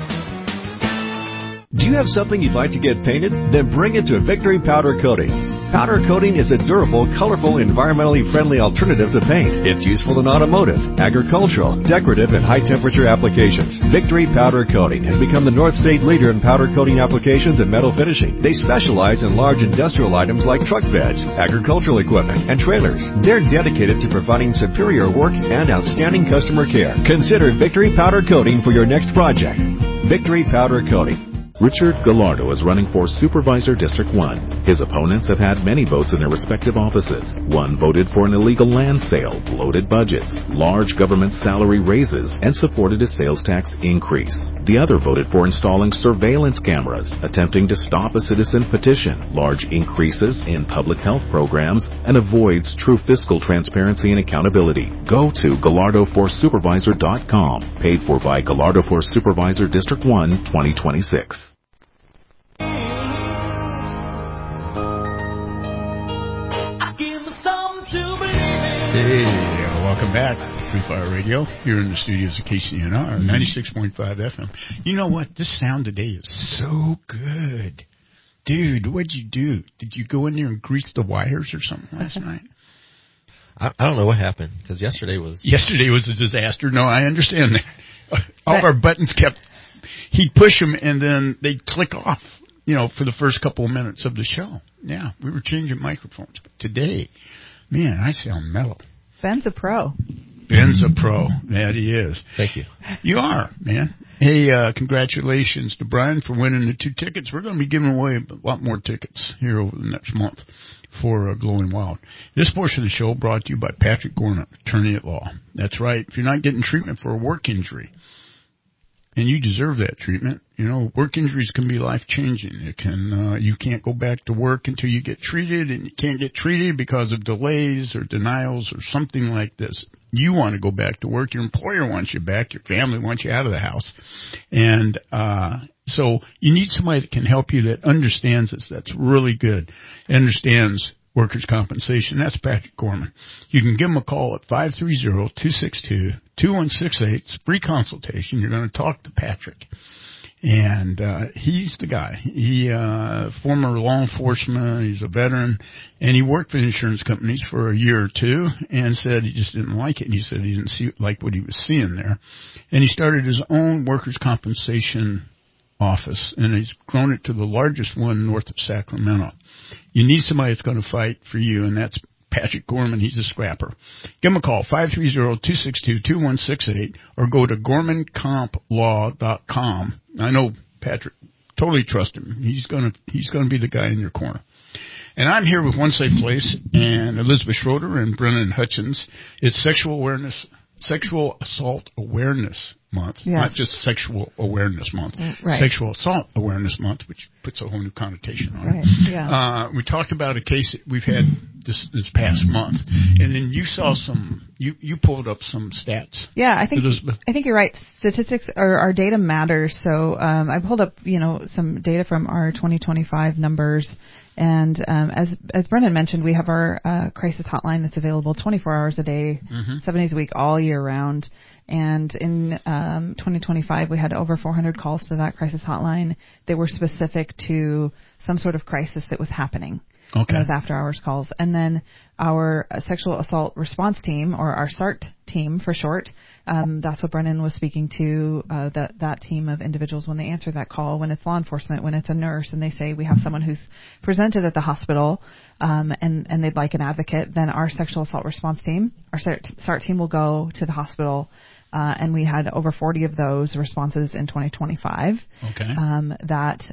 Speaker 28: Do you have something you'd like to get painted? Then bring it to Victory Powder Coating.
Speaker 4: Powder coating is a durable, colorful, environmentally friendly alternative to paint. It's useful in automotive, agricultural, decorative, and high-temperature applications. Victory Powder Coating has become the North State leader in powder coating applications and metal finishing. They specialize in large industrial items like truck beds, agricultural equipment, and trailers. They're dedicated to providing superior work and outstanding customer care. Consider Victory Powder Coating for your next project. Victory Powder Coating.
Speaker 5: Richard Gallardo is running for Supervisor District 1. His opponents have had many votes in their respective offices. One voted for an illegal land sale, bloated budgets, large government salary raises, and supported a sales tax increase. The other voted for installing surveillance cameras, attempting to stop a citizen petition, large increases in public health programs, and avoids true fiscal transparency and accountability. Go to GallardoForSupervisor.com. Paid for by Gallardo for Supervisor District 1, 2026.
Speaker 2: Hey, welcome back. Free Fire Radio here in the studios of KCNR, 96.5 FM. You know what? This sound today is so good. Dude, what'd you do? Did you go in there and grease the wires or something last night?
Speaker 13: I don't know what happened, because yesterday was
Speaker 2: a disaster. No, I understand that. All of our buttons he'd push them and then they'd click off, for the first couple of minutes of the show. Yeah, we were changing microphones. But today, man, I sound metal.
Speaker 3: Ben's a pro.
Speaker 2: Ben's a pro. That he is.
Speaker 13: Thank you.
Speaker 2: You are, man. Hey, congratulations to Brian for winning the 2 tickets. We're going to be giving away a lot more tickets here over the next month for Glowing Wild. This portion of the show brought to you by Patrick Gorman, attorney at law. That's right. If you're not getting treatment for a work injury, and you deserve that treatment. Work injuries can be life-changing. It can, you can't go back to work until you get treated, and you can't get treated because of delays or denials or something like this. You want to go back to work. Your employer wants you back. Your family wants you out of the house. And, so you need somebody that can help you that understands this. That's really good. Understands workers' compensation. That's Patrick Gorman. You can give him a call at 530-262-2168. It's a free consultation. You're going to talk to Patrick. And he's the guy. He former law enforcement, he's a veteran, and he worked for insurance companies for a year or two and said he just didn't like it. And he said he didn't like what he was seeing there. And he started his own workers' compensation office, and he's grown it to the largest one north of Sacramento. You need somebody that's going to fight for you, and that's Patrick Gorman. He's a scrapper. Give him a call, 530-262-2168, or go to GormanCompLaw.com. I know Patrick. Totally trust him. He's going to be the guy in your corner. And I'm here with One Safe Place and Elizabeth Schroeder and Brennan Hutchins. It's Sexual Assault Awareness Month, yes. Not just Sexual Awareness Month.
Speaker 3: Right.
Speaker 2: Sexual Assault Awareness Month, which puts a whole new connotation on it.
Speaker 3: Yeah.
Speaker 2: We talked about a case that we've had this past month, and then you saw you pulled up some stats.
Speaker 3: Yeah, I think you're right. Statistics or our data matters. So I pulled up some data from our 2025 numbers. And as Brennan mentioned, we have our crisis hotline that's available 24 hours a day, 7 days a week, all year round. And in 2025, we had over 400 calls to that crisis hotline that were specific to some sort of crisis that was happening.
Speaker 2: Okay.
Speaker 3: Those after-hours calls. And then our sexual assault response team, or our SART team for short, that's what Brennan was speaking to, that team of individuals when they answer that call, when it's law enforcement, when it's a nurse, and they say we have someone who's presented at the hospital and they'd like an advocate, then our sexual assault response team, our SART team will go to the hospital. And we had over 40 of those responses in 2025.
Speaker 2: Okay.
Speaker 3: That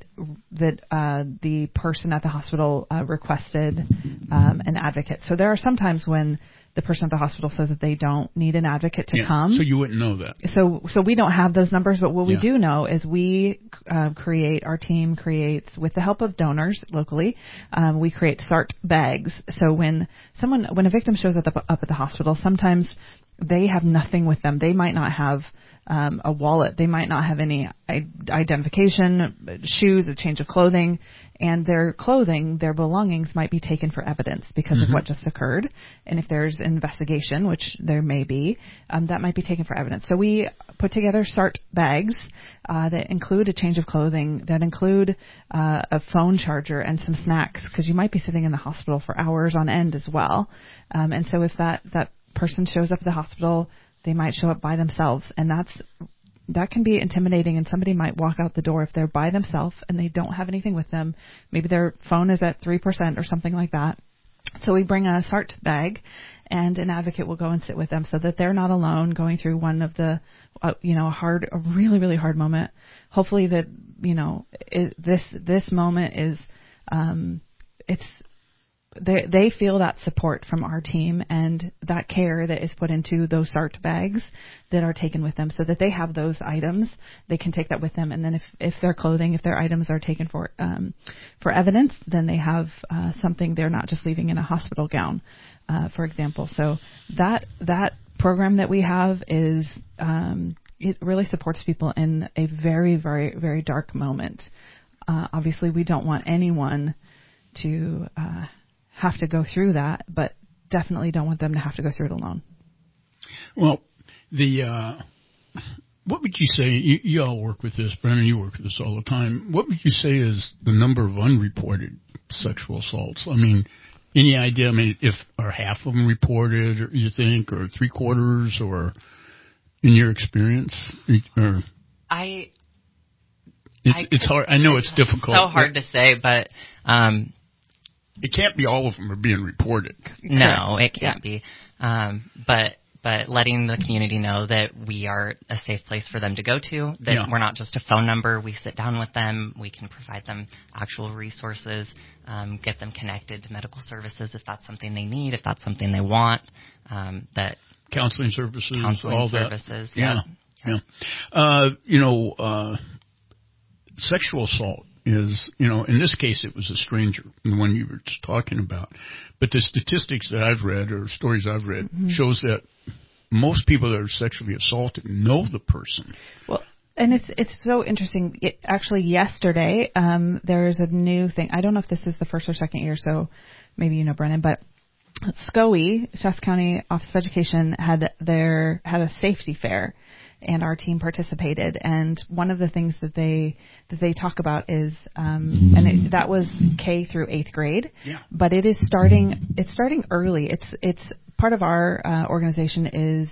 Speaker 3: the person at the hospital requested an advocate. So there are some times when the person at the hospital says that they don't need an advocate to come.
Speaker 2: So you wouldn't know that.
Speaker 3: So we don't have those numbers, but what we do know is our team creates, with the help of donors locally, we create SART bags. So when a victim shows up at the hospital, sometimes they have nothing with them. They might not have a wallet. They might not have any identification, shoes, a change of clothing, and their clothing, their belongings might be taken for evidence because of what just occurred. And if there's an investigation, which there may be, that might be taken for evidence. So we put together SART bags that include a change of clothing, that include a phone charger and some snacks, because you might be sitting in the hospital for hours on end as well. And so if that person shows up at the hospital, they might show up by themselves, and that can be intimidating, and somebody might walk out the door if they're by themselves and they don't have anything with them. Maybe their phone is at 3% or something like that. So we bring a SART bag, and an advocate will go and sit with them so that they're not alone going through one of the, a really, really hard moment. Hopefully that, this moment is, they feel that support from our team and that care that is put into those SART bags that are taken with them, so that they have those items. They can take that with them, and then if their clothing, if their items are taken for evidence, then they have something. They're not just leaving in a hospital gown, for example. So that program that we have is it really supports people in a very, very, very dark moment. Obviously, we don't want anyone to have to go through that, but definitely don't want them to have to go through it alone.
Speaker 2: Well, what would you say, you all work with this, Brennan, you work with this all the time, what would you say is the number of unreported sexual assaults? I mean, any idea, if are half of them reported, or you think, or 3/4, or in your experience? Or it's hard. I know it's difficult.
Speaker 7: So hard to say, but
Speaker 2: it can't be all of them are being reported.
Speaker 7: No, it can't be. But letting the community know that we are a safe place for them to go to, that we're not just a phone number. We sit down with them. We can provide them actual resources, get them connected to medical services if that's something they need, if that's something they want. That
Speaker 2: counseling services, all
Speaker 7: services,
Speaker 2: that. Sexual assault is, in this case, it was a stranger, the one you were just talking about. But the statistics that I've read, or stories I've read, shows that most people that are sexually assaulted know the person.
Speaker 3: Well, and it's so interesting. Actually, yesterday, there's a new thing. I don't know if this is the first or second year, so maybe you know, Brennan, but SCOE, Shasta County Office of Education, had a safety fair, and our team participated. And one of the things that they talk about is, that was K through 8th grade, but it's starting early. It's part of our organization is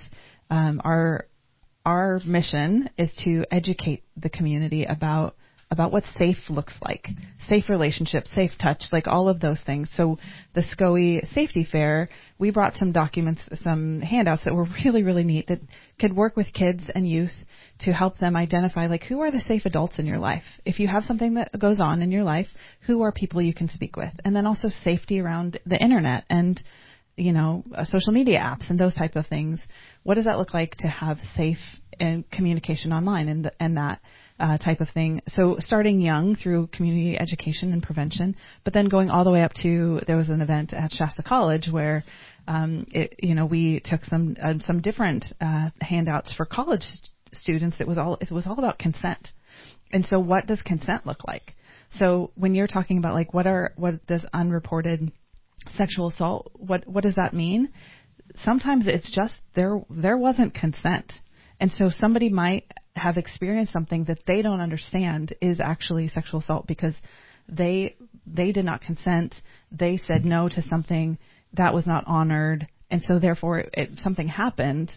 Speaker 3: our mission is to educate the community about what safe looks like, safe relationships, safe touch, like all of those things. So the SCOE Safety Fair, we brought some documents, some handouts that were really, really neat that could work with kids and youth to help them identify, like, who are the safe adults in your life? If you have something that goes on in your life, who are people you can speak with? And then also safety around the internet and, social media apps and those type of things. What does that look like to have safe communication online and that type of thing? So starting young through community education and prevention, but then going all the way up to, there was an event at Shasta College where, we took some different handouts for college students. It was all about consent. And so what does consent look like? So when you're talking about like, what does unreported sexual assault, what does that mean? Sometimes it's just there wasn't consent. And so somebody might have experienced something that they don't understand is actually sexual assault because they did not consent. They said no to something that was not honored, and so therefore something happened.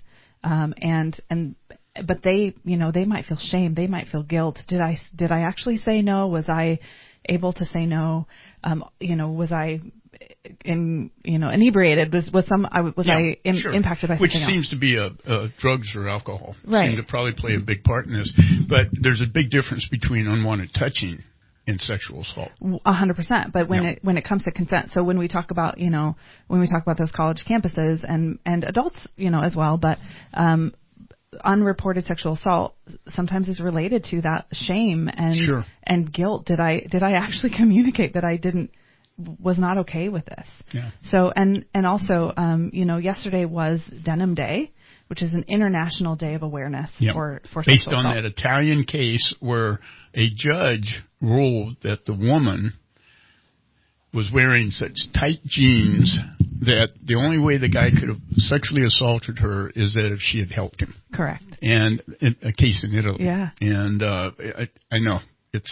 Speaker 3: But they might feel shame. They might feel guilt. Did I actually say no? Was I able to say no? Was I inebriated? I impacted by something
Speaker 2: Which
Speaker 3: else?
Speaker 2: seems to be drugs or alcohol.
Speaker 3: Right.
Speaker 2: Seem to probably play a big part in this. But there's a big difference between unwanted touching and sexual assault.
Speaker 3: 100%. But when it comes to consent, so when we talk about those college campuses and adults, as well, but unreported sexual assault sometimes is related to that shame and guilt. Did I actually communicate that I was not okay with this?
Speaker 2: Yeah.
Speaker 3: So and also yesterday was Denim Day, which is an international day of awareness for
Speaker 2: based
Speaker 3: sexual
Speaker 2: on
Speaker 3: assault.
Speaker 2: that Italian case where a judge ruled that the woman was wearing such tight jeans that the only way the guy could have sexually assaulted her is that if she had helped him.
Speaker 3: Correct.
Speaker 2: And a case in Italy.
Speaker 3: Yeah.
Speaker 2: And I know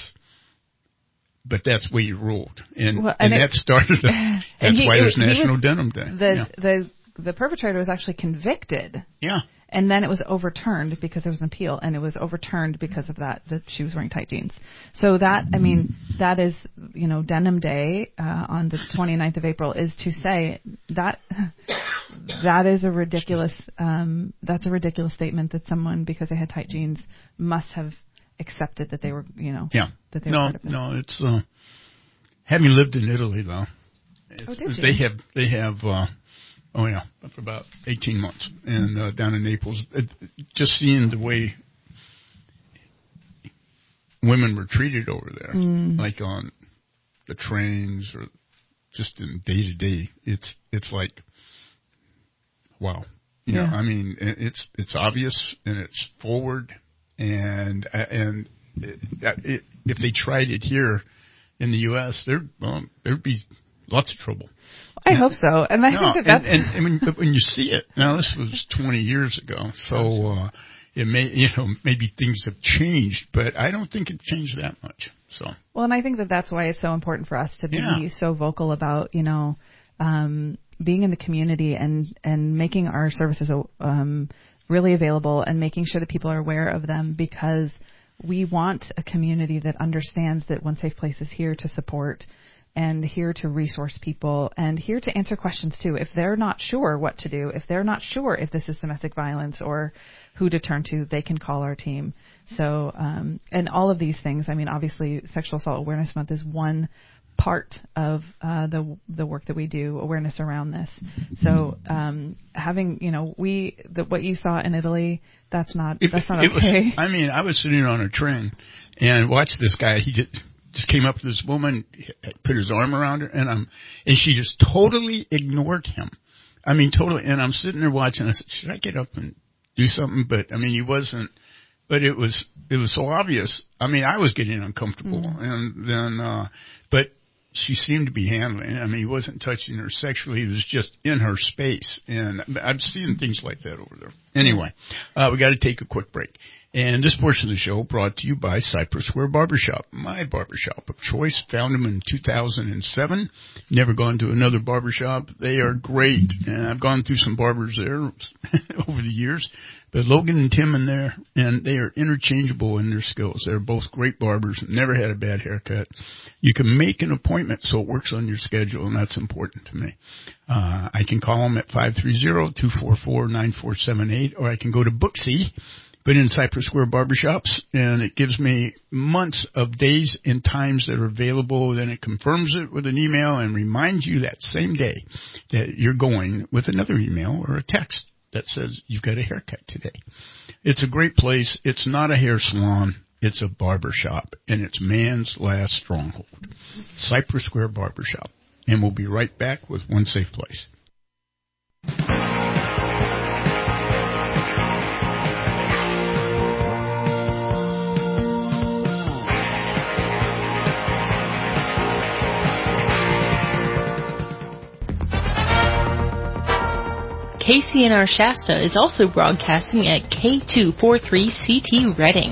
Speaker 2: but that's where he ruled, and that started. That's why there's National Denim Day.
Speaker 3: The perpetrator was actually convicted.
Speaker 2: Yeah.
Speaker 3: And then it was overturned because there was an appeal, and it was overturned because of that she was wearing tight jeans. So that is, Denim Day on the 29th of April is to say that is a ridiculous that's a ridiculous statement that someone, because they had tight jeans, must have accepted that they were, that they were part of it.
Speaker 2: No, it's having lived in Italy though.
Speaker 3: Did you?
Speaker 2: They have for about 18 months, and down in Naples, just seeing the way women were treated over there, like on the trains or just in day to day, it's like, wow, I mean, it's obvious and it's forward, and if they tried it here in the U.S., there'd be lots of trouble.
Speaker 3: I hope so, and I think that's.
Speaker 2: And when you see it now, this was 20 years ago, so it may, maybe things have changed, but I don't think it changed that much. So. Well,
Speaker 3: and I think that's why it's so important for us to be so vocal about, being in the community and making our services really available and making sure that people are aware of them, because we want a community that understands that One Safe Place is here to support and here to resource people and here to answer questions too. If they're not sure what to do, if they're not sure if this is domestic violence or who to turn to, they can call our team. So, and all of these things, I mean, obviously Sexual Assault Awareness Month is one part of the work that we do, awareness around this. So having, what you saw in Italy, that's not okay.
Speaker 2: I was sitting on a train and watched this guy. He just came up to this woman, put his arm around her, and she just totally ignored him. I mean, totally. And I'm sitting there watching. I said, should I get up and do something? But I mean, he wasn't. But it was so obvious. I mean, I was getting uncomfortable, and then, but she seemed to be handling it. I mean, he wasn't touching her sexually. He was just in her space, and I've seen things like that over there. Anyway, we got to take a quick break. And this portion of the show brought to you by Cypress Square Barbershop, my barbershop of choice. Found them in 2007. Never gone to another barbershop. They are great. And I've gone through some barbers there over the years. But Logan and Tim in there, and they are interchangeable in their skills. They're both great barbers. Never had a bad haircut. You can make an appointment so it works on your schedule, and that's important to me. I can call them at 530-244-9478, or I can go to Booksy. Put in Cypress Square Barbershops, and it gives me months of days and times that are available. Then it confirms it with an email and reminds you that same day that you're going with another email or a text that says you've got a haircut today. It's a great place. It's not a hair salon. It's a barbershop, and it's man's last stronghold. Cypress Square Barbershop. And we'll be right back with One Safe Place.
Speaker 8: KCNR Shasta is also broadcasting at K243CT Reading.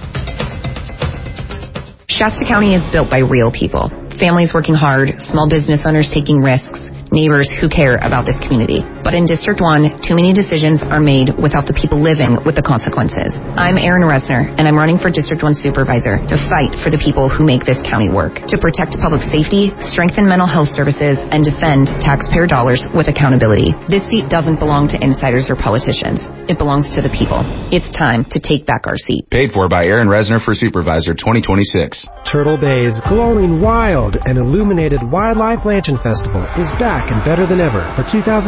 Speaker 11: Shasta County is built by real people. Families working hard, small business owners taking risks, neighbors who care about this community. But in District 1, too many decisions are made without the people living with the consequences. I'm Erin Resner, and I'm running for District 1 Supervisor to fight for the people who make this county work, to protect public safety, strengthen mental health services, and defend taxpayer dollars with accountability. This seat doesn't belong to insiders or politicians. It belongs to the people. It's time to take back our seat.
Speaker 20: Paid for by Erin Resner for Supervisor 2026.
Speaker 21: Turtle Bay's glowing wild and illuminated Wildlife Lantern Festival is back and better than ever for 2026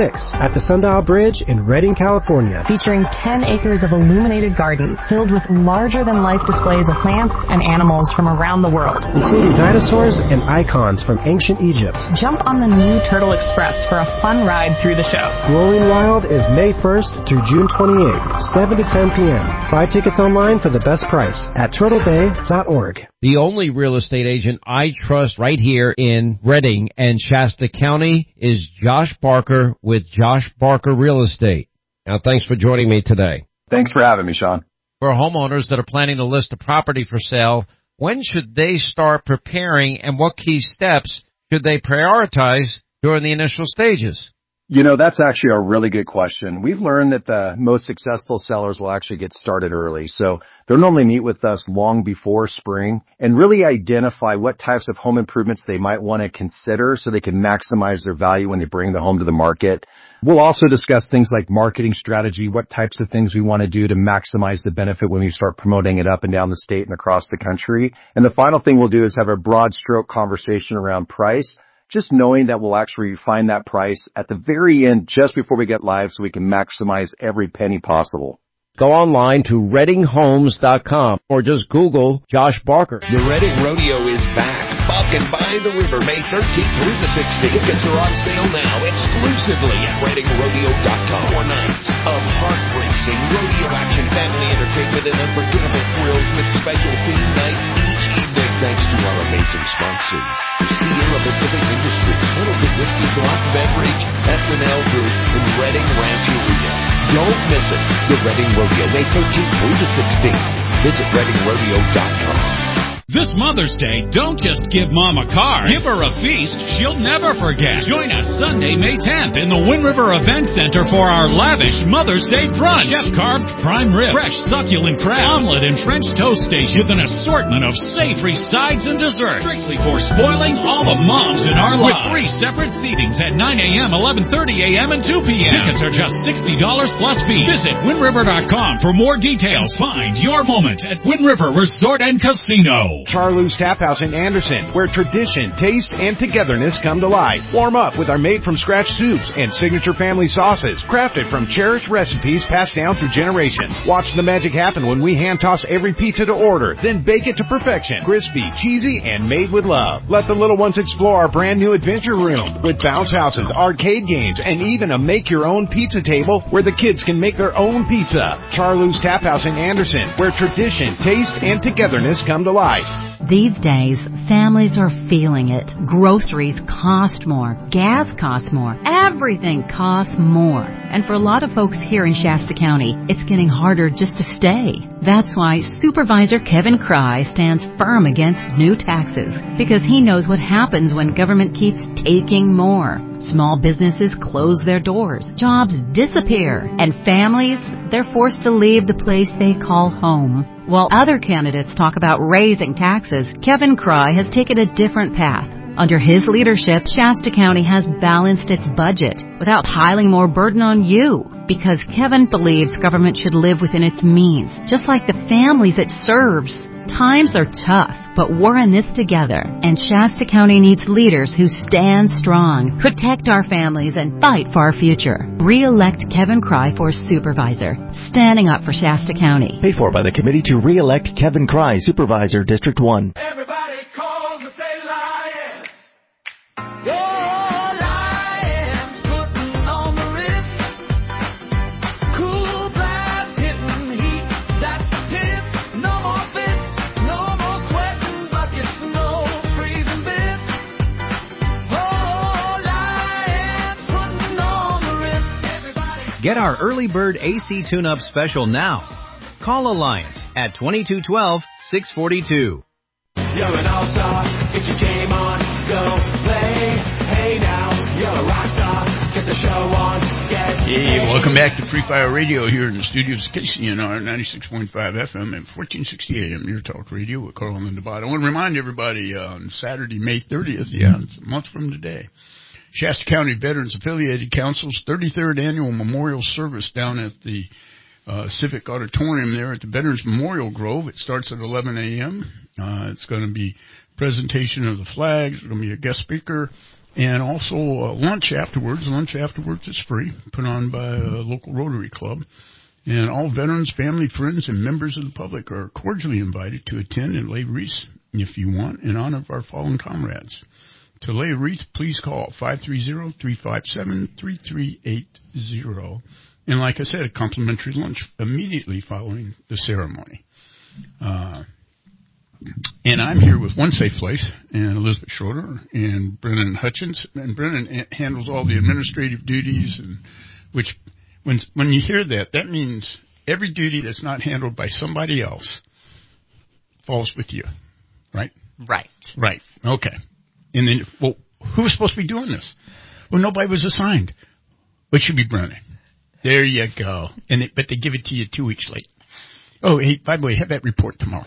Speaker 21: 2026 at the Sundial Bridge in Redding, California.
Speaker 1: Featuring 10 acres of illuminated gardens filled with larger-than-life displays of plants and animals from around the world,
Speaker 21: including dinosaurs and icons from ancient Egypt.
Speaker 1: Jump on the new Turtle Express for a fun ride through the show.
Speaker 21: Glowing Wild is May 1st through June 28th, 7 to 10 p.m. Buy tickets online for the best price at turtlebay.org.
Speaker 10: The only real estate agent I trust right here in Redding and Shasta County is Josh Barker with Josh Barker Real Estate. Now, thanks for joining me today.
Speaker 23: Thanks for having me, Sean.
Speaker 10: For homeowners that are planning to list a property for sale, when should they start preparing, and what key steps should they prioritize during the initial stages?
Speaker 23: You know, that's actually a really good question. We've learned that the most successful sellers will actually get started early. So they'll normally meet with us long before spring and really identify what types of home improvements they might want to consider so they can maximize their value when they bring the home to the market. We'll also discuss things like marketing strategy, what types of things we want to do to maximize the benefit when we start promoting it up and down the state and across the country. And the final thing we'll do is have a broad stroke conversation around price, just knowing that we'll actually refine that price at the very end just before we get live so we can maximize every penny possible.
Speaker 10: Go online to reddinghomes.com or just Google Josh Barker.
Speaker 17: The Redding Rodeo is back. Bucking by the River, May 13th through the 16th. Tickets are on sale now exclusively at reddingrodeO.com. 4 nights of heart-racing rodeo action, family entertainment, and unforgettable thrills with special theme nights each evening. Thanks to our amazing sponsors: Sierra Pacific Industries, Pendleton Whiskey, Block Beverage, S&L Group, and Redding Rancheria. Don't miss it. The Redding Rodeo, May 13th through the 16th. Visit reddingrodeO.com.
Speaker 9: This Mother's Day, don't just give Mom a car. Give her a feast she'll never forget. Join us Sunday, May 10th in the Wind River Event Center for our lavish Mother's Day brunch. Chef-carved prime rib, fresh succulent crab, omelet, and French toast station with an assortment of savory sides and desserts. Strictly for spoiling all the moms in our lives. With 3 separate seatings at 9 a.m., 11:30 a.m., and 2 p.m. Tickets are just $60 plus fees. Visit WindRiver.com for more details. Find your moment at Wind River Resort and Casino.
Speaker 22: Charlou's Tap House in Anderson, where tradition, taste, and togetherness come to life. Warm up with our made-from-scratch soups and signature family sauces, crafted from cherished recipes passed down through generations. Watch the magic happen when we hand-toss every pizza to order, then bake it to perfection. Crispy, cheesy, and made with love. Let the little ones explore our brand-new adventure room with bounce houses, arcade games, and even a make-your-own pizza table where the kids can make their own pizza. Charlou's Tap House in Anderson, where tradition, taste, and togetherness come to life.
Speaker 24: These days, families are feeling it. Groceries cost more. Gas costs more. Everything costs more. And for a lot of folks here in Shasta County, it's getting harder just to stay. That's why Supervisor Kevin Cry stands firm against new taxes, because he knows what happens when government keeps taking more. Small businesses close their doors, jobs disappear, and families, they're forced to leave the place they call home. While other candidates talk about raising taxes, Kevin Cry has taken a different path. Under his leadership, Shasta County has balanced its budget without piling more burden on you, because Kevin believes government should live within its means, just like the families it serves. Times are tough, but we're in this together, and Shasta County needs leaders who stand strong, protect our families, and fight for our future. Re-elect Kevin Cry for Supervisor, standing up for Shasta County.
Speaker 25: Paid for by the committee to re-elect Kevin Cry, Supervisor, District 1.
Speaker 16: Everybody calls and say lions.
Speaker 26: Get our early bird AC tune-up special now. Call Alliance at 2212-642.
Speaker 16: You're an all-star, get your game on, go play. Hey now, you're a rock star, get the show on, get
Speaker 2: Hey, welcome back to Free Fire Radio here in the studios of KCNR 96.5 FM and 1460 AM, your talk radio with Carl and Linda Bott. I want to remind everybody on Saturday, May 30th, it's a month from today, Shasta County Veterans Affiliated Council's 33rd annual memorial service down at the Civic Auditorium there at the Veterans Memorial Grove. It starts at 11 a.m. It's going to be presentation of the flags. There's going to be a guest speaker. And also lunch afterwards. Lunch afterwards is free, put on by a local Rotary Club. And all veterans, family, friends, and members of the public are cordially invited to attend and lay wreaths, if you want, in honor of our fallen comrades. To lay a wreath, please call 530-357-3380. And like I said, a complimentary lunch immediately following the ceremony. And I'm here with One Safe Place and Elizabeth Schroeder and Brennan Hutchins. And Brennan handles all the administrative duties, and which when you hear that, that means every duty that's not handled by somebody else falls with you, right?
Speaker 7: Right.
Speaker 2: Right. Okay. And then, well, who's supposed to be doing this? Well, nobody was assigned. It should be Brennan. There you go. But they give it to you 2 weeks late. Oh, hey, by the way, have that report tomorrow.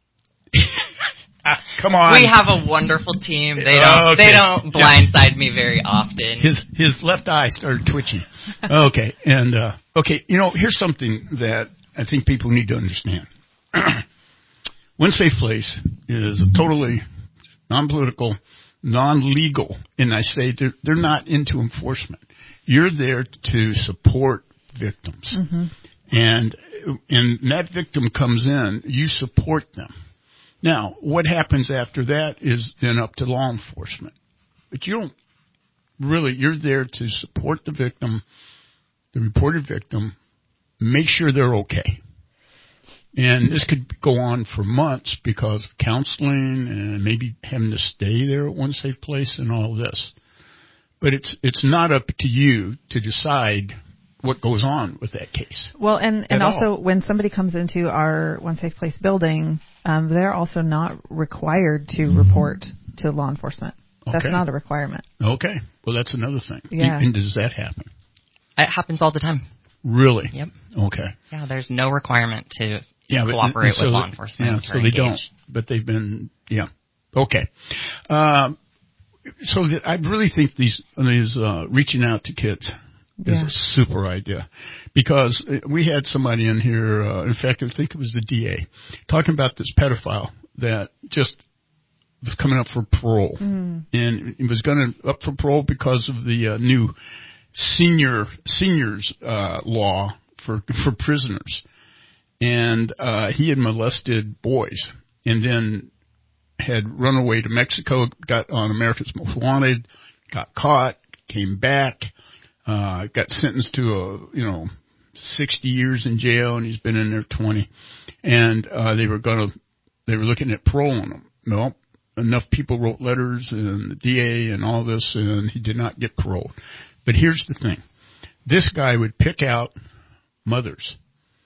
Speaker 2: Come on.
Speaker 7: We have a wonderful team. They don't blindside me very often.
Speaker 2: His left eye started twitching. Okay. And here's something that I think people need to understand. One Safe Place is a totally non-political, non-legal, and I say they're not into enforcement. You're there to support victims. Mm-hmm. And that victim comes in, you support them. Now, what happens after that is then up to law enforcement. But you're there to support the victim, the reported victim, make sure they're okay. And this could go on for months because of counseling and maybe having to stay there at One Safe Place and all this. But it's not up to you to decide what goes on with that case.
Speaker 3: Well, and also when somebody comes into our One Safe Place building, they're also not required to report to law enforcement. Okay. That's not a requirement.
Speaker 2: Okay. Well, that's another thing.
Speaker 3: Yeah.
Speaker 2: And does that happen?
Speaker 7: It happens all the time.
Speaker 2: Really?
Speaker 7: Yep.
Speaker 2: Okay.
Speaker 7: Yeah, there's no requirement to cooperate with law enforcement.
Speaker 2: Yeah, so they don't. But they've been, Okay. So I really think these reaching out to kids is a super idea, because we had somebody in here, in fact, I think it was the DA, talking about this pedophile that just was coming up for parole. Mm. And he was going to up for parole because of the new seniors law for prisoners. And he had molested boys and then had run away to Mexico, got on America's Most Wanted, got caught, came back, got sentenced to 60 years in jail, and he's been in there 20. And they were looking at parole on him. Well, enough people wrote letters and the DA and all this, and he did not get paroled. But here's the thing. This guy would pick out mothers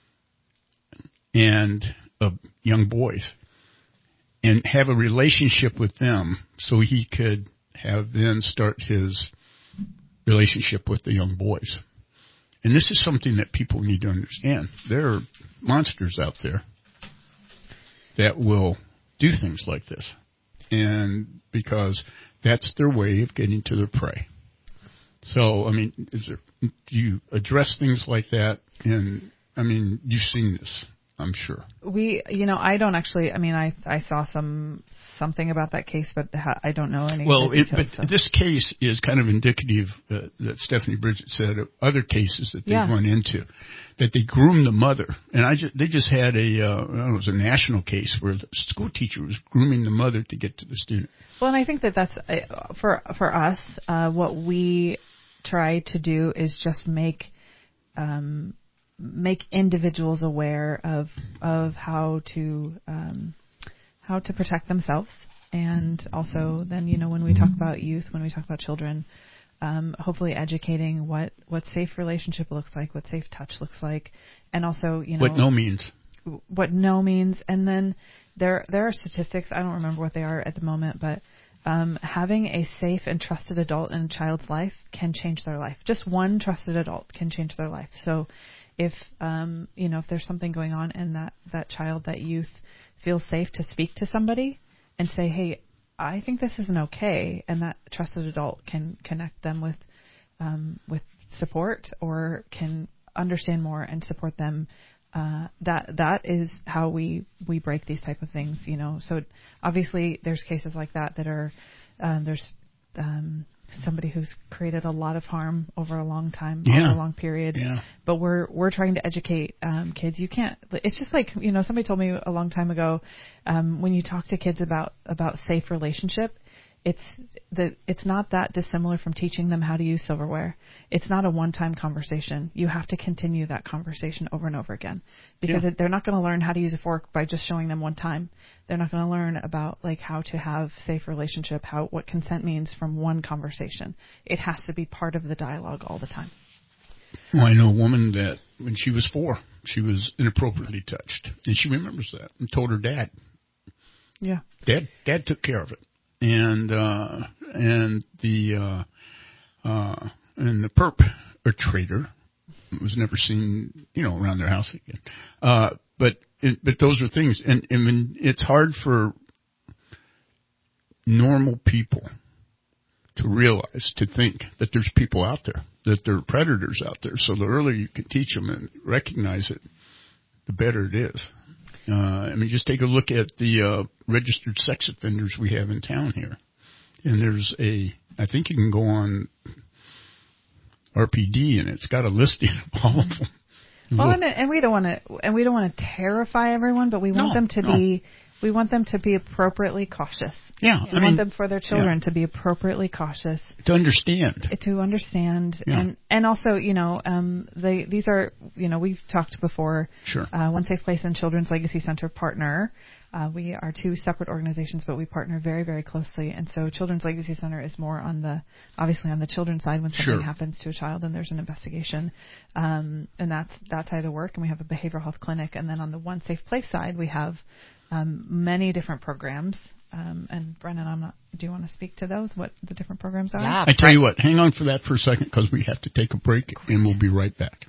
Speaker 2: and young boys and have a relationship with them so he could have then start his relationship with the young boys. And this is something that people need to understand. There are monsters out there that will do things like this. And because that's their way of getting to their prey. So, I mean, do you address things like that? And, I mean, you've seen this, I'm sure.
Speaker 3: I don't actually, I saw something about that case, but I don't know any.
Speaker 2: Well, this case is kind of indicative that Stephanie Bridget said of other cases that they've run into, that they groom the mother. And they just had it was a national case where the school teacher was grooming the mother to get to the student.
Speaker 3: Well, and I think that's for us, what we try to do is just make individuals aware of how to protect themselves, and also then when we talk about youth, when we talk about children, hopefully educating what safe relationship looks like, what safe touch looks like, and also
Speaker 2: what no means.
Speaker 3: What no means, and then there are statistics. I don't remember what they are at the moment, but having a safe and trusted adult in a child's life can change their life. Just one trusted adult can change their life. So if if there's something going on and that child, that youth feels safe to speak to somebody and say, hey, I think this isn't okay, and that trusted adult can connect them with support, or can understand more and support them, that is how we break these type of things, So obviously there's cases like that are there's somebody who's created a lot of harm over a long time,
Speaker 2: Yeah.
Speaker 3: over a long period.
Speaker 2: Yeah.
Speaker 3: But we're trying to educate kids. You can't. It's just like, somebody told me a long time ago, when you talk to kids about safe relationship, it's not that dissimilar from teaching them how to use silverware. It's not a one-time conversation. You have to continue that conversation over and over again, because they're not going to learn how to use a fork by just showing them one time. They're not going to learn about like how to have safe relationship, what consent means from one conversation. It has to be part of the dialogue all the time.
Speaker 2: Well, I know a woman that when she was 4, she was inappropriately touched, and she remembers that and told her dad.
Speaker 3: Yeah.
Speaker 2: Dad took care of it. And the perpetrator was never seen, around their house again. But those are things, and when it's hard for normal people to realize, to think that there's people out there, that there are predators out there. So the earlier you can teach them and recognize it, the better it is. Just take a look at the registered sex offenders we have in town here. And there's I think you can go on RPD and it's got a listing of all of them.
Speaker 3: Well, and we don't want to terrify everyone, but we want them to be. We want them to be appropriately cautious.
Speaker 2: Yeah,
Speaker 3: we want them for their children to be appropriately cautious.
Speaker 2: To understand.
Speaker 3: Yeah. And also, these are, we've talked before.
Speaker 2: Sure.
Speaker 3: One Safe Place and Children's Legacy Center partner. We are 2 separate organizations, but we partner very, very closely. And so Children's Legacy Center is more obviously on the children's side when something happens to a child and there's an investigation. And that's that side of the work. And we have a behavioral health clinic. And then on the One Safe Place side, we have many different programs. And Brennan, do you want to speak to those? What the different programs are?
Speaker 7: Yeah.
Speaker 2: I tell you what, hang on for that for a second because we have to take a break and we'll be right back.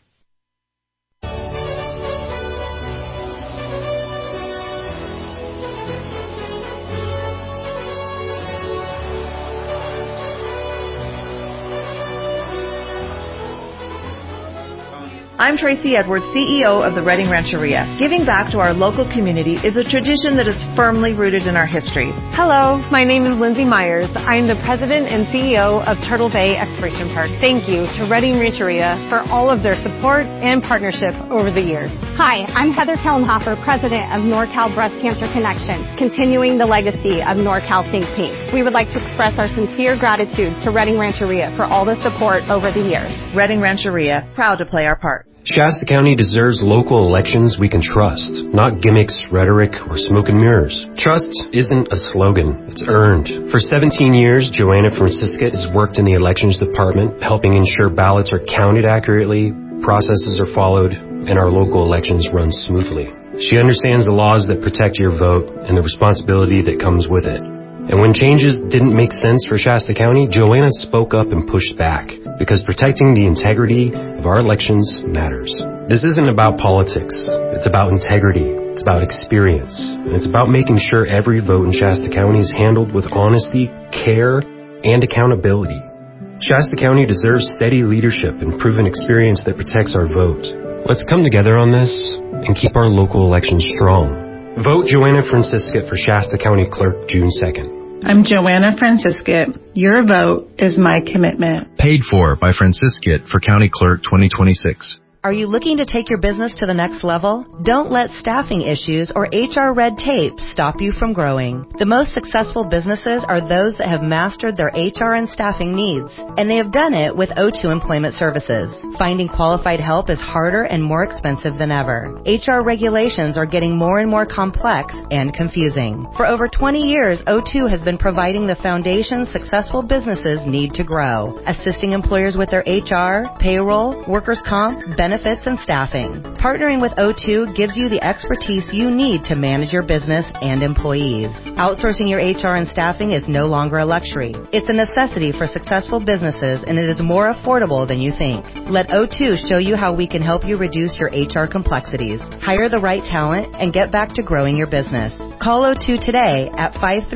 Speaker 6: I'm Tracy Edwards, CEO of the Redding Rancheria. Giving back to our local community is a tradition that is firmly rooted in our history.
Speaker 12: Hello, my name is Lindsay Myers. I'm the president and CEO of Turtle Bay Exploration Park. Thank you to Redding Rancheria for all of their support and partnership over the years.
Speaker 14: Hi, I'm Heather Kellenhofer, president of NorCal Breast Cancer Connection, continuing the legacy of NorCal Think Pink. We would like to express our sincere gratitude to Redding Rancheria for all the support over the years.
Speaker 6: Redding Rancheria, proud to play our part.
Speaker 21: Shasta County deserves local elections we can trust, not gimmicks, rhetoric, or smoke and mirrors. Trust isn't a slogan, it's earned. For 17 years, Joanna Francisca has worked in the elections department, helping ensure ballots are counted accurately, processes are followed, and our local elections run smoothly. She understands the laws that protect your vote and the responsibility that comes with it. And when changes didn't make sense for Shasta County, Joanna spoke up and pushed back, because protecting the integrity of our elections matters. This isn't about politics. It's about integrity. It's about experience. And it's about making sure every vote in Shasta County is handled with honesty, care, and accountability. Shasta County deserves steady leadership and proven experience that protects our vote. Let's come together on this and keep our local elections strong. Vote Joanna Francisca for Shasta County Clerk June 2nd.
Speaker 15: I'm Joanna Francisca. Your vote is my commitment.
Speaker 18: Paid for by Francisca for County Clerk 2026.
Speaker 19: Are you looking to take your business to the next level? Don't let staffing issues or HR red tape stop you from growing. The most successful businesses are those that have mastered their HR and staffing needs, and they have done it with O2 Employment Services. Finding qualified help is harder and more expensive than ever. HR regulations are getting more and more complex and confusing. For over 20 years, O2 has been providing the foundation successful businesses need to grow, assisting employers with their HR, payroll, workers' comp, benefits, and staffing. Partnering with O2 gives you the expertise you need to manage your business and employees. Outsourcing your HR and staffing is no longer a luxury. It's a necessity for successful businesses, and it is more affordable than you think. Let O2 show you how we can help you reduce your HR complexities, hire the right talent, and get back to growing your business. Call O2 today at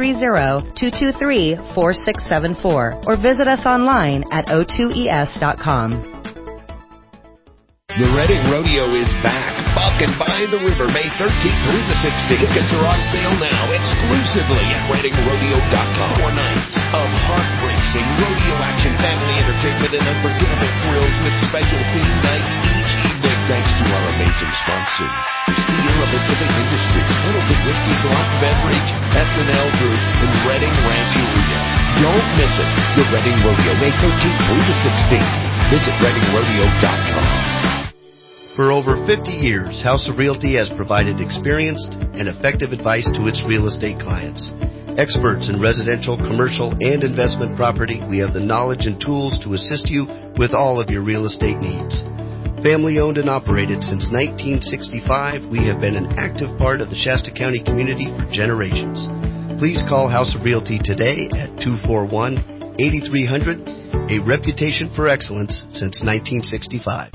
Speaker 19: 530-223-4674 or visit us online at o2es.com.
Speaker 17: The Redding Rodeo is back. Buck and by the River, May 13th through the 16th. Tickets are on sale now exclusively at ReadingRodeo.com. 4 nights of heart racing, rodeo action, family entertainment, and unforgettable thrills with special theme nights each evening. Thanks to our amazing sponsors, Sierra Pacific Industries, Little Big Whiskey Block Beverage, S&L Group, and Reading Rancheria. Don't miss it. The Reading Rodeo, May 13th through the 16th. Visit ReadingRodeo.com.
Speaker 4: For over 50 years, House of Realty has provided experienced and effective advice to its real estate clients. Experts in residential, commercial, and investment property, we have the knowledge and tools to assist you with all of your real estate needs. Family owned and operated since 1965, we have been an active part of the Shasta County community for generations. Please call House of Realty today at 241-8300, a reputation for excellence since 1965.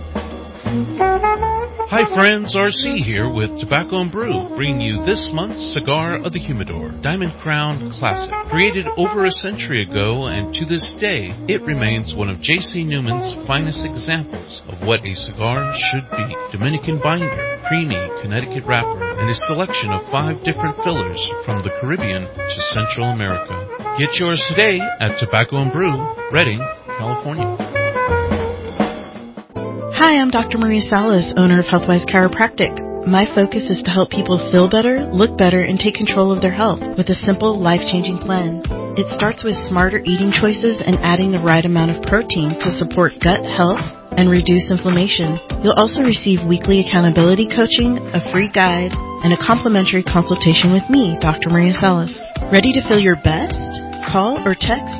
Speaker 5: Hi friends, RC here with Tobacco and Brew, bringing you this month's Cigar of the Humidor, Diamond Crown Classic. Created over a century ago, and to this day, it remains one of J.C. Newman's finest examples of what a cigar should be. Dominican binder, creamy Connecticut wrapper, and a selection of 5 different fillers from the Caribbean to Central America. Get yours today at Tobacco and Brew, Reading, California.
Speaker 8: Hi, I'm Dr. Maria Salas, owner of Healthwise Chiropractic. My focus is to help people feel better, look better, and take control of their health with a simple, life-changing plan. It starts with smarter eating choices and adding the right amount of protein to support gut health and reduce inflammation. You'll also receive weekly accountability coaching, a free guide, and a complimentary consultation with me, Dr. Maria Salas. Ready to feel your best? Call or text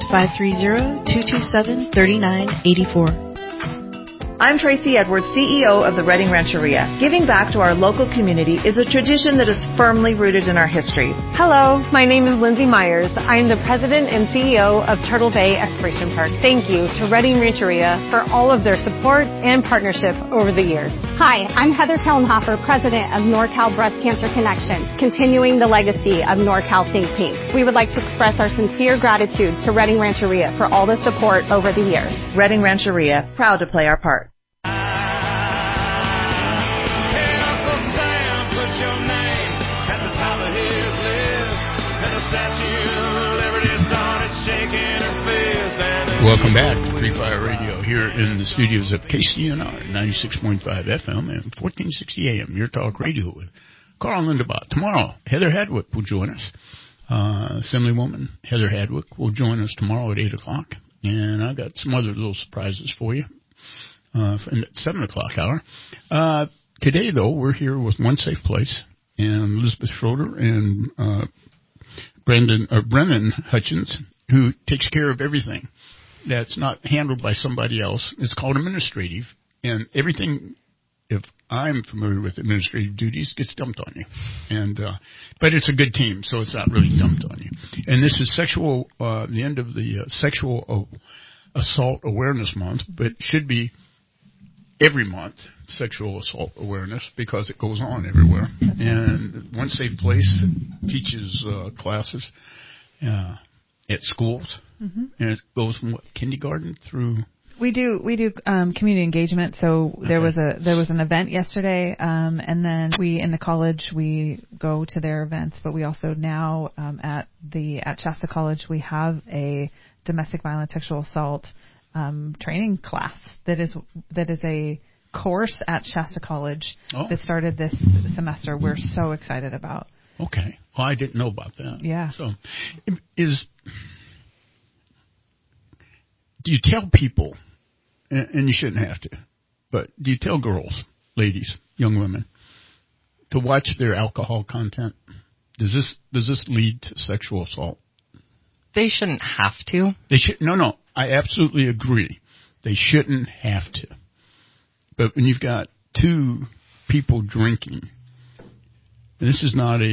Speaker 8: 530-227-3984.
Speaker 6: I'm Tracy Edwards, CEO of the Reading Rancheria. Giving back to our local community is a tradition that is firmly rooted in our history.
Speaker 12: Hello, my name is Lindsay Myers. I am the president and CEO of Turtle Bay Exploration Park. Thank you to Reading Rancheria for all of their support and partnership over the years.
Speaker 14: Hi, I'm Heather Kellenhofer, president of NorCal Breast Cancer Connection, continuing the legacy of NorCal Think Pink. We would like to express our sincere gratitude to Reading Rancheria for all the support over the years.
Speaker 6: Reading Rancheria, proud to play our part.
Speaker 2: Welcome back to Free Fire Radio here in the studios of KCNR 96.5 FM and 1460 AM. Your talk radio with Carl Lindebaugh. Tomorrow, Heather Hadwick will join us. Assemblywoman Heather Hadwick will join us tomorrow at 8 o'clock. And I've got some other little surprises for you in the 7 o'clock hour. Today, though, we're here with One Safe Place and Elizabeth Schroeder and Brennan Hutchins, who takes care of everything that's not handled by somebody else. It's called administrative, and everything, if I'm familiar with administrative duties, gets dumped on you. And but it's a good team, so it's not really dumped on you. And this is the end of the Sexual Assault Awareness Month, but should be every month, Sexual Assault Awareness, because it goes on everywhere. And One Safe Place teaches classes at schools, and it goes from kindergarten through.
Speaker 3: We do community engagement. So there was an event yesterday, and then in the college we go to their events, but we also now at Shasta College we have a domestic violence sexual assault training class that is a course at Shasta College that started this semester. We're so excited about.
Speaker 2: Okay. Well, I didn't know about that.
Speaker 3: Yeah.
Speaker 2: So, do you tell people, and you shouldn't have to, but do you tell girls, ladies, young women, to watch their alcohol content? Does this lead to sexual assault?
Speaker 7: They shouldn't have to.
Speaker 2: They should. No. I absolutely agree. They shouldn't have to. But when you've got two people drinking, this is not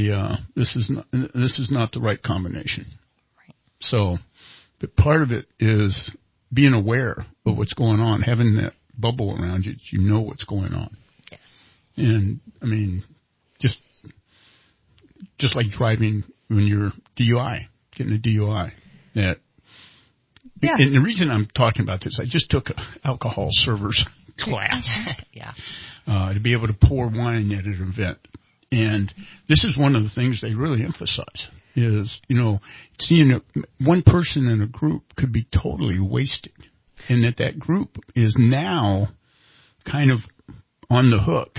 Speaker 2: the right combination.
Speaker 7: Right.
Speaker 2: So, but part of it is being aware of what's going on, having that bubble around you, you know what's going on.
Speaker 7: Yes.
Speaker 2: And I mean, just like driving when you're getting a DUI. And the reason I'm talking about this, I just took an alcohol servers class.
Speaker 7: Yeah.
Speaker 2: to be able to pour wine at an event. And this is one of the things they really emphasize is, seeing one person in a group could be totally wasted, and that group is now kind of on the hook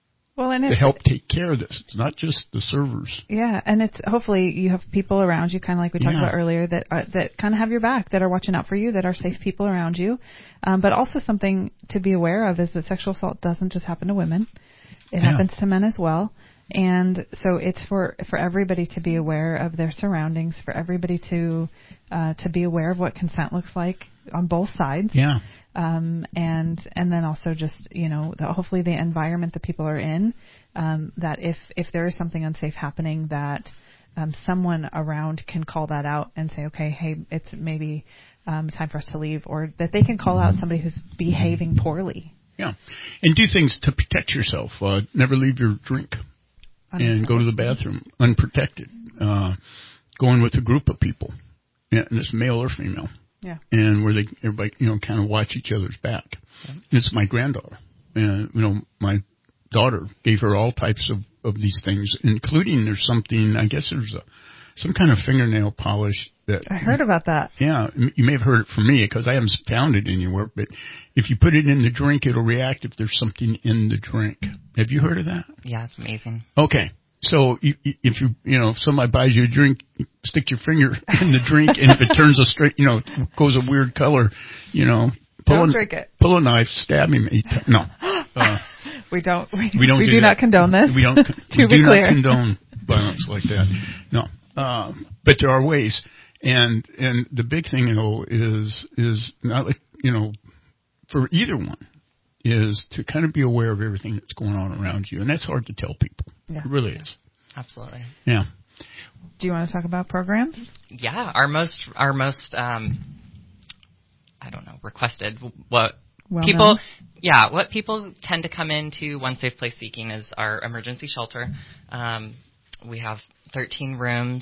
Speaker 2: to help take care of this. It's not just the servers.
Speaker 3: Yeah, and it's hopefully you have people around you, kind of like we talked about earlier, that kind of have your back, that are watching out for you, that are safe people around you. But also something to be aware of is that sexual assault doesn't just happen to women. It happens to men as well. And so it's for everybody to be aware of their surroundings, for everybody to be aware of what consent looks like on both sides.
Speaker 2: Yeah.
Speaker 3: And then also just, hopefully the environment that people are in, that if there is something unsafe happening, that someone around can call that out and say, okay, hey, it's maybe time for us to leave, or that they can call out somebody who's behaving poorly.
Speaker 2: Yeah. And do things to protect yourself. Never leave your drink. And go to the bathroom unprotected. Going with a group of people, and it's male or female.
Speaker 3: Yeah.
Speaker 2: And where everybody, kind of watch each other's back. Yeah. It's my granddaughter. And, my daughter gave her all types of these things, including there's something, I guess there's some kind of fingernail polish that.
Speaker 3: I heard about that.
Speaker 2: Yeah. You may have heard it from me because I haven't found it anywhere, but if you put it in the drink, it'll react if there's something in the drink. Have you heard of that?
Speaker 7: Yeah, it's amazing.
Speaker 2: Okay. So if somebody buys you a drink, stick your finger in the drink, and if it turns goes a weird color,
Speaker 3: don't drink it.
Speaker 2: Pull a knife, stab him. No.
Speaker 3: We do not condone this.
Speaker 2: We don't.
Speaker 3: To be clear.
Speaker 2: Not condone violence like that. No. But there are ways, and the big thing is not like for either one is to kind of be aware of everything that's going on around you, and that's hard to tell people.
Speaker 3: Yeah.
Speaker 2: It really is.
Speaker 7: Absolutely.
Speaker 2: Yeah.
Speaker 3: Do you want to talk about programs?
Speaker 7: Yeah, our most requested what people tend to come into One Safe Place seeking is our emergency shelter. We have 13 rooms.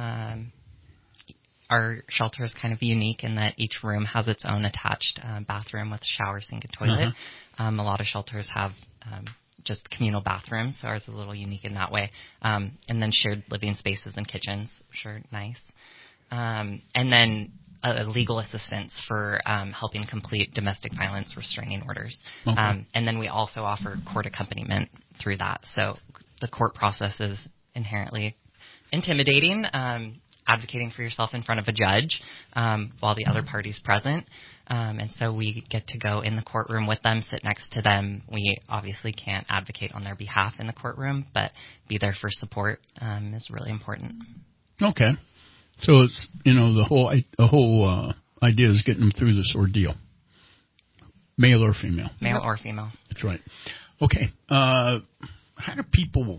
Speaker 7: Our shelter is kind of unique in that each room has its own attached bathroom with shower, sink, and toilet. A lot of shelters have just communal bathrooms, so ours is a little unique in that way. And then shared living spaces and kitchens, which are nice. And then legal assistance for helping complete domestic violence restraining orders. Okay. And then we also offer court accompaniment through that. So the court process is inherently intimidating, advocating for yourself in front of a judge while the other party's present. And so we get to go in the courtroom with them, sit next to them. We obviously can't advocate on their behalf in the courtroom, but be there for support is really important.
Speaker 2: Okay. So it's, the whole idea is getting them through this ordeal. Male or female?
Speaker 7: Male or female.
Speaker 2: That's right. Okay. How do people...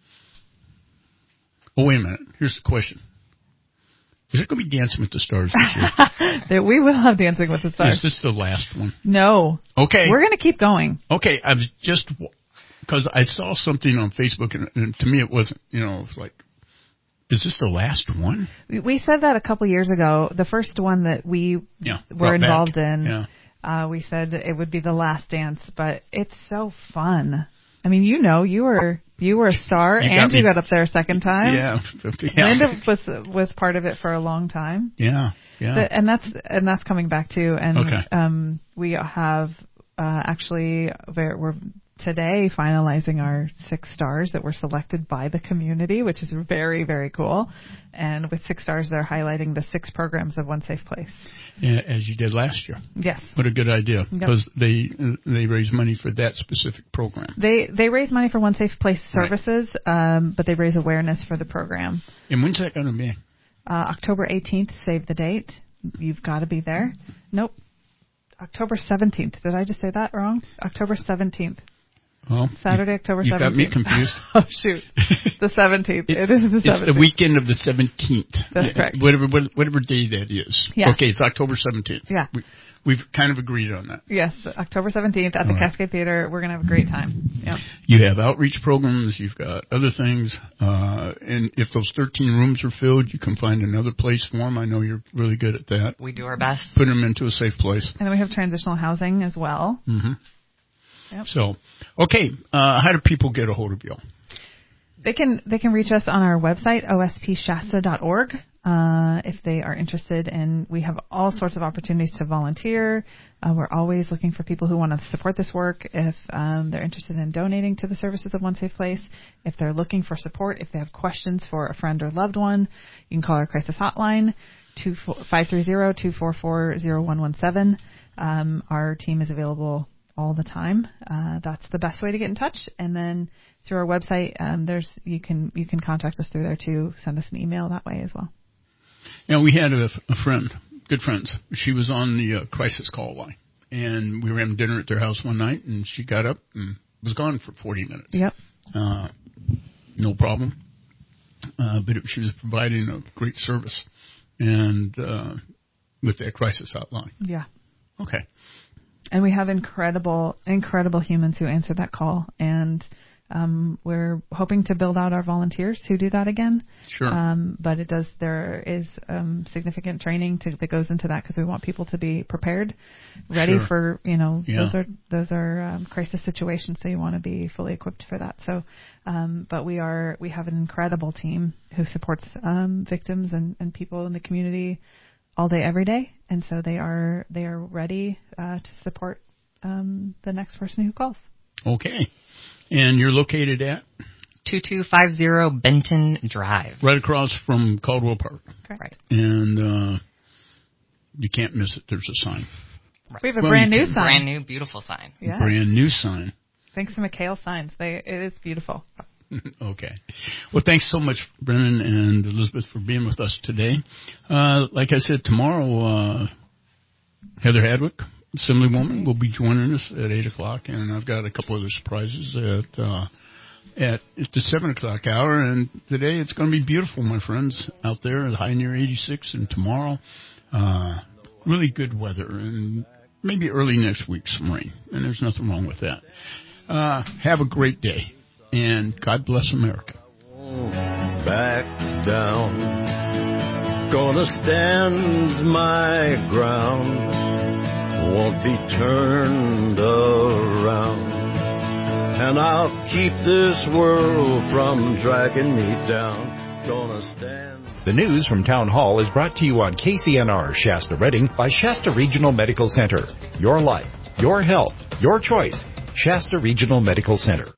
Speaker 2: Oh, wait a minute. Here's the question. Is it going to be Dancing with the Stars this
Speaker 3: year? We will have Dancing with the Stars.
Speaker 2: Is this the last one?
Speaker 3: No.
Speaker 2: Okay.
Speaker 3: We're going to keep going.
Speaker 2: Okay. I was just... Because I saw something on Facebook, and to me it wasn't, it was like... Is this the last one?
Speaker 3: We said that a couple years ago. The first one that we were involved in, we said it would be the last dance, but it's so fun. I mean, you were a star, and you got up there a second time.
Speaker 2: Yeah.
Speaker 3: Linda was part of it for a long time.
Speaker 2: Yeah.
Speaker 3: And that's coming back too. And we have we're today finalizing our 6 stars that were selected by the community, which is very, very cool. And with 6 stars, they're highlighting the 6 programs of One Safe Place.
Speaker 2: Yeah, as you did last year.
Speaker 3: Yes.
Speaker 2: What a good idea, because they raise money for that specific program.
Speaker 3: They raise money for One Safe Place services, but they raise awareness for the program.
Speaker 2: And when's that going to be?
Speaker 3: October 18th, save the date. You've got to be there. Nope. October 17th. Did I just say that wrong? October 17th.
Speaker 2: Well,
Speaker 3: Saturday, October 17th.
Speaker 2: You got me confused.
Speaker 3: Oh, shoot. The 17th. It is the 17th.
Speaker 2: It's the weekend of the 17th.
Speaker 3: That's correct.
Speaker 2: Whatever day that is.
Speaker 3: Yes.
Speaker 2: Okay, it's October 17th.
Speaker 3: Yeah.
Speaker 2: We've kind of agreed on that.
Speaker 3: Yes, October 17th at the Cascade Theater. We're going to have a great time. Yep.
Speaker 2: You have outreach programs. You've got other things. And if those 13 rooms are filled, you can find another place for them. I know you're really good at that.
Speaker 7: We do our best.
Speaker 2: Put them into a safe place.
Speaker 3: And then we have transitional housing as well.
Speaker 2: Mm-hmm.
Speaker 3: Yep.
Speaker 2: So, okay, how do people get a hold of you?
Speaker 3: They can reach us on our website, ospshasta.org, if they are interested. And we have all sorts of opportunities to volunteer. We're always looking for people who want to support this work. If they're interested in donating to the services of One Safe Place, if they're looking for support, if they have questions for a friend or loved one, you can call our crisis hotline, 530-244-0117. Our team is available all the time. That's the best way to get in touch. And then through our website, you can contact us through there too. Send us an email that way as well.
Speaker 2: Yeah, we had a friend, good friends. She was on the crisis call line, and we were having dinner at their house one night, and she got up and was gone for 40 minutes.
Speaker 3: Yep.
Speaker 2: No problem. But she was providing a great service, and with that crisis hotline.
Speaker 3: Yeah.
Speaker 2: Okay.
Speaker 3: And we have incredible humans who answer that call, and we're hoping to build out our volunteers to do that again.
Speaker 2: Sure.
Speaker 3: But there is significant training that goes into that because we want people to be prepared, ready for, those are crisis situations. So you want to be fully equipped for that. So, but we have an incredible team who supports victims and people in the community all day, every day. And so they are ready to support the next person who calls.
Speaker 2: Okay. And you're located at?
Speaker 7: 2250 Benton Drive.
Speaker 2: Right across from Caldwell Park.
Speaker 3: Correct.
Speaker 2: And you can't miss it. There's a sign.
Speaker 3: Right. We have a brand new sign.
Speaker 7: Brand new, beautiful sign.
Speaker 3: Yeah.
Speaker 2: Brand new sign.
Speaker 3: Thanks to McHale Signs. It is beautiful.
Speaker 2: Okay. Well, thanks so much, Brennan and Elizabeth, for being with us today. Like I said, tomorrow, Heather Hadwick, Assemblywoman, will be joining us at 8 o'clock, and I've got a couple other surprises at the 7 o'clock hour. And today it's going to be beautiful, my friends, out there, high near 86, and tomorrow, really good weather, and maybe early next week some rain, and there's nothing wrong with that. Have a great day, and God bless America.
Speaker 1: Back down, gonna stand my ground, won't be turned around, and I'll keep this world from dragging me down. Gonna stand.
Speaker 10: The news from Town Hall is brought to you on KCNR Shasta Redding by Shasta Regional Medical Center. Your life, your health, your choice. Shasta Regional Medical Center.